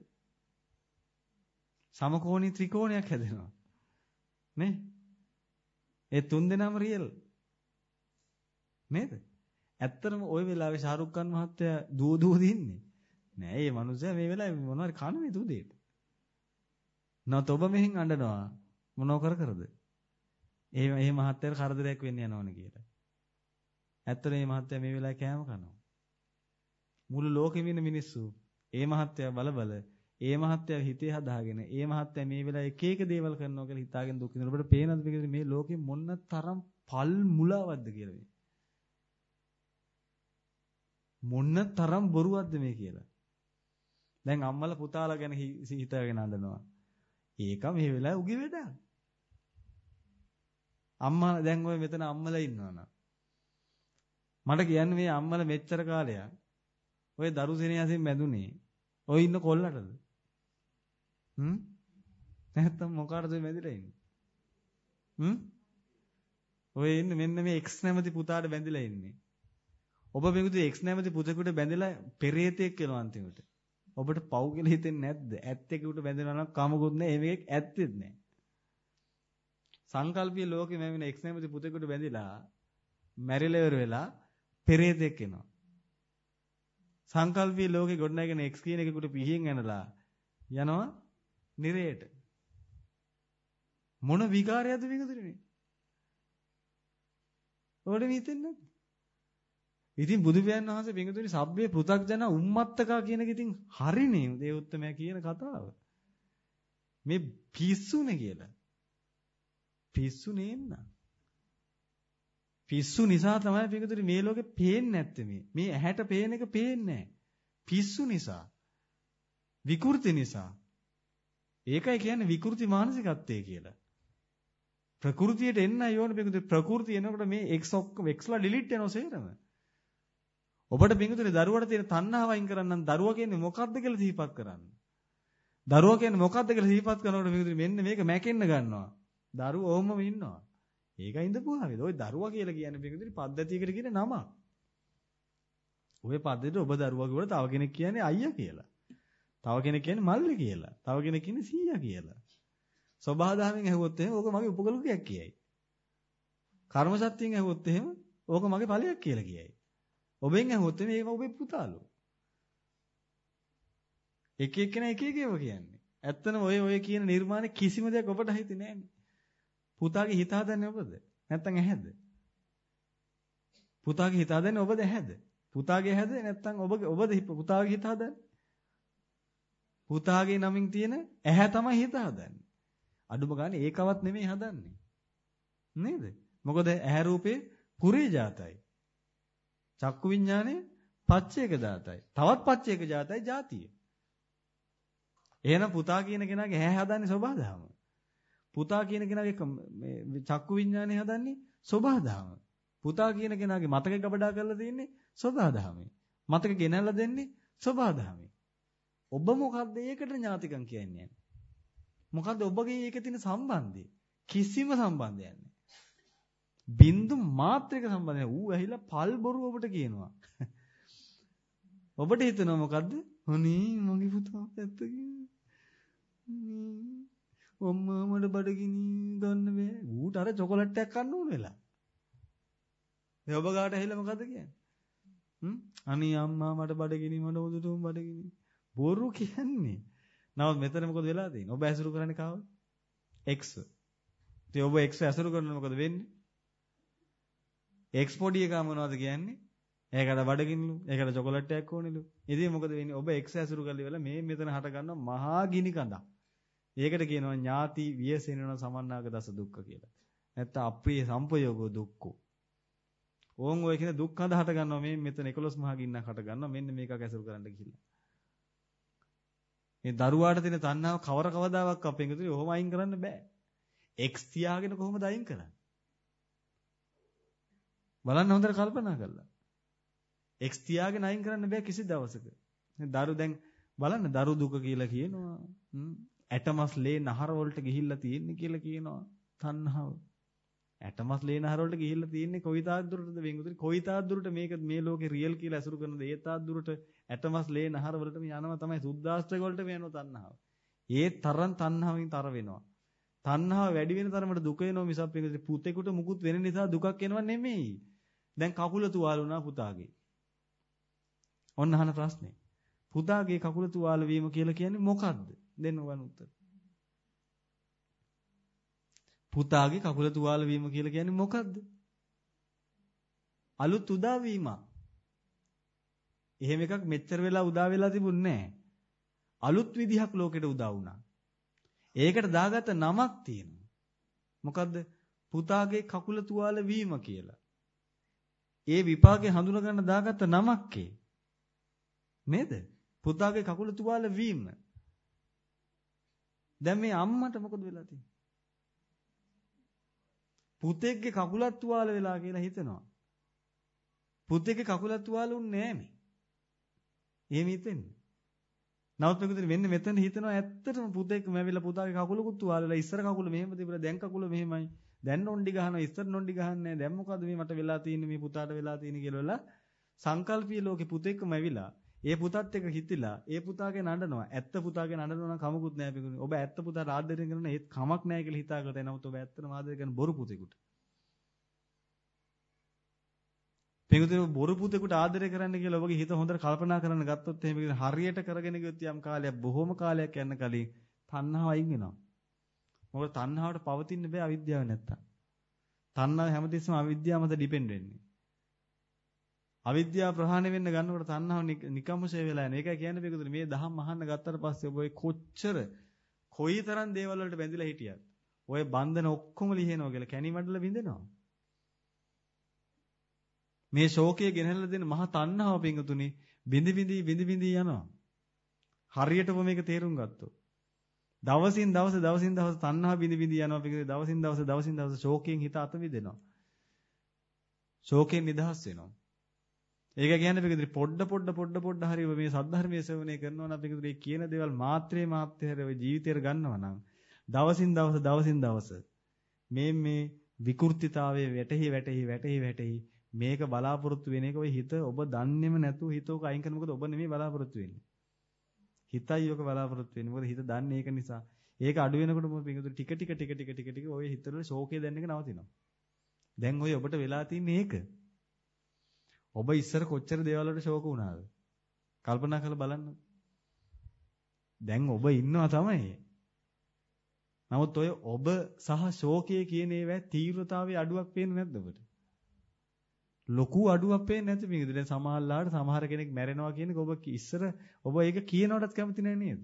සමකෝණී ත්‍රිකෝණයක් හැදෙනවා. නේ? ඒ තුන් දෙනාම රියල්. නේද? ඇත්තටම ওই වෙලාවේ ශාරුක් ખાන් මහත්තයා දුව දින්නේ. නෑ මේ මනුස්සයා මේ වෙලාවේ මොනවාරි කන්නේ දුදේට. නැත් ඔබ මෙහෙන් අඬනවා මොනව කරද? ඒ මහත්තයාට කරදරයක් වෙන්න යනවනේ කියලා. ඇත්තට මේ මහත්තයා මේ වෙලාවේ කෑම කනවා. මුළු ලෝකෙම ඉන්න මිනිස්සු ඒ මහත්තයා බල ඒ මහත්තයා හිතේ හදාගෙන ඒ මහත්තයා මේ වෙලාවේ එක දේවල් කරනවා කියලා හිතාගෙන දුක් විඳින ඔබට පේනවද මේ ලෝකෙ මොන තරම් පල් මුලාවක්ද කියලා මේ. මොන තරම් බොරුවක්ද මේ කියලා. දැන් අම්මලා පුතාලා ගැන හිතාගෙන අඬනවා. ඒක මේ වෙලාවේ උගේ වැඩක්. අම්මා දැන් ඔය මෙතන අම්මලා ඉන්නවනම් මට කියන්නේ මේ අම්මලා මෙච්චර කාලයක් ඔය දරු සෙනෙහසින් මැදුනේ ඔය ඉන්න කොල්ලටද? නැත්තම් මොකාටද මැදිලා ඉන්නේ? ඔය ඉන්නේ මෙන්න මේ X නැමැති පුතාට බැඳිලා ඉන්නේ. ඔබ මේකද X නැමැති පුතෙකුට බැඳිලා පෙරේතෙක් වෙනවා අන්තිමට. ඔබට පව් කියලා හිතෙන්නේ නැද්ද? ඇත්තෙකුට බැඳෙනවා නම් කමකුත් නැහැ. මේක ඇත්තෙත් නැහැ. සංකල්පීය ලෝකෙ මැවෙන X නැමැති පුතෙකුට බැඳිලා මැරිලා ඉවර වෙලා පෙරේතෙක් වෙනවා. සංකල්පීය ලෝකෙ ගොඩනගෙන X කියන එකකට පිහින් ඇනලා යනවා නිරේට. මොන විකාරයක්ද මේකද මේ? ඔබට හිතෙන්නේ නැද්ද? ඉතින් බුදු පියාණන් වහන්සේ පින්තුනි සබ්බේ පෘථග්ජන උම්මත්තකා කියන එක ඉතින් හරිනේ දේවුත්තමයා කියන කතාව. මේ පිස්සුනේ කියලා. පිස්සු නේන්න. පිස්සු නිසා තමයි පින්තුනි මේ ලෝකේ පේන්නේ නැත්තේ මේ. මේ ඇහැට පේන එක පේන්නේ නැහැ. පිස්සු නිසා. විකෘති නිසා. ඒකයි කියන්නේ විකෘති මානසිකත්වය කියලා. ප්‍රകൃතියට එන්නයි ඕනේ පින්තුනි. ප්‍රകൃතිය එනකොට මේ එක්ස්ලා ඩිලීට් වෙනවා සේරම. ඔබට පින්තුනි දරුවට තියෙන තණ්හාව අයින් කරන්න නම් දරුවා කියන්නේ මොකක්ද කියලා සිහිපත් කරන්න. දරුවා කියන්නේ මොකක්ද කියලා සිහිපත් කරනකොට පින්තුනි මෙන්න මේක මැකෙන්න ගන්නවා. දරුවා ඕමම ඉන්නවා. ඒකයි ඉඳපුවාමද? ওই දරුවා කියලා කියන්නේ පින්තුනි පද්ධතියකට කියන නම. ওই පද්ධතියට ඔබ දරුවා කියවල තව කෙනෙක් කියන්නේ අයියා කියලා. තව කෙනෙක් කියන්නේ මල්ලි කියලා. තව කෙනෙක් කියන්නේ සීයා කියලා. සබහාදහමෙන් ඇහුවොත් එහෙම ඕක මගේ උපකල්පයක් කියයි. කර්ම ශක්තියෙන් ඇහුවොත් එහෙම ඕක මගේ ඵලයක් කියලා කියයි. ඔබෙන් ඇහුවොත් මේක ඔබේ පුතාලු. එක එක්කෙනා එක එක ඒවා කියන්නේ. ඇත්තම ඔය කියන නිර්මාණ කිසිම දෙයක් ඔබට හිතේ නෑනේ. පුතාගේ හිත හදන්නේ ඔබද? නැත්නම් ඇහැද? පුතාගේ හිත හදන්නේ ඔබද ඇහැද? පුතාගේ ඇහැද නැත්නම් ඔබද පුතාගේ හිත හදන්නේ? පුතාගේ නමින් තියෙන ඇහැ තමයි හිත හදන්නේ. අඩුම ගානේ ඒකවත් නෙමෙයි හදන්නේ. නේද? මොකද ඇහැ රූපේ පුරේ જાතයි. චක්කු විඥානේ පච්චේක જાතයි. තවත් පච්චේක જાතයි જાතිය. එහෙනම් පුතා කියන කෙනාගේ ඇහැ හදන්නේ සබහාදහම. පුතා කියන කෙනාගේ මේ චක්කු විඥානේ හදන්නේ සබහාදහම. පුතා කියන කෙනාගේ මතක ගබඩා කරලා තියෙන්නේ සබහාදහමයි. මතක ගෙනල්ලා දෙන්නේ සබහාදහමයි. ඔබ මොකද්ද ඒකට ඥාතිකම් කියන්නේ? මොකද්ද ඔබගේ ඒකේ තියෙන සම්බන්ධය? කිසිම සම්බන්ධයක් නැහැ. බින්දු මාත්‍රික සම්බන්ධයක්. ඌ ඇහිලා පල් බොරු ඔබට කියනවා. ඔබට හිතෙනවා මොකද්ද? අනේ මගේ පුතා ඇත්ත කියලා. අම්මා මට බඩගිනි ගන්න බෑ. ඌට අර චොකලට් එකක් කන්න ඕන වෙලා. ඒ ඔබ ගාට ඇහිලා මොකද්ද කියන්නේ? අනේ අම්මා මට බඩගිනි මට උදුටුම් බඩගිනි. බොරු කියන්නේ. නමුත් මෙතන මොකද වෙලා තියෙන්නේ? ඔබ ඇසුරු කරන්නේ කාවද? X. ඉතින් ඔබ X ඇසුරු කරනකොට මොකද වෙන්නේ? X පොඩි එකා මොනවද කියන්නේ? ඒකට බඩගිනිලු. ඒකට චොකලට් එකක් ඕනෙලු. ඉතින් මොකද වෙන්නේ? ඔබ X ඇසුරු කරලා ඉවරලා මේ මෙතන හට ගන්නවා මහා ගිනි කඳක්. ඒකට කියනවා ඥාති වියසෙනන සමන්නාග දස දුක්ඛ කියලා. නැත්නම් අප්‍රිය සම්පයෝගෝ දුක්ඛෝ. ඕන් ඔය කියන දුක් හඳ හට ගන්නවා මේ මෙතන 11 මහා ගින්නක් හට ගන්නවා මෙන්න මේක ඇසුරු කරන්න කියලා. මේ දරුවාට තියෙන තණ්හාව කවදාවත් අපෙන් ඉතින් ඔහොම අයින් කරන්න බෑ. X තියාගෙන කොහොමද අයින් කරන්නේ? බලන්න හොඳට කල්පනා කරලා. X තියාගෙන අයින් කරන්න බෑ කිසි දවසක. දැන් බලන්න දරු දුක කියලා කියනවා. ඇටමස් ලේ නහර වලට ගිහිල්ලා තියෙන්නේ කියලා කියනවා තණ්හාව. ඇටමස් ලේ නහර වලට ගිහිල්ලා තියෙන්නේ කොයි තාක් දුරටද වෙන්ගුතුනි කොයි තාක් දුරට මේක මේ ලෝකේ රියල් කියලා අසුරු කරනද ඒ තාක් දුරට ඇටමස් ලේ නහර වලටම යනවා තමයි සුද්දාස්ත්‍රක වලටම යනවා තණ්හාව. ඒ තරම් තණ්හාවෙන් තර වෙනවා. තණ්හාව වැඩි වෙන තරමට දුක එනවා මිසක් වෙන පුතේකට මුකුත් වෙන නිසා දුකක් එනවා නෙමෙයි. දැන් කකුල තුවාල වුණා පුතාගේ. ඔන්න අහන ප්‍රශ්නේ. පුතාගේ කකුල තුවාල වීම කියලා කියන්නේ මොකද්ද? දෙන්න ඕන උත්තර. පුතාගේ කකුල තුවාල වීම කියලා කියන්නේ මොකද්ද? අලුත් උදා වීම. එහෙම එකක් මෙච්චර වෙලා උදා වෙලා තිබුණේ නැහැ. අලුත් විදිහක් ලෝකෙට උදා වුණා. ඒකට දාගත්ත නමක් තියෙනවා. මොකද්ද? පුතාගේ කකුල තුවාල වීම කියලා. ඒ විපාකේ හඳුනා ගන්න දාගත්ත නමක් ඒ. නේද? පුතාගේ කකුල තුවාල වීම. දැන් මේ අම්මට මොකද වෙලා තියෙන්නේ? පුතෙක්ගේ කකුලත් තුවාල වෙලා කියලා හිතනවා. පුතෙක්ගේ කකුලත් තුවාල උන්නේ නෑනේ. එහෙම හිතෙන්නේ. නමුත් මේකද වෙන්නේ මෙතන හිතනවා ඇත්තටම පුතෙක්ම ඇවිල්ලා පුතාගේ කකුලකුත් තුවාල වෙලා ඉස්සර කකුල මෙහෙම තිබුණා දැන් කකුල මෙහෙමයි. දැන් නොණ්ඩි ගහනවා ඉස්සර නොණ්ඩි ගහන්නේ දැන් මොකද මේ මට වෙලා තියෙන්නේ මේ පුතාට වෙලා තියෙන්නේ කියලා වෙලා සංකල්පීය ලෝකේ පුතෙක්ම ඇවිලා ඒ පුතත් එක්ක හිතිලා ඒ පුතාගේ නඩනවා. ඇත්ත පුතාගේ නඩනවා නම් කමකුත් නැහැ පිටුනේ. ඔබ ඇත්ත පුතාට ආදරය කරන ඒත් කමක් නැහැ කියලා හිතාගත්තා. නමුත් ඔබ ඇත්තටම ආදරය කරන බොරු පුතෙකුට. පිටුනේ බොරු පුතෙකුට ආදරය කරන්න කියලා ඔබගේ හිත හොඳට කල්පනා කරන්න ගත්තොත් එහෙම හරියට කරගෙන ගියොත් යම් කාලයක් බොහොම කාලයක් යන කලින් තණ්හාව අයින් වෙනවා. මොකද තණ්හාවට පවතින්න බෑ අවිද්‍යාව නැත්තම්. තණ්හාව හැමතිස්සෙම අවිද්‍යාව මත ඩිපෙන්ඩ් වෙන්නේ. අවිද්‍යාව ප්‍රහාණය වෙන්න ගන්නකොට තණ්හාව නිකම්මසේ වෙලා යන. ඒකයි කියන්නේ පිටුදුනේ මේ දහම් අහන්න ගත්තට පස්සේ ඔබ කොච්චර කොයිතරම් දේවල් වලට බැඳිලා හිටියත් ඔය බන්ධන ඔක්කොම ලිහිනවා කියලා කැණිමඩල විඳිනවා. මේ ශෝකය ගෙනහැල්ලා දෙන මහා තණ්හාව පිටුදුනේ බිඳි බිඳි යනවා. හරියටම මේක තේරුම් ගත්තොත්. දවසින් දවස තණ්හා බිඳි යනවා පිටුදුනේ දවසින් දවස ශෝකයෙන් හිත අත මිදෙනවා. ශෝකයෙන් නිදහස් වෙනවා. ඒක කියන්නේ පිටුදුනේ පොඩ හරි මේ සද්ධර්මයේ සේවනය කරනවා නම් පිටුදුනේ කියන දේවල් මාත්‍රේ හරි ඔය ජීවිතේට ගන්නවා නම් දවසින් දවස මේ විකෘතිතාවයේ වැටහි මේක බලාපොරොත්තු වෙන එක ඔය හිත ඔබ දන්නේම නැතුව හිතෝක අයින් කරන මොකද ඔබ නෙමෙයි බලාපොරොත්තු වෙන්නේ. හිතයි ඔක බලාපොරොත්තු වෙන්නේ. මොකද හිත දන්නේ ඒක නිසා. ඒක අඩු වෙනකොට මොකද පිටුදුනේ ටික ඔය හිතවල ශෝකය දැනෙන එක නවතිනවා. දැන් ඔය ඔබට වෙලා තින්නේ ඒක. ඔබ ඉස්සර කොච්චර දේවල් වලට ශෝක වුණාද? කල්පනා කරලා බලන්න. දැන් ඔබ ඉන්නවා තමයි. නමුත් ඔය ඔබ සහ ශෝකය කියන ඒවා තීව්‍රතාවයේ අඩුවක් පේන්නේ නැද්ද ඔබට? ලොකු අඩුවක් පේන්නේ නැති මේකද? දැන් සමහර කෙනෙක් මැරෙනවා කියන එක ඔබ ඉස්සර ඔබ ඒක කියනවටත් කැමති නැහැ නේද?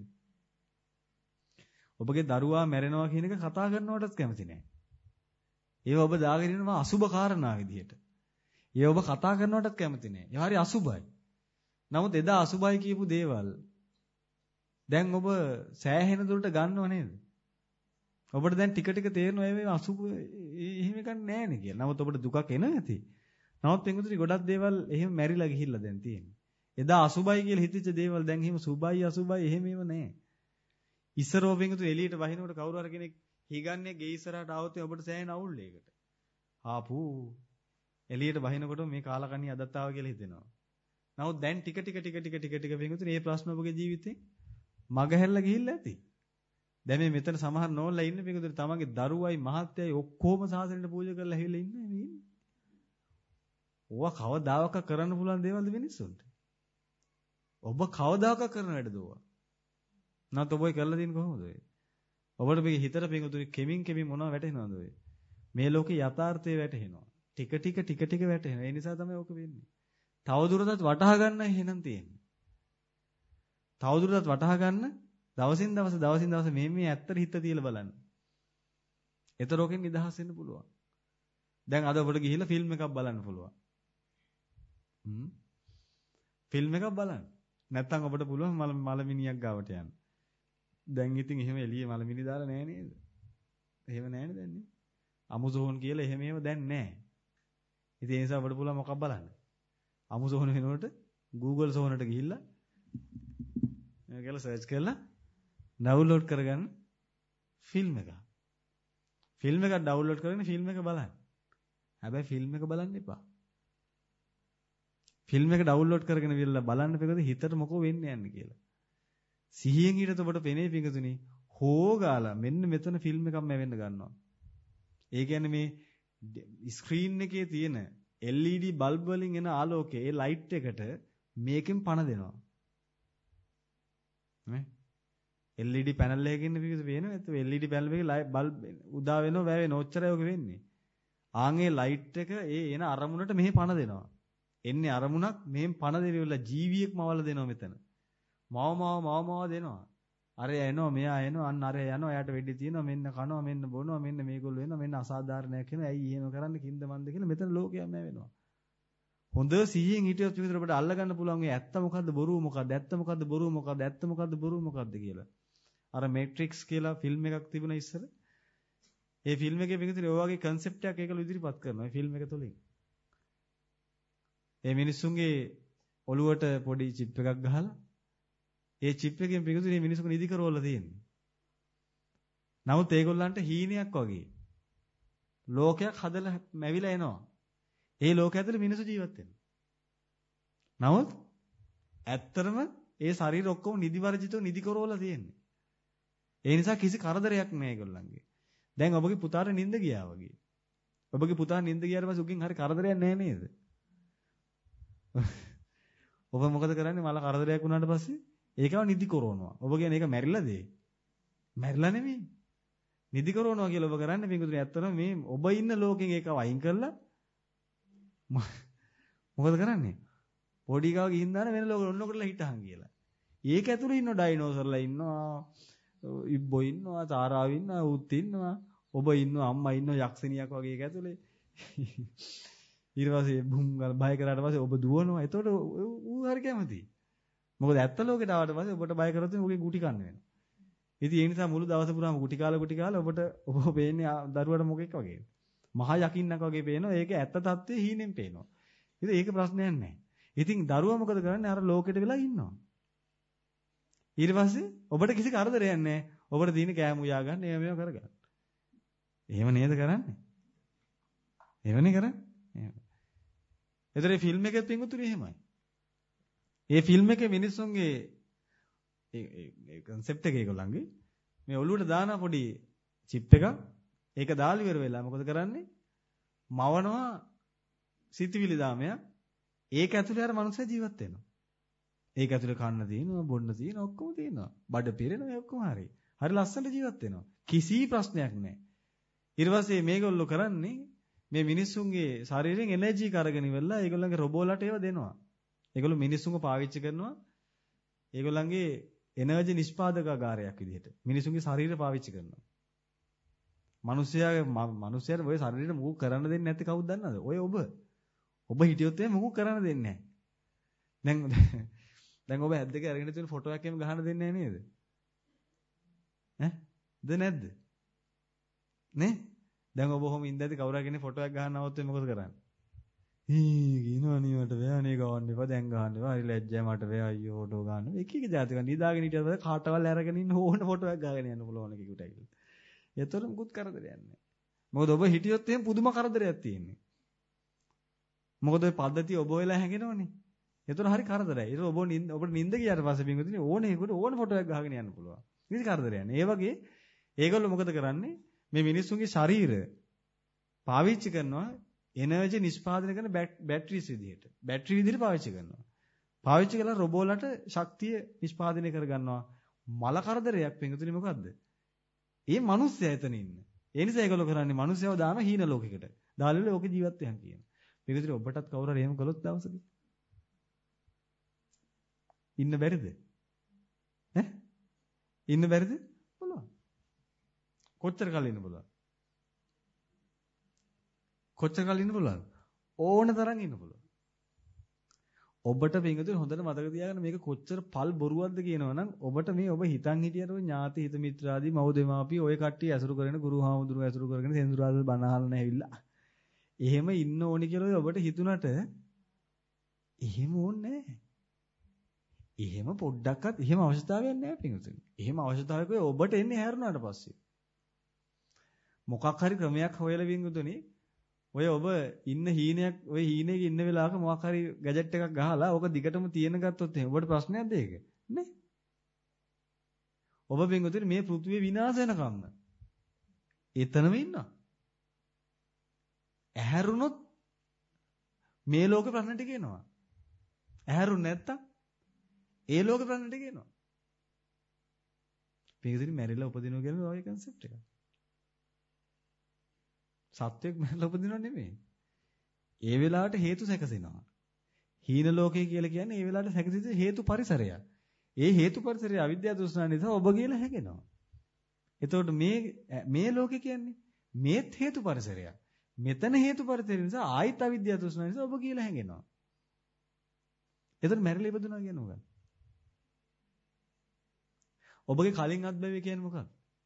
ඔබගේ දරුවා මැරෙනවා කියන එක කතා කරනවටත් කැමති නැහැ. ඒව ඔබ දාගෙන ඉන්නවා අසුබ කාරණා විදිහට. ඒ ඔබ කතා කරනවටත් කැමති නැහැ. ඒ හරි අසුබයි. නමුත් එදා අසුබයි කියපු දේවල් දැන් ඔබ සෑහෙන දුරට ගන්නව නේද? ඔබට දැන් ටික තේරෙනවා මේ අසුබ එහෙම එකක් නැහැ නේ කියලා. නමුත් ඔබට දුකක් එන නැති. නමුත් පින්වතුනි ගොඩක් දේවල් එහෙම මැරිලා ගිහිල්ලා දැන් තියෙන්නේ. එදා අසුබයි කියලා හිතච්ච දේවල් දැන් එහෙම සුබයි අසුබයි එහෙම ඒව නැහැ. ඉස්සරෝ පින්වතුනි එළියට වහිනකොට කවුරු හරි කෙනෙක් හිගන්නේ ගේ ඉස්සරහට ආවොත් ඔබට සෑහෙන අවුල් ඒකට. ආපු එළියට වහිනකොට මේ කාලකන්ණි අදත් ආවා කියලා හිතෙනවා. නමුත් දැන් ටික පින්වතුනි මේ ප්‍රශ්න ඔබගේ ජීවිතේ මගහැරලා ගිහිල්ලා ඇති. දැන් මේ මෙතන සමහර නෝල්ලා ඉන්නේ පින්වතුනි තමන්ගේ දරුවයි මහත්තයයි ඔක්කොම සාසනෙට පූජා කරලා ඇවිල්ලා ඉන්නේ මේ ඉන්නේ. ඕවා කවදාක කරන්න පුළුවන් දේවල්ද මිනිස්සුන්ට? ඔබ කවදාක කරන වැඩද ඕවා? නැත්නම් ඔබ කරලා තියෙන්නේ කොහොමද ඔය? ඔබට මේ හිතට පින්වතුනි කෙමින් මොනවද වැටෙනවද ඔය? මේ ලෝකේ යථාර්ථය වැටහෙනවා. ටික වැටෙනවා. ඒ නිසා තමයි ඕක වෙන්නේ. තවදුරටත් වටහා ගන්න එහෙනම් තියෙන්නේ. තවදුරටත් වටහා ගන්න දවසින් දවස මේ ඇත්තට හිත තියලා බලන්න. ඒතරෝකෙන් නිදහස් වෙන්න පුළුවන්. දැන් අද ඔබට ගිහිල්ලා ෆිල්ම් එකක් බලන්න පුළුවන්. ෆිල්ම් එකක් බලන්න. නැත්තම් ඔබට පුළුවන් මලමිනියක් ගාවට යන්න. දැන් ඉතින් එහෙම එළියේ මලමිනි දාලා නැහැ නේද? එහෙම නැහැනේ දැන් නේ. අමුසෝන් කියලා එහෙම ඒව දැන් නැහැ. ඉතින් ඒ නිසා ඔබට පුළුවන් මොකක් බලන්න. අමුසෝන වෙනකොට Google සෝනට ගිහිල්ලා මේක කියලා සර්ච් කරලා ඩවුන්ලෝඩ් කරගන්න ෆිල්ම් එක. ෆිල්ම් එකක් ඩවුන්ලෝඩ් කරගෙන ෆිල්ම් එක බලන්න. හැබැයි ෆිල්ම් එක බලන්න එපා. ෆිල්ම් එක ඩවුන්ලෝඩ් කරගෙන විරලා බලන්න පිටකද හිතට මොකෝ වෙන්නේ යන්නේ කියලා. සිහියෙන් ඊට ඔබට පෙනේ පිටුතුනි හොගාලා මෙන්න මෙතන ෆිල්ම් එකක් මැවෙන්න ගන්නවා. ඒ කියන්නේ මේ ස්ක්‍රීන් එකේ තියෙන LED බල්බ් වලින් එන ආලෝකය ඒ ලයිට් එකට මේකෙන් පණ දෙනවා. නේ? LED පැනල් එකකින් පිටු වෙනවා. ඒත් LED පැනල් එකේ බල්බ් උදා වෙනවා වැය වෙනවා. ඔච්චරයි ඔක වෙන්නේ. ආන්ගේ ලයිට් එක ඒ එන අරමුණට මෙහෙ පණ දෙනවා. එන්නේ අරමුණක් මෙහෙන් පණ දෙවිවල ජීවියෙක්ම අවල දෙනවා මෙතන. මාව දෙනවා. අරය එනවා මෙයා එනවා අන්න අරය යනවා එයාට වෙඩි තියෙනවා මෙන්න කනවා මෙන්න බොනවා මෙන්න මේගොල්ලෝ වෙනවා මෙන්න අසාධාරණයක් වෙනවා ඇයි එහෙම කරන්න කින්ද මන්ද කියලා මෙතන ලෝකයම වෙනවා. හොඳ සිහියෙන් හිටියොත් විතර අපිට අල්ල ගන්න පුළුවන් ඒ ඇත්ත මොකද්ද බොරුව මොකද්ද ඇත්ත මොකද්ද බොරුව මොකද්ද ඇත්ත මොකද්ද බොරුව මොකද්ද කියලා. අර මේට්‍රික්ස් කියලා ෆිල්ම් එකක් තිබුණා ඉස්සර. ඒ ෆිල්ම් එකේ විතර ඔය වගේ concept එකක් ඒකල ඉදිරිපත් කරනවා ඒ ෆිල්ම් එක තුලින්. ඒ මිනිස්සුන්ගේ ඔළුවට පොඩි චිප් එකක් ගහලා ඒ චිප් එකෙන් පිටුනේ මිනිස්සුක නිදි කරවලා තියෙන්නේ. නමුත් ඒගොල්ලන්ට හීනයක් වගේ ලෝකයක් හදලා මැවිලා එනවා. ඒ ලෝකය ඇතුලේ මිනිස්සු ජීවත් වෙනවා. නමුත් ඇත්තටම ඒ ශරීර ඔක්කොම නිදි වර්ජිතව නිදි කරවලා තියෙන්නේ. ඒ නිසා කිසි කරදරයක් නෑ ඒගොල්ලන්ගේ. දැන් ඔබගේ පුතාට නිින්ද ගියා වගේ. ඔබගේ පුතා නිින්ද ගියාට පස්සේ උකින් හරි කරදරයක් නෑ නේද? ඔබ මොකද කරන්නේ මල කරදරයක් වුණාට පස්සේ ඒකව නිදි කරවනවා. ඔබ කියන්නේ ඒක මැරිලාද? මැරිලා නෙමෙයි. නිදි කරවනවා කියලා ඔබ කරන්නේ පිටුතුනේ ඇත්තටම මේ ඔබ ඉන්න ලෝකෙන් ඒකව අයින් කරලා මොකද කරන්නේ? පොඩි ගාව ගිහින් දාන වෙන ලෝකෙ ඔන්නකොටලා හිටහන් කියලා. ඒක ඇතුලේ ඉන්න ඩයිනෝසර්ලා ඉන්නවා, ඉබ්බෝ ඉන්නවා, තාරාව ඉන්නවා, උත් ඉන්නවා, ඔබ ඉන්නවා, අම්මා ඉන්නවා, යක්ෂණියක් වගේ ඒක ඇතුලේ. ඊට පස්සේ බුම් ගාලා බය කරාට පස්සේ ඔබ දුවනවා. එතකොට ඌ හරි කැමතියි. මොකද ඇත්ත ලෝකෙට ආවට පස්සේ ඔබට බය කරොත් ඌගේ ගුටි කන්න වෙනවා. ඉතින් ඒ නිසා මුළු දවස පුරාම ගුටි කාලා ඔබට ඔබ පේන්නේ දරුවට මොකෙක් වගේද? මහා යකින්නක් වගේ පේනවා. ඒක ඇත්ත తත්ත්වයේ හීනෙන් පේනවා. ඉතින් ඒක ප්‍රශ්නයක් නැහැ. ඉතින් දරුවා මොකද කරන්නේ? අර ලෝකෙට වෙලා ඉන්නවා. ඊට පස්සේ ඔබට කිසි කරදරයක් නැහැ. ඔබට තියෙන කෑම උයා ගන්න, මේව කරගන්න. එහෙම නේද කරන්නේ? එහෙමනේ කරන්නේ. එහෙම. ඒතර ෆිල්ම් එකෙත් පින්වතුනි එහෙමයි. ඒ ෆිල්ම් එකේ මිනිස්සුන්ගේ ඒ concept එක ඒගොල්ලන්ගේ මේ ඔළුවට දාන පොඩි chip එකක් ඒක දාලා ඉවර වෙලා මොකද කරන්නේ? මවනවා සිතිවිලි දාමයක්. ඒක ඇතුලේ අර මනුස්සයා ජීවත් වෙනවා. ඒක ඇතුලේ කන්න තියෙනවා, බොන්න තියෙනවා, ඔක්කොම තියෙනවා. බඩ පිරෙනවා ඔක්කොම හරි. හරි ලස්සනට ජීවත් වෙනවා. කිසි ප්‍රශ්නයක් නැහැ. ඊට පස්සේ මේගොල්ලෝ කරන්නේ මේ මිනිස්සුන්ගේ ශරීරයෙන් එනර්ජි එක අරගෙන ඉවරලා ඒගොල්ලන්ගේ රොබෝලට ඒව දෙනවා. ඒගොල්ලෝ මිනිස්සුන්ව පාවිච්චි කරනවා. ඒගොල්ලන්ගේ එනර්ජි නිෂ්පාදකාගාරයක් විදිහට. මිනිස්සුන්ගේ ශරීරය පාවිච්චි කරනවා. මිනිස්යාට ඔය ශරීරෙට මුකුත් කරන්න දෙන්නේ නැති කවුද දන්නවද? ඔය ඔබ. ඔබ හිටියොත් එහෙම මුකුත් කරන්න දෙන්නේ නැහැ. දැන් ඔබ ඇද්දක අරගෙන තියෙන ෆොටෝ එකක් එහෙම ගහන්න දෙන්නේ නැහැ නේද? ද නැද්ද? නේ? දැන් ඔබ ඔහොම ඉඳද්දි කවුරුහරි ෆොටෝ එකක් ගහන්නවොත් මොකද කරන්නේ? කියනවා නේ මට බෑනේ ගවන්න එපා දැන් ගහන්න එපා හරි ලැජ්ජයි මට බෑ අයියෝ ෆොටෝ ගන්න. එක එක જાතික නිදාගෙන හිටියද කාටවල් අරගෙන ඉන්න ඕන ෆොටෝ එකක් ගහගෙන යන්න පුළුවන් එකෙකුට ඇවිල්ලා. ඒතර මුකුත් කරදරයක් නැහැ. මොකද ඔබ හිටියොත් එහෙම පුදුම කරදරයක් තියෙන්නේ. මොකද ඔය පද්ධතිය ඔබ වෙලා හැගෙනවනේ. ඒතර හරි කරදරයි. ඒක ඔබට නිින්ද ගියාට පස්සේ බින්දුනේ ඕනෙකට ඕන ෆොටෝ එකක් ගහගෙන යන්න පුළුවන්. කිසි කරදරයක් නැහැ. ඒ වගේ ඒගොල්ලෝ මොකද කරන්නේ? මේ මිනිස්සුන්ගේ ශරීර පාවිච්චි කරනවා එනර්ජි නිෂ්පාදනය කරන බැටරිස් විදිහට. බැටරි විදිහට පාවිච්චි කරනවා. පාවිච්චි කළා රොබෝලට ශක්තිය නිෂ්පාදනය කරගන්නවා. මල කරදරයක් පින්තුනේ මොකද්ද? ඒ මිනිස්සයා එතන ඉන්න. ඒ නිසා ඒගොල්ලෝ කරන්නේ මිනිස්සයව දාන හීන ලෝකයකට. දාලා ලෝක ජීවත් වෙන්න කියන. පින්තුනේ ඔබටත් කවුරු හරි එහෙම කළොත් දවසක ඉන්න බැරිද? ඉන්න බැරිද? පුළුවන්. කොච්චර කල් ඉන්න පුළුවන්? කොච්චර කල් ඉන්න පුළුවන්? ඕන තරම් ඉන්න පුළුවන්. ඔබට පින්වතුනි හොඳට මතක තියාගන්න මේක කොච්චර පල් බොරුවක්ද කියනවනම් ඔබට මේ ඔබ හිතන් හිටියට ඔය ඥාති හිත මිත්‍රාදී මව් දෙමාපිය ඔය කට්ටිය ඇසුරු කරගෙන ගුරු හාමුදුරුවෝ ඇසුරු කරගෙන සෙන්සුරාදා බණ අහන්න ඇවිල්ලා. එහෙම ඉන්න ඕනි කියලා ඔබට හිතුණට එහෙම ඕනේ නැහැ. එහෙම පොඩ්ඩක්වත් එහෙම අවශ්‍යතාවයක් නැහැ පින්වතුනි. එහෙම අවශ්‍යතාවයක් ඔබට එන්නේ හැරුණාට පස්සේ. මොකක් හරි ක්‍රමයක් හොයලා පින්වතුනි ඔය ඔබ ඉන්න හීනයක් ඔය හීනේක ඉන්න වෙලාවක මොකක් හරි ගැජට් එකක් ගහලා ඕක දිගටම තියෙන ගත්තොත් එහෙනම් ඔබට ප්‍රශ්නයක්ද ඒක? නේ? ඔබ පින්වතුනි මේ පෘථිවිය විනාශ වෙනකම්ම එතනම ඉන්නවා. ඇහැරුණොත් මේ ලෝකේ ප්‍රශ්න ටික එනවා. ඇහැරුණ නැත්තම් ඒ ලෝකේ ප්‍රශ්න ටික එනවා. පින්වතුනි මැරිලා උපදිනවා කියන ඔය concept එක. සත්‍යයක් මැරලා උපදිනව නෙමෙයි. ඒ වෙලාවට හේතු සැකසෙනවා. හීන ලෝකය කියලා කියන්නේ ඒ වෙලාවට සැකසිත හේතු පරිසරයක්. ඒ හේතු පරිසරය අවිද්‍යාව තෘෂ්ණාව නිසා ඔබ කියලා හැගෙනවා. එතකොට මේ ලෝකය කියන්නේ මේත් හේතු පරිසරයක්. මෙතන හේතු පරිසරය නිසා ආයිත් අවිද්‍යාව තෘෂ්ණාව නිසා ඔබ කියලා හැගෙනවා. එතකොට මැරිලා ඉපදුනා කියන්නේ මොකක්ද? ඔබගේ කලින් අත්බැවි කියන්නේ මොකක්ද?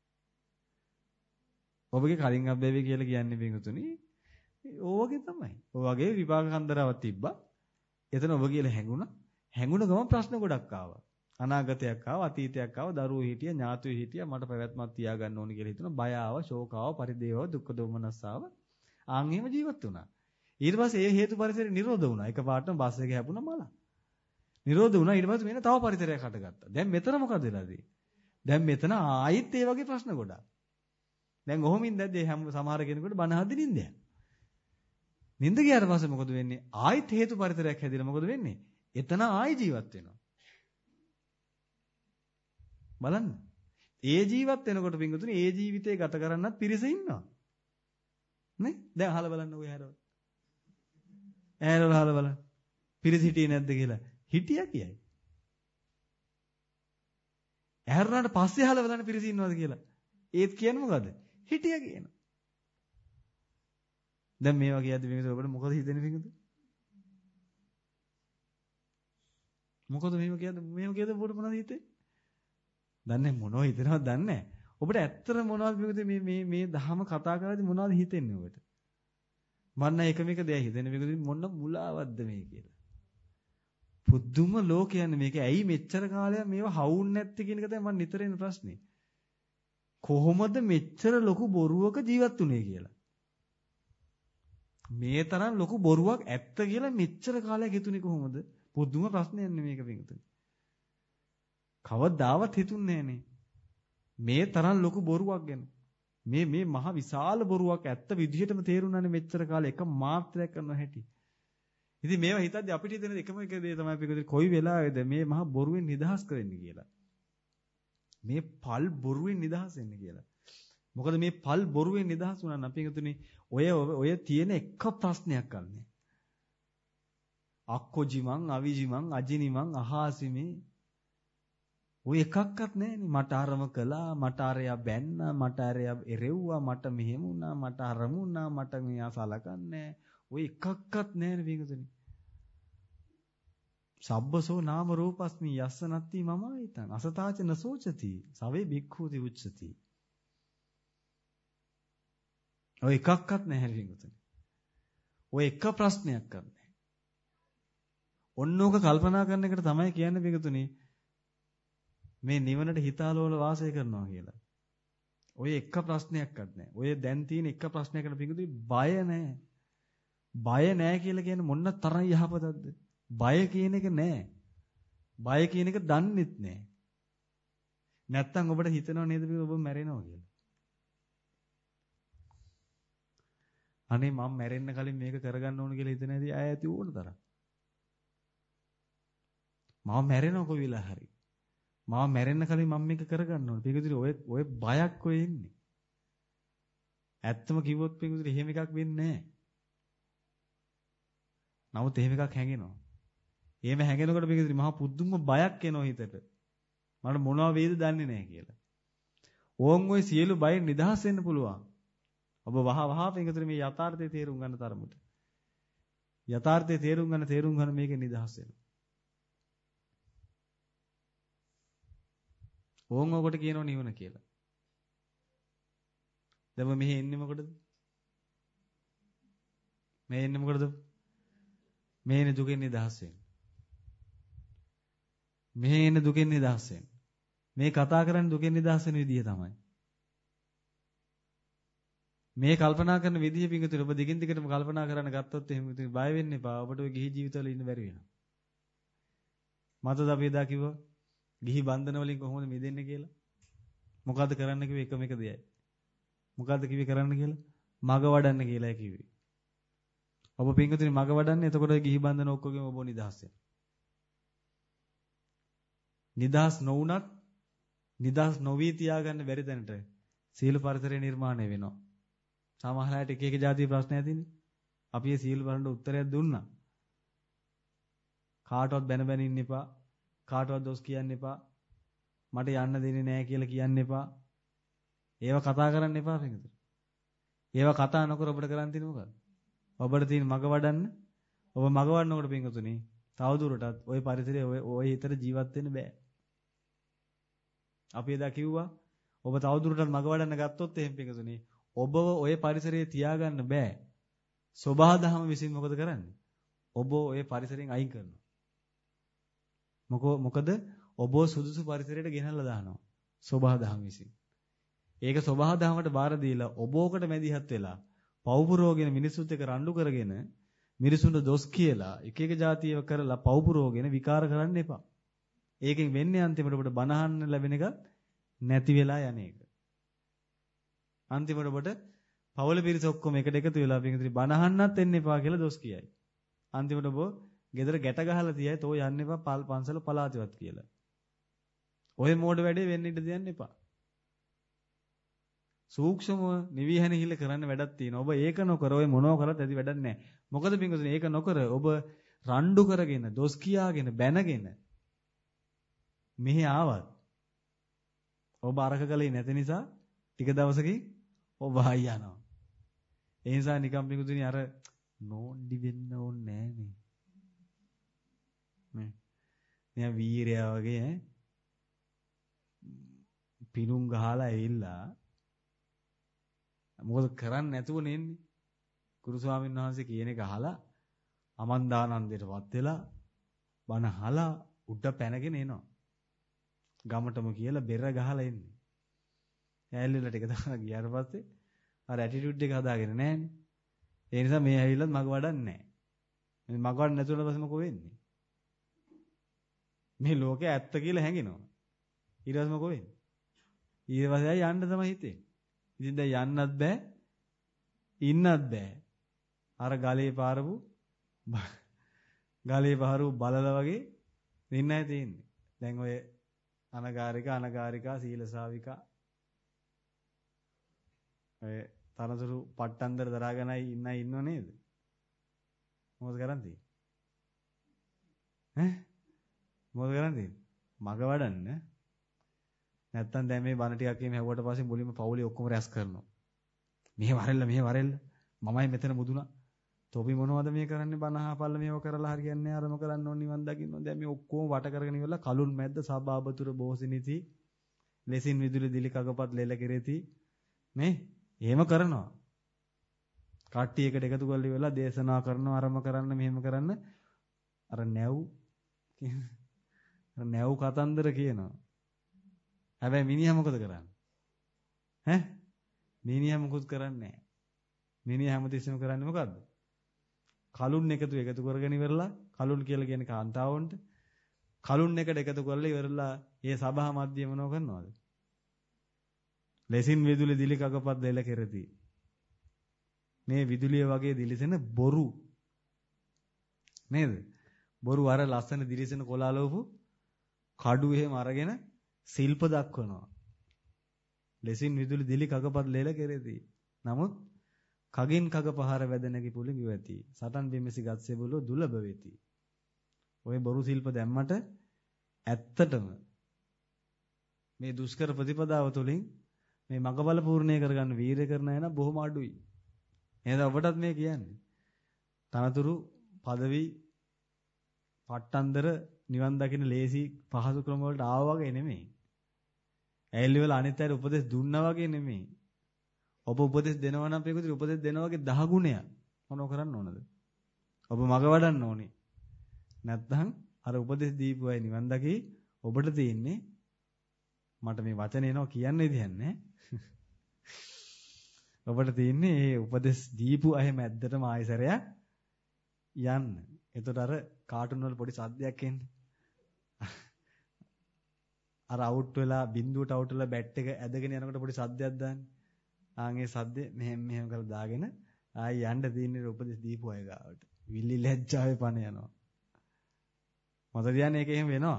ඔබගේ කලින් අත්බැවි කියලා කියන්නේ පිටුතුනි ඕවගේ තමයි. ඔයගේ විපාක කන්දරාවක් තිබ්බා. එතන ඔබ කියලා හැඟුණා. හැඟුණ ගමන් ප්‍රශ්න ගොඩක් ආවා. අනාගතයක් ආවා, අතීතයක් ආවා, දරුවෝ හිටියා, ඥාතියෝ හිටියා, මට පැවැත්මක් තියාගන්න ඕනි කියලා හිතුණා. බය ආවා, ශෝක ආවා, පරිදේව ආවා, දුක්ඛ දෝමනස් ආවා. ආන් එහෙම ජීවත් වුණා. ඊට පස්සේ ඒ හේතු පරිසරය නිරෝධ වුණා. එකපාරටම බස් එක හැපුණා මල. නිරෝධ වුණා. ඊට පස්සේ මෙන්න තව පරිසරයක් හටගත්තා. දැන් මෙතන මොකද වෙලාදී? දැන් මෙතන ආයිත් ඒ වගේ ප්‍රශ්න ගොඩක්. දැන් ඔහොම ඉඳද්දී සමහර කෙනෙකුට බන හදි නින්ද යනවා. නින්ද ගියාට පස්සේ මොකද වෙන්නේ? ආයිත් හේතු පරිසරයක් හැදිලා මොකද වෙන්නේ? එතන ආයි ජීවත් වෙනවා. බලන්න. ඒ ජීවත් වෙනකොට පින්වතුනි ඒ ජීවිතේ ගත කරන්නත් පිරිස ඉන්නවා. නේ? දැන් අහලා බලන්න ඔය හැරවල. ඇහැරවල අහලා බලන්න. පිරිස හිටියේ නැද්ද කියලා. හිටියා කියයි. ඇහැරුණාට පස්සේ අහලා බලන්න පිරිස ඉන්නවද කියලා. ඒත් කියන්නේ මොකද? හිටියා කියන. දැන් මේවා කියද්දි මේකද ඔබට මොකද හිතෙන්නේ පිටුද? මොකද මේව කියද්දි ඔබට මොනවද හිතෙන්නේ? දන්නේ මොනව හිතනවද දන්නේ නැහැ. ඔබට ඇත්තට මොනවද මේ දහම කතා කරද්දී මොනවද හිතෙන්නේ ඔබට? මන්න එකම එක දෙයක් හිතෙන්නේ මේකදී මොන මුලාවක්ද මේ කියලා. පුදුම ලෝකයන්නේ මේක ඇයි මෙච්චර කාලයක් මේව හවුන්නේ නැත්තේ කියන එක තමයි මම නිතර එන ප්‍රශ්නේ. කොහොමද මෙච්චර ලොකු බොරුවක ජීවත් වුනේ කියලා. මේ තරම් ලොකු බොරුවක් ඇත්ත කියලා මෙච්චර කාලයක් හිතුනේ කොහොමද? පුදුම ප්‍රශ්නයක් නේ මේක පිටුතුනි. කවදාවත් හිතුන්නේ නැහනේ. මේ තරම් ලොකු බොරුවක් ගැන. මේ මහ විශාල බොරුවක් ඇත්ත විදිහටම තේරුණානේ මෙච්චර කාලේ එක මාත්‍රයක් කරන හැටි. ඉතින් මේවා හිතද්දි අපිට හිතෙන එකම එක දේ තමයි පිටුතුනි කොයි වෙලාවේද මේ මහ බොරුවෙන් නිදහස් කරන්නේ කියලා. මේ පල් බොරුවෙන් නිදහස් වෙන්න කියලා. මොකද මේ පල් බොරුවෙන් නිදහස් වුණා නම් පිටුතුනි ඔය තියෙන එක ප්‍රශ්නයක් ගන්නෑ. අක්කොජිමන් අවිජිමන් අජිනිමන් අහාසිමේ ඔය එකක්වත් නැහැනේ. මට අරම කළා, මට අරයා බැන්නා, මට අරයා එරෙව්වා, මට මෙහෙම වුණා, මට අරම වුණා, මට මෙයා සලකන්නේ. ඔය එකක්වත් නැහැනේ පිටුතුනි. සබ්බසෝ නාම රූපස්මි යස්ස නත්ති මමයිතං අසතාච නසෝචති සවේ භික්ඛූති උච්චති. ඔය එකක්වත් නැහැ පිටුතුනි. ඔය එක ප්‍රශ්නයක්වත් නැහැ. ඔන්නෝක කල්පනා කරන එකට තමයි කියන්නේ පිටුතුනි මේ නිවනට හිතාලෝල වාසය කරනවා කියලා. ඔය එක ප්‍රශ්නයක්වත් නැහැ. ඔය දැන් තියෙන එක ප්‍රශ්නයකට පිටුතුනි බය නැහැ. බය නැහැ කියලා කියන්නේ මොන තරම් යහපතක්ද? බය කියන එක නැහැ. බය කියන එක දන්නෙත් නැහැ. නැත්තම් ඔබට හිතෙනව නේද ඔබ මැරෙනවා කියලා? අනේ මම මැරෙන්න කලින් මේක කරගන්න ඕන කියලා හිතන ඇති අය ඇති ඕන තරම්. මම මැරෙනවා කොයි වෙලාව හරි. මම මැරෙන්න කලින් මම මේක කරගන්න ඕන. පිටුදිරි ඔය බයක් ඔය එන්නේ. ඇත්තම කිව්වොත් පිටුදිරි එහෙම එකක් වෙන්නේ නැහැ. නමුත් එහෙම එකක් හැඟෙනවා. එහෙම හැඟෙනකොට පිටුදිරි මහා පුදුම බයක් එනවා හිතට. මට මොනවා වේද දන්නේ නැහැ කියලා. ඕන් ඔය සියලු බයෙන් නිදහස් වෙන්න පුළුවන්. ඔබ වහ පිටුදිරි මේ යථාර්ථය තේරුම් ගන්න තරමට. යථාර්ථය තේරුම් ගන්න මේකේ නිදහස් වෙනවා. ඕන් ඔකට කියනවා නිවන කියලා. දැන් මෙහෙ එන්නේ මොකටද? මේ එන්නේ මොකටද? මේ එන්නේ දුකෙන් නිදහස් වෙන්න. මෙහෙ එන්නේ දුකෙන් නිදහස් වෙන්න. මේ කතා කරන්නේ දුකෙන් නිදහස් වෙන විදිය තමයි. මේ කල්පනා කරන විදිය පිඟුතුනේ ඔබ දිගින් දිගටම කල්පනා කරන්න ගත්තොත් එහෙම ඉතින් බය වෙන්න එපා. ඔබට ඔය ගිහි ජීවිතවල ඉන්න බැරි වෙනවා. මතද අපි එදා කිව්වා ගිහි බන්ධන වලින් කොහොමද මිදෙන්නේ කියලා? මොකද්ද කරන්න කිව්වේ? එකම එක දෙයයි. මොකද්ද කිව්වේ කරන්න කියලා? මග වඩන්න කියලා කිව්වේ. ඔබ පින්කතුනි මග වඩන්නේ එතකොට ගිහි බන්ධන ඔක්කොගෙම ඔබ නිදහස් වෙනවා. නිදහස් නොවුනත් නිදහස් නොවී තියාගන්න බැරි තැනට සීල පරිසරය නිර්මාණය වෙනවා. සමහරවිට එක එක જાති ප්‍රශ්න ඇතිනේ. අපි ඒ සීල වලට උත්තරයක් දුන්නා. කාටවත් බැන බැන ඉන්න එපා. කාටවත් දොස් කියන්න එපා. මට යන්න දෙන්නේ නැහැ කියලා කියන්න එපා. ඒව කතා කරන්න එපා පිටුතුනි. ඒව කතා නොකර ඔබට කරන් තියෙන්නේ මොකක්ද? ඔබට තියෙන මග වඩන්න. ඔබ මග වඩනකොට පිටුතුනි තවදුරටත් ওই පරිසරයේ ওই හිතට ජීවත් වෙන්න බෑ. අපි එදා කිව්වා ඔබ තවදුරටත් මග වඩන්න ගත්තොත් එහෙම පිටුතුනි ඔබව ওই පරිසරයේ තියාගන්න බෑ. සබහා දහම විසින් මොකද කරන්නේ? ඔබ ওই පරිසරයෙන් අයින් කරනවා. මොකද ඔබ සුදුසු පරිසරයකට ගෙනල්ලා දානවා. සබහා දහම විසින්. ඒක සබහා දහමට බාර දීලා ඔබෝකට මැදිහත් වෙලා පවුපුරෝගෙන මිනිසුත් එක්ක රණ්ඩු කරගෙන මිනිසුන්ට දොස් කියලා එක එක જાතියව කරලා පවුපුරෝගෙන විකාර කරන්න එපා. ඒකෙන් වෙන්නේ අන්තිමට ඔබට බනහන්න ලැබෙන එක නැති වෙලා යන එක. අන්තිමට ඔබට පවුල පිරිස ඔක්කොම එකට එකතු වෙලා පිටින් බනහන්නත් එන්න එපා කියලා දොස් කියයි. අන්තිමට ඔබ ගෙදර ගැට ගහලා තියයි තෝ යන්න එපා පන්සල පලාතිවත් කියලා. ඔය මෝඩ වැඩේ වෙන්න ඉඩ දෙන්න එපා. සූක්ෂමව නිවිහැනහිල කරන්න වැඩක් තියෙනවා. ඔබ ඒක නොකර ඔය මොනව කරත් ඇති වැඩක් නැහැ. මොකද පින්වතුනි ඒක නොකර ඔබ රණ්ඩු කරගෙන, දොස් කියාගෙන, බැනගෙන මෙහි ආවත් ඔබ අරක කලේ නැති නිසා ටික දවසකින් ඔබ ආයි යනවා. ඒ නිසා නිකම් පිටුතුනි අර නෝන්ඩි වෙන්න ඕනේ නෑනේ. මේ වීරයා වගේ ඈ පිණුම් ගහලා ඇවිල්ලා මොකද කරන්නේ නැතුව නෙන්නේ. ගුරු ස්වාමීන් වහන්සේ කියන එක අහලා අමන්දානන්දයටපත් වෙලා බණ අහලා උඩ පැනගෙන එනවා. ගමටම කියලා බෙර ගහලා එන්නේ. ඇල්ලෙලා ටික දවසක් ගියාට පස්සේ අර ඇටිටියුඩ් එක හදාගෙන නැහැනේ. ඒ නිසා මේ ඇවිල්ලත් මග වඩන්නේ නැහැ. මේ මග වඩන්නේ නැතුව ඊට පස්සේ මොකෝ වෙන්නේ? මේ ලෝකේ ඇත්ත කියලා හැඟෙනවා. ඊට පස්සේ මොකෝ වෙන්නේ? ඊට පස්සේ යන්න තමයි හිතෙන්නේ. ඉතින් දැන් යන්නත් බෑ. ඉන්නත් බෑ. අර ගලේ පාරපු බලලා වගේ ඉන්නයි තියෙන්නේ. දැන් ඔය අනගාരികා සීලසාවිකා ඔය තරතුරු පට්ටන්දර දරාගෙනයි ඉන්නව නේද? මොකද කරන්නේ? මොකද කරන්නේ? මග වඩන්න. නැත්තම් දැන් මේ බණ ටිකක් එහෙම හැවුවට පස්සේ මුලින්ම පවුලේ ඔක්කොම රැස් කරනවා. මෙහෙ වරෙල්ල මමයි මෙතන මුදුනා. තොපි මොනවද මේ කරන්නේ බණ අහපල්ල මේව කරලා හරියන්නේ නැහැ. අරම කරන්න ඕන නිවන් දකින්න ඕන. දැන් මේ ඔක්කොම වට කරගෙන ඉවරලා කලුන් මැද්ද සබාබතුර බෝසිනිති ලෙසින් විදුලි දිලි කගපත් ලෙල කෙරෙති මේ එහෙම කරනවා. කට්ටිය එකට එකතු කරලා ඉවරලා දේශනා කරනවා අරම කරන්න මෙහෙම කරන්න අර නැව් කතන්දර කියනවා. හැබැයි මිනිහා මොකද කරන්නේ? මිනිහා මොකුත් කරන්නේ නැහැ. මිනිහා හැමතිස්සෙම කරන්නේ මොකද්ද? කලුන් එකතු කරගෙන ඉවරලා කලුන් කියලා කියන්නේ කාන්තාවන්ට කලුන් එකට එකතු කරලා ඉවරලා ඒ සභා මැදියේ මොනව කරනවද? ලෙසින් විදුලි දිලි කගපත් දෙල කෙරෙති. මේ විදුලිය වගේ දිලිසෙන බොරු නේද? බොරු අර ලස්සන දිලිසෙන කොලාලෝපු කඩු එහෙම අරගෙන ශිල්ප දක්වනවා. ලෙසින් විදුලි දිලි කගපත් ලෙල කෙරෙති. නමුත් කගින් කග පහර වැදෙනකි පුලි ගිවති. සටන් බිමසි ගත්සේ බුලෝ දුලබ වෙති. ඔය බොරු ශිල්ප දැම්මට ඇත්තටම මේ දුෂ්කර ප්‍රතිපදාව තුළින් මේ මගබල පූර්ණේ කරගන්න වීරය කරන අය නම් බොහොම අඩුයි. එහෙනම් ඔබටත් මේ කියන්නේ. තනතුරු পদවි පට්ටන්දර නිවන් දකින්න ලේසි පහසු ක්‍රම වලට ආවා වගේ නෙමෙයි. ඇයිලි වල අනිත් අයට උපදෙස් දුන්නා වගේ නෙමෙයි. ඔබ උපදෙස් දෙනවා නම් පිටුදී උපදෙස් දෙනවා වගේ 10 ගුණයක් මොනව කරන්න ඕනද? ඔබ මග වඩන්න ඕනේ. නැත්නම් අර උපදෙස් දීපු අය නිවන් දකි ඔබට තියෙන්නේ මට මේ වචනේ එනවා කියන්න විදියක් නැහැ. ඔබට තියෙන්නේ මේ උපදෙස් දීපු අය මැද්දටම ආයසරයක් යන්න. එතකොට අර කාටුන් වල පොඩි සද්දයක් එන්නේ. අර අවුට් වෙලා බින්දුවට අවුට් වෙලා බැට් එක ඇදගෙන යනකොට පොඩි සද්දයක් දාන්නේ. ආන්ගේ සද්දේ මෙහෙම කරලා දාගෙන ආයි යන්න තියෙන්නේ උපදෙස් දීපු අය ගාවට. විලි ලැජ්ජාවේ පණ යනවා. මට කියන්නේ ඒක එහෙම වෙනවා.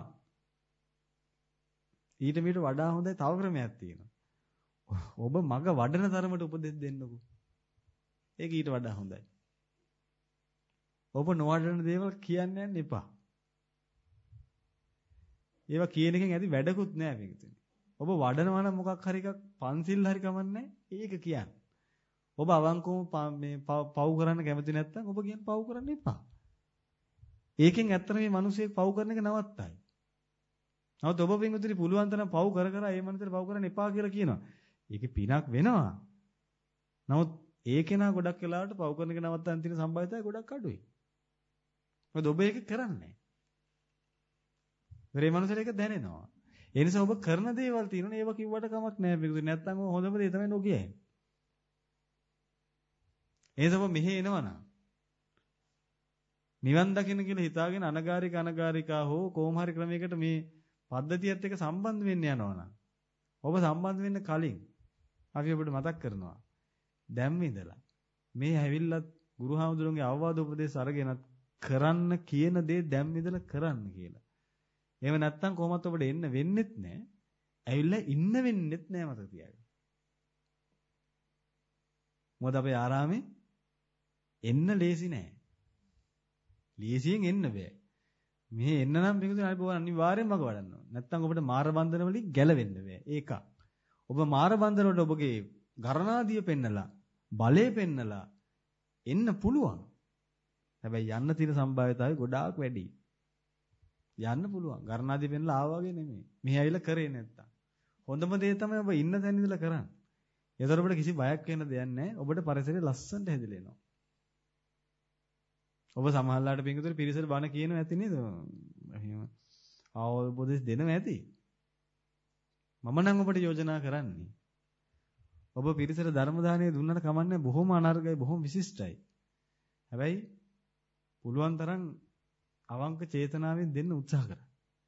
ඊට මීට වඩා හොඳයි තව ක්‍රමයක් තියෙනවා. ඔබ මග වඩන තරමට උපදෙස් දෙන්නකෝ. ඒක ඊට වඩා හොඳයි. ඔබ නොවඩන දේවල් කියන්න යන්න එපා. ඒවා කියන එකෙන් ඇති වැඩකුත් නෑ මේකෙන්. ඔබ වඩනවා නම් මොකක් හරි එකක් පන්සිල් හරි කමන්නේ ඒක කියන්න. ඔබ අවංකවම මේ පව් කරන්න කැමති නැත්නම් ඔබ කියන්නේ පව් කරන්න එපා. ඒකෙන් ඇත්තට මේ මිනිස්සෙක් පව් කරන එක නවත්තයි. නමුත් ඔබ පින්විතනි පුළුවන් තරම් පව් කර ඒ මනසට පව් කරන්න එපා කියලා කියනවා. ඒකේ පිනක් වෙනවා. නමුත් ඒකේ නා ගොඩක් වෙලාවට පව් කරන එක නවත්තන්න තියෙන සම්භාවිතය ගොඩක් අඩුයි. මොකද ඔබ ඒක කරන්නේ. ඒ මනසට ඒක දැනෙනවා. ඒ නිසා ඔබ කරන දේවල් තියෙනවනේ ඒව කිව්වට කමක් නැහැ පිටුදී. නැත්තම් ඔය හොඳම දේ තමයි නොකියන්නේ. ඒ නිසා මෙහෙ එනවනම් නිවන් දකින්න කියලා හිතාගෙන අනගාരികා හෝ කොහොම හරි ක්‍රමයකට මේ පද්ධතියත් එක්ක සම්බන්ධ වෙන්න යනවනම් ඔබ සම්බන්ධ වෙන්න කලින් අපි ඔබට මතක් කරනවා. දැන් ඉඳලා මේ ඇවිල්ලත් ගුරුහාමුදුරන්ගේ අවවාද උපදේශ අරගෙනත් කරන්න කියන දේ දැන් ඉඳලා කරන්න කියලා. එහෙම නැත්නම් කොහොමත් ඔබට එන්න වෙන්නෙත් නැහැ. ඇවිල්ලා ඉන්න වෙන්නෙත් නැහැ මතක තියාගන්න. මොකද අපේ ආරාමේ එන්න ලේසි නෑ. ලීසියෙන් එන්න බෑ. මේ එන්න නම් පිටුතුනේ අනිත් අනිවාර්යෙන්ම මග වඩන්න ඕන. නැත්තම් ඔබට මාර බන්ධන වලින් ගැලවෙන්න බෑ. ඒක. ඔබ මාර බන්ධන වලට ඔබගේ ගරණාදිය පෙන්නලා, බලය පෙන්නලා එන්න පුළුවන්. හැබැයි යන්න තියෙන සම්භාවිතාවය ගොඩාක් වැඩි. යන්න පුළුවන්. ගරණාදිය පෙන්නලා ආවා වගේ නෙමෙයි. මෙහි ඇවිල්ලා කරේ නැත්තම්. හොඳම දේ තමයි ඔබ ඉන්න තැන ඉඳලා කරන්නේ. ඒතර ඔබට කිසි බයක් වෙන්න දෙයක් නැහැ. ඔබට පරිසරය ලස්සනට හැදිලා එනවා. ඔබ සමහරලාට පිටුතුනේ පිරිසට බණ කියනවා ඇති නේද? එහෙම ආවෝපදෙස් දෙනවා ඇති. මම නම් ඔබට යෝජනා කරන්නේ. ඔබ පිරිසට ධර්ම දානය දුන්නට කමන්නේ බොහොම අනර්ගයි බොහොම විශිෂ්ටයි. හැබැයි පුළුවන් තරම් අවංක චේතනාවෙන් දෙන්න උත්සාහ කරන්න.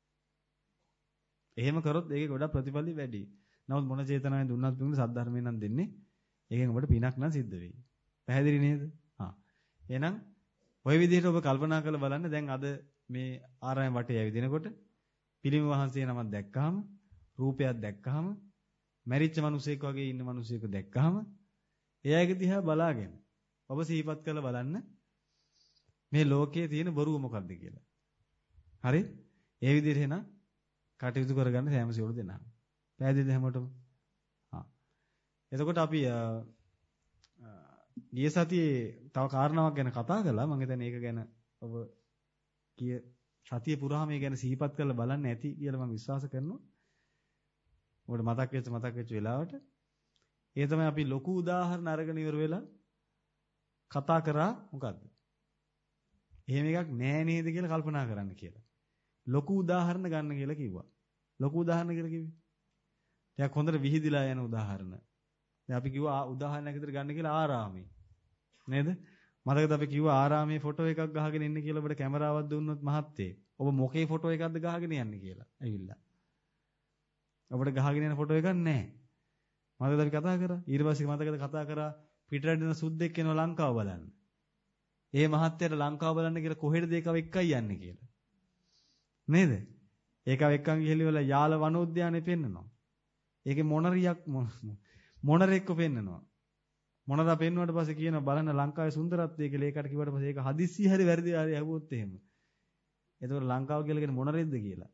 එහෙම කරොත් ඒකේ ගොඩක් ප්‍රතිඵල වැඩි. නමුත් මොන චේතනාවෙන් දුන්නත් පිටුනේ සද්ධර්මයෙන් නම් දෙන්නේ. ඒකෙන් ඔබට පිනක් නම් සිද්ධ වෙයි. පැහැදිලි නේද? එහෙනම් ඔය විදිහට ඔබ කල්පනා කරලා බලන්න දැන් අද මේ ආරාම වටේ ඇවිදිනකොට පිළිම වහන්සේ නමක් දැක්කහම රූපයක් දැක්කහම මැරිච්ච මිනිසෙක් වගේ ඉන්න මිනිසෙක් දැක්කහම එයාගේ දිහා බලාගෙන ඔබ සිහිපත් කරලා බලන්න මේ ලෝකයේ තියෙන බොරුව මොකක්ද කියලා. හරි? ඒ විදිහට එන කටයුතු කරගන්න සෑම සියලු දෙනා. පැහැදිලිද හැමෝටම? එතකොට අපි ගිය සතියේ තව කාරණාවක් ගැන කතා කළා. මම හිතන්නේ ඒක ගැන ඔබ කිය සතිය පුරාම මේ ගැන සිහිපත් කරලා බලන්න ඇති කියලා මම විශ්වාස කරනවා. ඔබට මතක් වෙච්ච වෙලාවට ඒ තමයි අපි ලොකු උදාහරණ අරගෙන ඉවර වෙලා කතා කරා මොකද්ද? එහෙම එකක් නෑ නේද කියලා කල්පනා කරන්න කියලා. ලොකු උදාහරණ ගන්න කියලා කිව්වා. ලොකු උදාහරණ කියලා කිව්වේ. ටිකක් හොඳට විහිදිලා යන උදාහරණ. දැන් අපි කිව්වා උදාහරණයක් විතර ගන්න කියලා ආරාමේ. නේද? මතකද අපි කිව්වා ආරාමේ ෆොටෝ එකක් ගහගෙන ඉන්න කියලා ඔබට කැමරාවක් දුන්නොත් මහත්තයෙක්. ඔබ මොකේ ෆොටෝ එකක්ද ගහගෙන යන්නේ කියලා. ඇවිල්ලා. ඔබට ගහගෙන යන ෆොටෝ එකක් නැහැ. මතකද අපි කතා කරා? ඊට පස්සේ මතකද කතා කරා පිටරටින සුද්දෙක් එනවා ලංකාව බලන්න. ඒ මහත්තයාට ලංකාව බලන්න කියලා කොහෙටද ඒකව එක්කයි යන්නේ කියලා. නේද? ඒකව එක්කන් ගිහිල්ලා යාල වනෝද්‍යානෙ පෙන්නනවා. ඒකේ මොනරෙක්ව පෙන්නනවා. මොනරා පෙන්නුවට පස්සේ කියනවා බලන්න ලංකාවේ සුන්දරත්වය කියලා. ඒකට කිව්වට පස්සේ ඒක හදිස්සිය හරි වැරදි හරි ඇහුවොත් එහෙම. එතකොට ලංකාව කියලා කියන්නේ මොනරෙද්ද කියලා.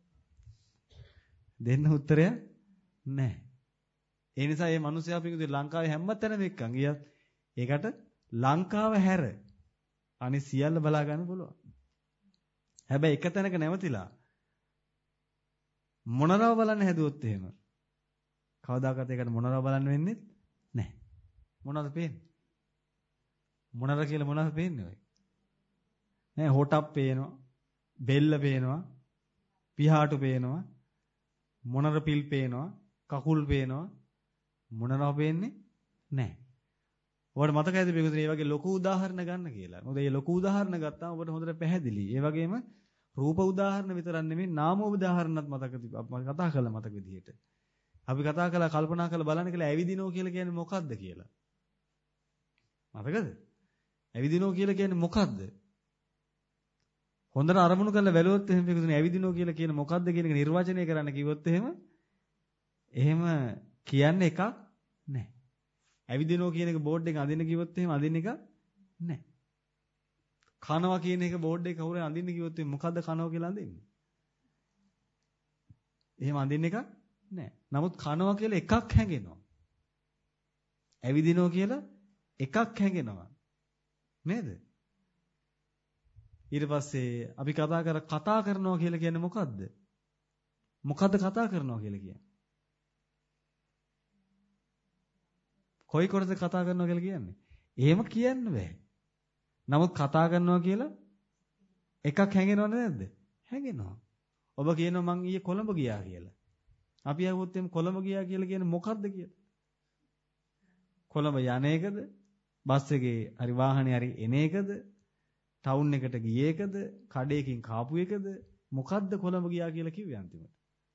දෙන්න උත්තරය නැහැ. ඒ නිසා මේ මිනිස්සයා පිටුදී ලංකාවේ හැමතැනම එක්කන් ගියත් ඒකට ලංකාව හැර අනිත් සියල්ල බලා ගන්න පුළුවන්. හැබැයි එක තැනක නැවතිලා මොනරව බලන්න හැදුවොත් එහෙම කවදාකවත් ඒකට මොනරව බලන්න වෙන්නේ නැහැ. මොනවද පේන්නේ? මොනර කියලා මොනවද පේන්නේ ඔය? නෑ හොටක් පේනවා, බෙල්ල පේනවා, පිහාටු පේනවා, මොනර පිල් පේනවා, කකුල් පේනවා. මොනරව පේන්නේ නැහැ. ඔයාලට මතකයිද මේක මේ වගේ ලොකු උදාහරණ ගන්න කියලා. මොකද මේ ලොකු උදාහරණ ගත්තාම ඔබට හොඳට පැහැදිලි. ඒ වගේම රූප උදාහරණ විතරක් නෙමෙයි නාම උදාහරණත් මතක කතා කළා මතක විදිහට. අපි කතා කළා කල්පනා කරලා බලන්න කියලා ඇවිදිනෝ කියලා කියන්නේ මොකද්ද කියලා. මතකද? ඇවිදිනෝ කියලා කියන්නේ මොකද්ද? හොඳට අරමුණු කරලා බැලුවොත් එහෙම පිටුනේ ඇවිදිනෝ කියලා කියන මොකද්ද කියන එක නිර්වචනය කරන්න කිව්වොත් එහෙම කියන්නේ එකක් නැහැ. ඇවිදිනෝ කියන එක බෝඩ් එක අඳින්න කිව්වොත් එහෙම අඳින්න එක නැහැ. කනවා කියන එක බෝඩ් එක කවුරුන් අඳින්න කිව්වොත් මොකද්ද කනවා කියලා අඳින්නේ? එහෙම අඳින්න එකක් නැහැ. නමුත් කනවා කියලා එකක් හැංගෙනවා. ඇවිදිනෝ කියලා එකක් හැංගෙනවා. නේද? ඊට පස්සේ අපි කතා කරනවා කියලා කියන්නේ මොකද්ද? මොකද්ද කතා කරනවා කියලා කියන්නේ? කොයි කොටද කතා කරනවා කියලා කියන්නේ? එහෙම කියන්න බෑ. නමුත් කතා කරනවා කියලා එකක් හැංගෙනවද නැද්ද? හැංගෙනවා. ඔබ කියනවා මං ඊයේ කොළඹ ගියා කියලා. අපි අහුවොත් එම් කොළඹ ගියා කියලා කියන්නේ මොකද්ද කියලා? කොළඹ යන එකද? බස් එකේ හරි වාහනේ හරි එන එකද? ටවුන් එකට ගියේ එකද? කඩේකින් කාපු එකද? මොකද්ද කොළඹ ගියා කියලා කිව්වේ අන්තිමට?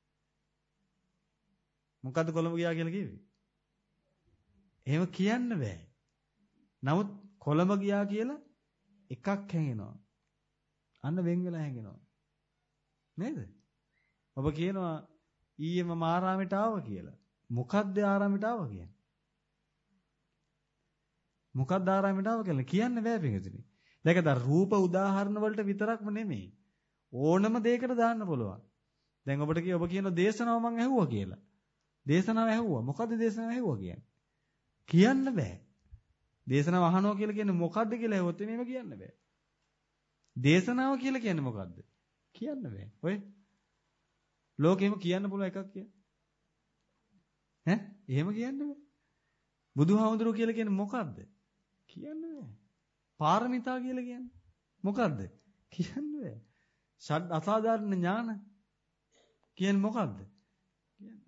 මොකද්ද කොළඹ ගියා කියලා කිව්වේ? එහෙම කියන්න බෑ. නමුත් කොළඹ ගියා කියලා එකක් හැංගෙනවා. අන්න වෙන් වෙලා හැංගෙනවා. නේද? ඔබ කියනවා ඊයේ මම ආරාමයට ආවා කියලා. මොකද්ද ආරාමයට ආවා කියන්නේ? මොකද්ද ආරාමයට ආවා කියලා කියන්න බෑ පිටුතුනි. දැකද රූප උදාහරණ වලට විතරක්ම නෙමෙයි. ඕනම දෙයකට දාන්න පුළුවන්. දැන් ඔබ කියන දේශනාව මම ඇහුවා කියලා. දේශනාව ඇහුවා. මොකද්ද දේශනාව ඇහුවා කියන්නේ? කියන්න බෑ. දේශනාව අහනවා කියලා කියන්නේ මොකද්ද කියලා ඇහුවොත් මේව කියන්න බෑ. දේශනාව කියලා කියන්නේ මොකද්ද? කියන්න බෑ. ඔය ලෝකෙම කියන්න පුළුවන් එකක් කිය. ඈ? එහෙම කියන්න බෑ. බුදුහාමුදුරුවෝ කියලා කියන්නේ මොකද්ද? කියන්න බෑ. පාරමිතා කියලා කියන්නේ මොකද්ද? කියන්න බෑ. ෂඩ් අසාධාරණ ඥාන කියන්නේ මොකද්ද? කියන්නේ.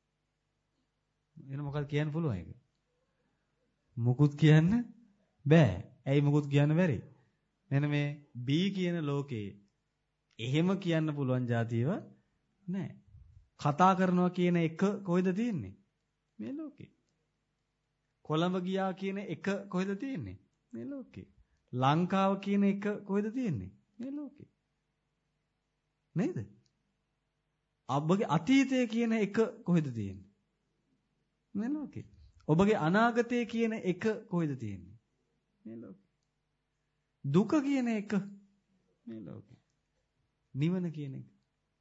එන මොකක්ද කියන්න පුළුවන් ඒක? මුකුත් කියන්න බෑ. ඇයි මුකුත් කියන්න බැරි? මෙන්න මේ B කියන ලෝකේ එහෙම කියන්න පුළුවන් જાතියව නෑ. කතා කරනවා කියන එක කොහෙද තියෙන්නේ? මේ ලෝකේ. කොළඹ ගියා කියන එක කොහෙද තියෙන්නේ? මේ ලෝකේ. ලංකාව කියන එක කොහෙද තියෙන්නේ? මේ ලෝකේ. නේද? ඔබගේ අතීතය කියන එක කොහෙද තියෙන්නේ? මේ ලෝකේ. ඔබගේ අනාගතය කියන එක කොහෙද තියෙන්නේ? මේ ලෝකේ. දුක කියන එක මේ ලෝකේ. නිවන කියන එක.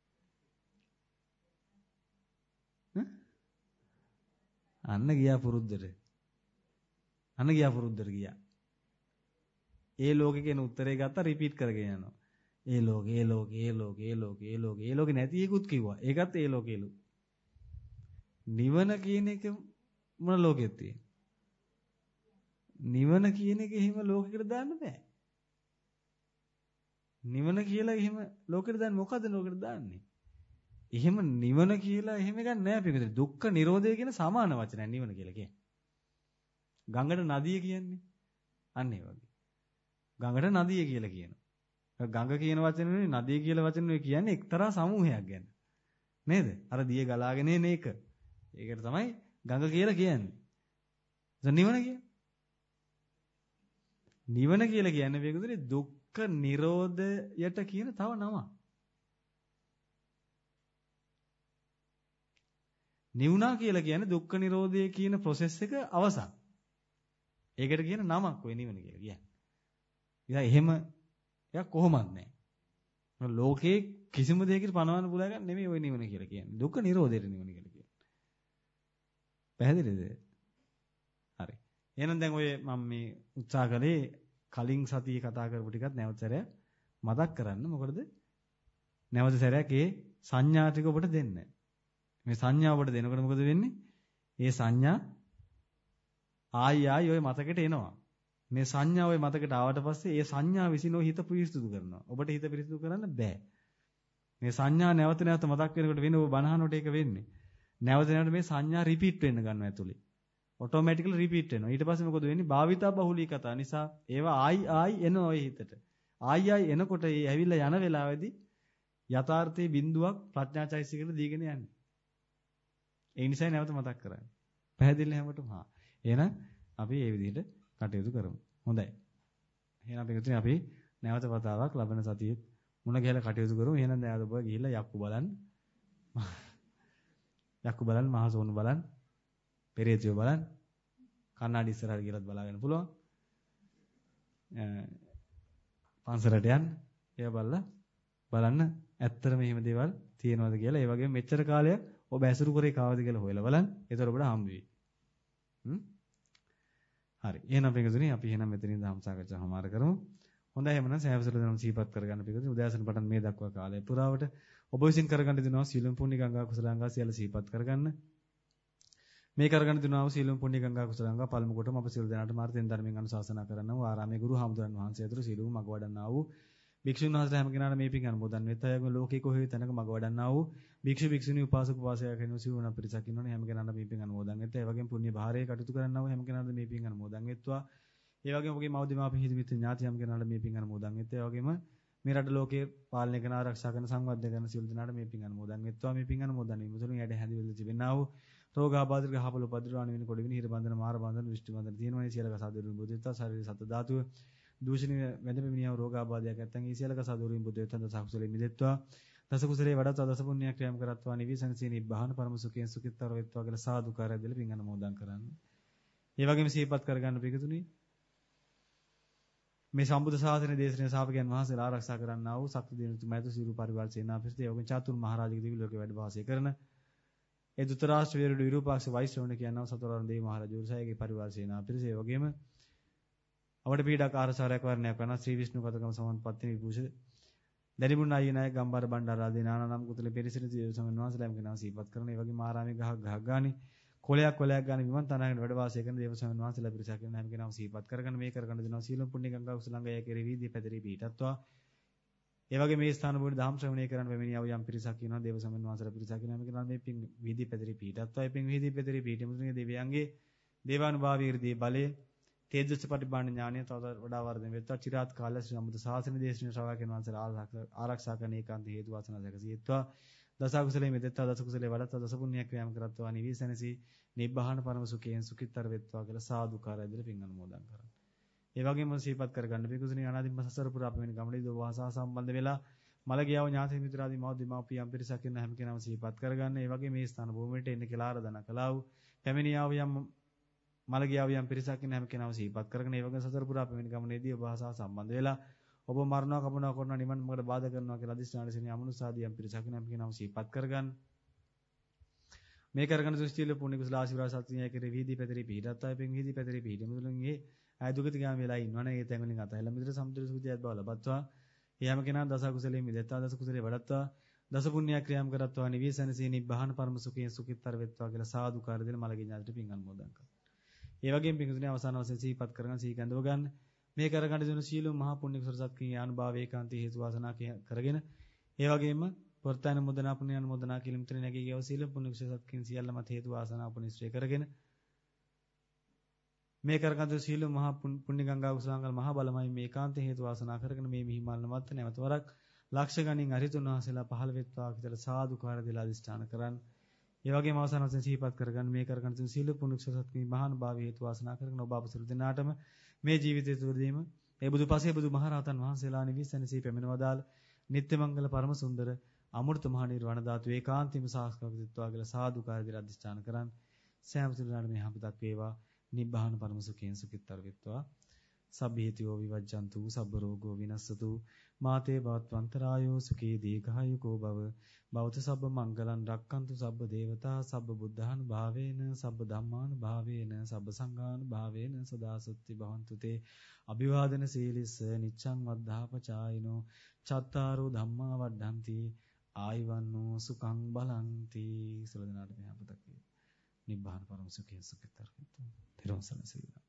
අන්න ගියා පුරුද්දට. අන්න ගියා පුරුද්දට ගියා. ඒ ලෝකේ කියන උත්තරේ ගත්තා රිපීට් කරගෙන යනවා. ඒ ලෝකේ නැති එකකුත් කිව්වා. ඒකත් ඒ ලෝකේලු. නිවන කියන එක මොන ලෝකෙද තියෙන්නේ? නිවන කියන එක එහෙම ලෝකෙකට දාන්න බෑ. නිවන කියලා එහෙම ලෝකෙට දාන්න මොකද ලෝකෙට දාන්නේ? එහෙම නිවන කියලා එහෙම එකක් නෑ පිටුද. දුක්ඛ නිරෝධය කියන සමාන වචනයක් නිවන කියලා කියන්නේ. ගඟට නදිය කියන්නේ අන්න ඒ වගේ. ගඟට නදිය කියලා කියනවා. ගඟ කියන වචනේ නදිය කියලා වචනේ කියන්නේ එක්තරා සමූහයක් ගැන. නේද? අර දිය ගලාගෙන එන එක. ඒකට තමයි ගඟ කියලා කියන්නේ. නිවන කියන්නේ. නිවන කියලා කියන්නේ මේකේ දුක්ඛ නිරෝධයට කියන තව නමක්. නිවුණා කියලා කියන්නේ දුක්ඛ නිරෝධය කියන process එක අවසන්. ඒකට කියන නමක් ඔය නිවන කියලා කියන්නේ. ඉතින් එහෙම එකක් කොහොමත් නැහැ. ලෝකේ කිසිම දෙයකට පනවන්න පුළුවන් එකක් නෙමෙයි ඔය නිවන කියලා කියන්නේ. දුක්ඛ නිරෝධයට නිවන කියලා කියන්නේ. පැහැදිලිද? හරි. එහෙනම් දැන් ඔය මම මේ උත්සාහ කළේ කලින් සතියේ කතා කරපු ටිකත් නැවත සැරයක් මතක් කරන්න. මොකද නැවත සැරයක් ඒ සංඥා ටික ඔබට දෙන්න. මේ සංඥා ඔබට දෙනකොට මොකද වෙන්නේ? ඒ සංඥා ආයි ඔය මතකෙට එනවා. මේ සංඥා ඔය මතකෙට ආවට පස්සේ ඒ සංඥා විසින් ඔය හිත පිරිසිදු කරනවා. ඔබට හිත පිරිසිදු කරන්න බෑ. මේ සංඥා නැවත නැවත මතක් වෙනකොට වෙන ඔබ බනහනකොට ඒක වෙන්නේ. නැවත නැවත මේ සංඥා රිපීට් වෙන්න ගන්නවා ඇතුලේ. ඔටෝමැටිකලි රිපීට් වෙනවා. ඊට පස්සේ මොකද වෙන්නේ? භාවිතා බහුලීකතා නිසා ඒවා ආයි එනවා ඔය හිතට. ආයි එනකොට ඒ ඇවිල්ලා යන වෙලාවේදී යථාර්ථයේ බිඳුවක් ප්‍රඥාචෛසිකයට දීගෙන යන්නේ. ඒ නිසා නැවත මතක් කරගන්න. පැහැදිලි හැමෝටම. හා. එහෙනම් අපි මේ විදිහට කටයුතු කරමු. හොඳයි. එහෙනම් අපි නැවත වතාවක් ලබන සතියේ මුණ ගැහලා කටයුතු කරමු. එහෙනම් දැන් අද ඔබ ගිහිල්ලා යක්කු බලන්න. යක්කු බලන්න, මහසෝනු බලන්න, පෙරේතයෝ බලන්න. කන්නාඩි ඉස්සරහට ගිහලත් බලාගන්න පුළුවන්. පන්සලට යන්න. ඒව බලන්න ඇත්තටම එහෙම දේවල් තියෙනවද කියලා. ඒ වගේම මෙච්චර කාලයක් ඔබ ඇසුරු කරේ කාවද කියලා හොයලා බලන්න. ඒතර ඔබට හම්බ වෙයි. හරි. එහෙනම් පිටුතුනි අපි එහෙනම් මෙතනින් ධම්ම සාකච්ඡාව හමාර කරමු. හොඳයි එහෙනම් සෑමසල දෙනම සිහිපත් කරගන්න පිටුතුනි. උදෑසන පටන් මේ දක්වා කාලය පුරාවට ඔබ විසින් කරගන්න දෙනවා සීලම් පුණ්‍ය ගංගා කුසලංගා සියල්ල සිහිපත් කරගන්න. මේ කරගන්න දෙනවා සීලම් පුණ්‍ය ගංගා කුසලංගා පළමු කොටම අප සියලු දෙනාට මාර්ථයෙන් ධර්මයෙන් අනුශාසනා කරනවා. ආරාමයේ ගුරු හාමුදුරන් වහන්සේ ඇතුළු සීලම මග වඩන්නා වූ භික්ෂුන් වහන්සේලා හැම කෙනාට මේ පින් අනුමෝදන් වෙතයම ලෝකේ කොහේ තැනක මග වඩන්නා වූ භික්ෂු භික්ෂුණී උපාසක උපාසකයන් කෙනෙකු සිවුණ පිරිසක් ඉන්නවනේ හැම කෙනාට මේ පින් අනුමෝදන් වෙත. ඒ වගේම පුණ්‍ය භාරයේ කටයුතු කරන්නා වූ හැම කෙනාට මේ පින් අනුමෝදන් වෙත්වා. ඒ වගේම ඔබගේ මව් දෙමාපිය හිතමිත ඥාති හැම කෙනාට මේ පින් අනුමෝදන් වෙත. ඒ වගේම මේ රට ලෝකයේ පාලනය කරන ආරක්ෂා කරන සංවර්ධනය කරන සියලු දෙනාට මේ පින් අනුමෝදන් වෙත්වා. මේ පින් අනුමෝදන් වීම තුළින් යට හැඳින්වෙලා තිබෙනා වූ රෝගාබාධ ගහපල උපද්‍රවාණ වෙන කොට වෙන හිර බන්ධන මාර බන්ධන දෘෂ්ටි බන්ධන තියෙනවා. මේ සියලක සාදුරුන් බුද්ධත්ව ශරීර සත ධාතුව දූෂණීය වැඳපෙමිනියව රෝගාබාධයක් නැත්නම් ඒ සියලක සාදුරුන් බුද්ධත්ව දස කුසලෙ මිදෙත්වා. දස කුසලේ වඩා දස පුණ්‍යයක් ක්‍රියාම් කරත්වා නිවිසනසී නිබ්බාන පරම සුඛයෙන් සුඛිතතර වෙත්වා කියලා සාදුකාරය දෙල පින් අනුමෝදන් කරන්න. ඒ වගේම සිහිපත් කරගන්න පිටුතුනි මේ සම්බුද්ධ ශාසනයේ දේශනීය ශාවකයන් වහන්සේලා ආරක්ෂා කරන්නා වූ ශක්ති දිනුතුමයිතු සිරු පරිවාර සේනා පිරිස යෝගින් චාතුරු මහරජගේ දිවි ලෝකේ වැඩ වාසය කරන ඒ දුතරාෂ්ට්‍ර වීරුడు විරූපාක්ෂ වෛශ්‍රවණ කියනවා සතරවරන් දේව මහරජු සයගේ පරිවාර සේනා පිරිස ඒ වගේම අවඩ පීඩාකාර සාරයක් වර්ණයක් කරන ශ්‍රී විෂ්ණු කතකම සමන්පත්ති විභූෂ දැරිමුණ අයියනායක ගම්බාර බණ්ඩාරාදී නානනම් කුතුල පෙරිසින දේව සමන් වහන්සේලාම කෙනා සීපත් කරන ඒ වගේම ආරාමයේ ගහක් ගානි කොලයක් ගානි විමන් තනගෙන වැඩ වාසය කරන දේව සමන් වහන්සේලා පිරිසක් කියන හැම කෙනාම සීපත් කරගෙන මේ කරගෙන දෙනවා සීලම් පුණ්‍ය ගංගා කුසලංගය කෙරෙහි දී පැතරී පිටත්වා ඒ වගේ මේ ස්ථාන වල දහම් ශ්‍රවණය කරන්න පැමිණියව යම් පිරිසක් කියනවා දේව සමන් වහන්සේලා පිරිසක් කියනවා මේ කෙනා මේ පින් වීදී පැතරී පිටත්වා ඒ පින් වීදී පැතරී පිට මුතුන්ගේ දෙවියන්ගේ දේවානුභාවී irදී බලයේ තේජස් පටිභාණ ඥානය තව වඩා වර්ධනය වෙත්වා චිරාත් කාලය ශ්‍රී සම්බුද්ධ ශාසන දේශනීය ශ්‍රාවකයන් වහන්සේලා ආරක්ෂා කරන ඒකාන්ත හේතු වාසනා සැකසීත්වා දස කුසලයේ මෙදෙත්තා දස කුසලයේ වඩත්තා දස පුණ්‍ය ක්‍රියාම් කරත්වා නිවිසනසි නිබ්බාන පරම සුඛයෙන් සුඛිතර වෙත්වා කියලා සාදුකාරය දෙල පින් අනුමෝදන් කරන්න. ඒ වගේම සිහිපත් කරගන්න පිකුසුනි අනාදිම සසර පුරා අපෙමින් ගමනේදී ඔබ වහන්සේ සම්බන්ධ වෙලා මලගියව ඥාති මිත්‍රාදී මව දෙමාපියන් පිරිසක් ඉන්න හැම කෙනාම සිහිපත් කරගන්න. ඒ වගේ මේ ස්ථාන භූමියට එන්න කියලා ආරාධනා කළා වූ පැමිණියාව යම් මලගියාව යම් පිරිසක් ඉන්න හැම කෙනාම සිහිපත් කරගෙන ඒ වගේ සතර පුරා අපෙමින් ගමනේදී ඔබ වහන්සේ සම්බන්ධ වෙලා ඔබ මරණව කපනවා කරනවා නිවන් මාර්ගයට බාධා කරනවා කියලා අදිස්ථාන සිනේ අමනුසාදී යම් පිරිසක් ඉන්න හැම කෙනාම සිහිපත් කරගන්න. මේ කරගෙන සුස්තිල පුණ්‍ය කුසල ආශිර්වාද සත්‍යය කෙරේ වීදී පැතරී පිහිටත් අය පින් වීදී පැතරී පිහිට මුදුලන්ගේ ආය දුගතිගාම වෙලා ඉන්නවනේ ඒ තැන් වලින් අතහැලා මිදෙර සමුද්‍ර සුඛියත් බව ලබත්වා එයාම කෙනා දස කුසලයේ මිදෙත්තා දස කුසලයේ වඩත්වා දස පුණ්‍ය ක්‍රියාම් කරත්වා නිවේසනසී නිබ්බාන පරම සුඛයෙන් සුඛිතර වෙත්වා කියලා සාදුකාර දෙන මලගේ ඥාතිට පින් අනුමෝදන් කරනවා. ඒ වගේම පින්තුනේ අවසාන වශයෙන් සිහිපත් කරගෙන සීකඳව ගන්න මේ කරගන්න දෙන සීලෝ මහා පුණ්‍ය කුසල සත්කී ආනුභාව ඒකාන්තී හේතු වාසනා කරගෙන ඒ වගේම වර්තන මුදනා පුණ්‍ය අනුමෝදනා කියලා මිත්‍ර නැගී ගියව සීල පුණ්‍ය කුසල සත්කීන් සියල්ලම හේතු වාසනා උපනිශ්‍රේ කරගෙන මේ කරගන්න සීල මහා පුණ්‍ය ගංගා කුසලාංගල් මහා බලමයි මේ ඒකාන්තී හේතු වාසනා කරගෙන මේ මිහිමල්න මත් නැවත වරක් ලක්ෂ ගණන් අරිතුන් වහන්සේලා පහළ වෙත්වා කියලා සාදුකාර දෙලා අදිෂ්ඨාන කරන් ඒ වගේම අවසාන වශයෙන් සිහිපත් කරගන්න මේ කරගන්න තියෙන සීල පුණ්‍ය කුසල සත්කී මහාන භාව හේතු වාසනා කරගෙන ඔබ අප සියලු දෙනාටම මේ ජීවිතය තුළදීම මේ බුදු පසේ බුදු මහරහතන් වහන්සේලා නිවිසනසී පැමිණවදාල් නිත්‍ය මංගල පරම සුන්දර අමෘත මහ නිර්වාණ ධාතු ඒකාන්තීම සාක්ෂාත් වෙත්වා කියලා සාදුකාර දෙලා අදිෂ්ඨාන කරන් සෑම සිළුනාට මේ හම්පතක් වේවා නිබ්බාන පරම සුඛයෙන් සුඛිතර වෙත්වා සබ්බීතියෝ විවජ්ජන්තු සබ්බ රෝගෝ විනස්සතු මාතේ භවත්වන්තරායෝ සුඛී දීඝායුකෝ භව භවතු සබ්බ මංගලං රක්칸තු සබ්බ දේවතා සබ්බ බුද්ධාන භාවේන සබ්බ ධම්මාන භාවේන සබ්බ සංඝාන භාවේන සදා සුත්ති භවන්තු තේ අභිවාදන සීලිස්ස නිච්ඡං වද්ධාපචායිනෝ චත්තාරෝ ධම්මා වඩ්ඩಂತಿ ආයවන්නෝ සුඛං බලಂತಿ සලදනාට මේ අපතක් වේ නිබ්බාන පරම සුඛය සුඛිතර වෙත්වා තිරොසන සීල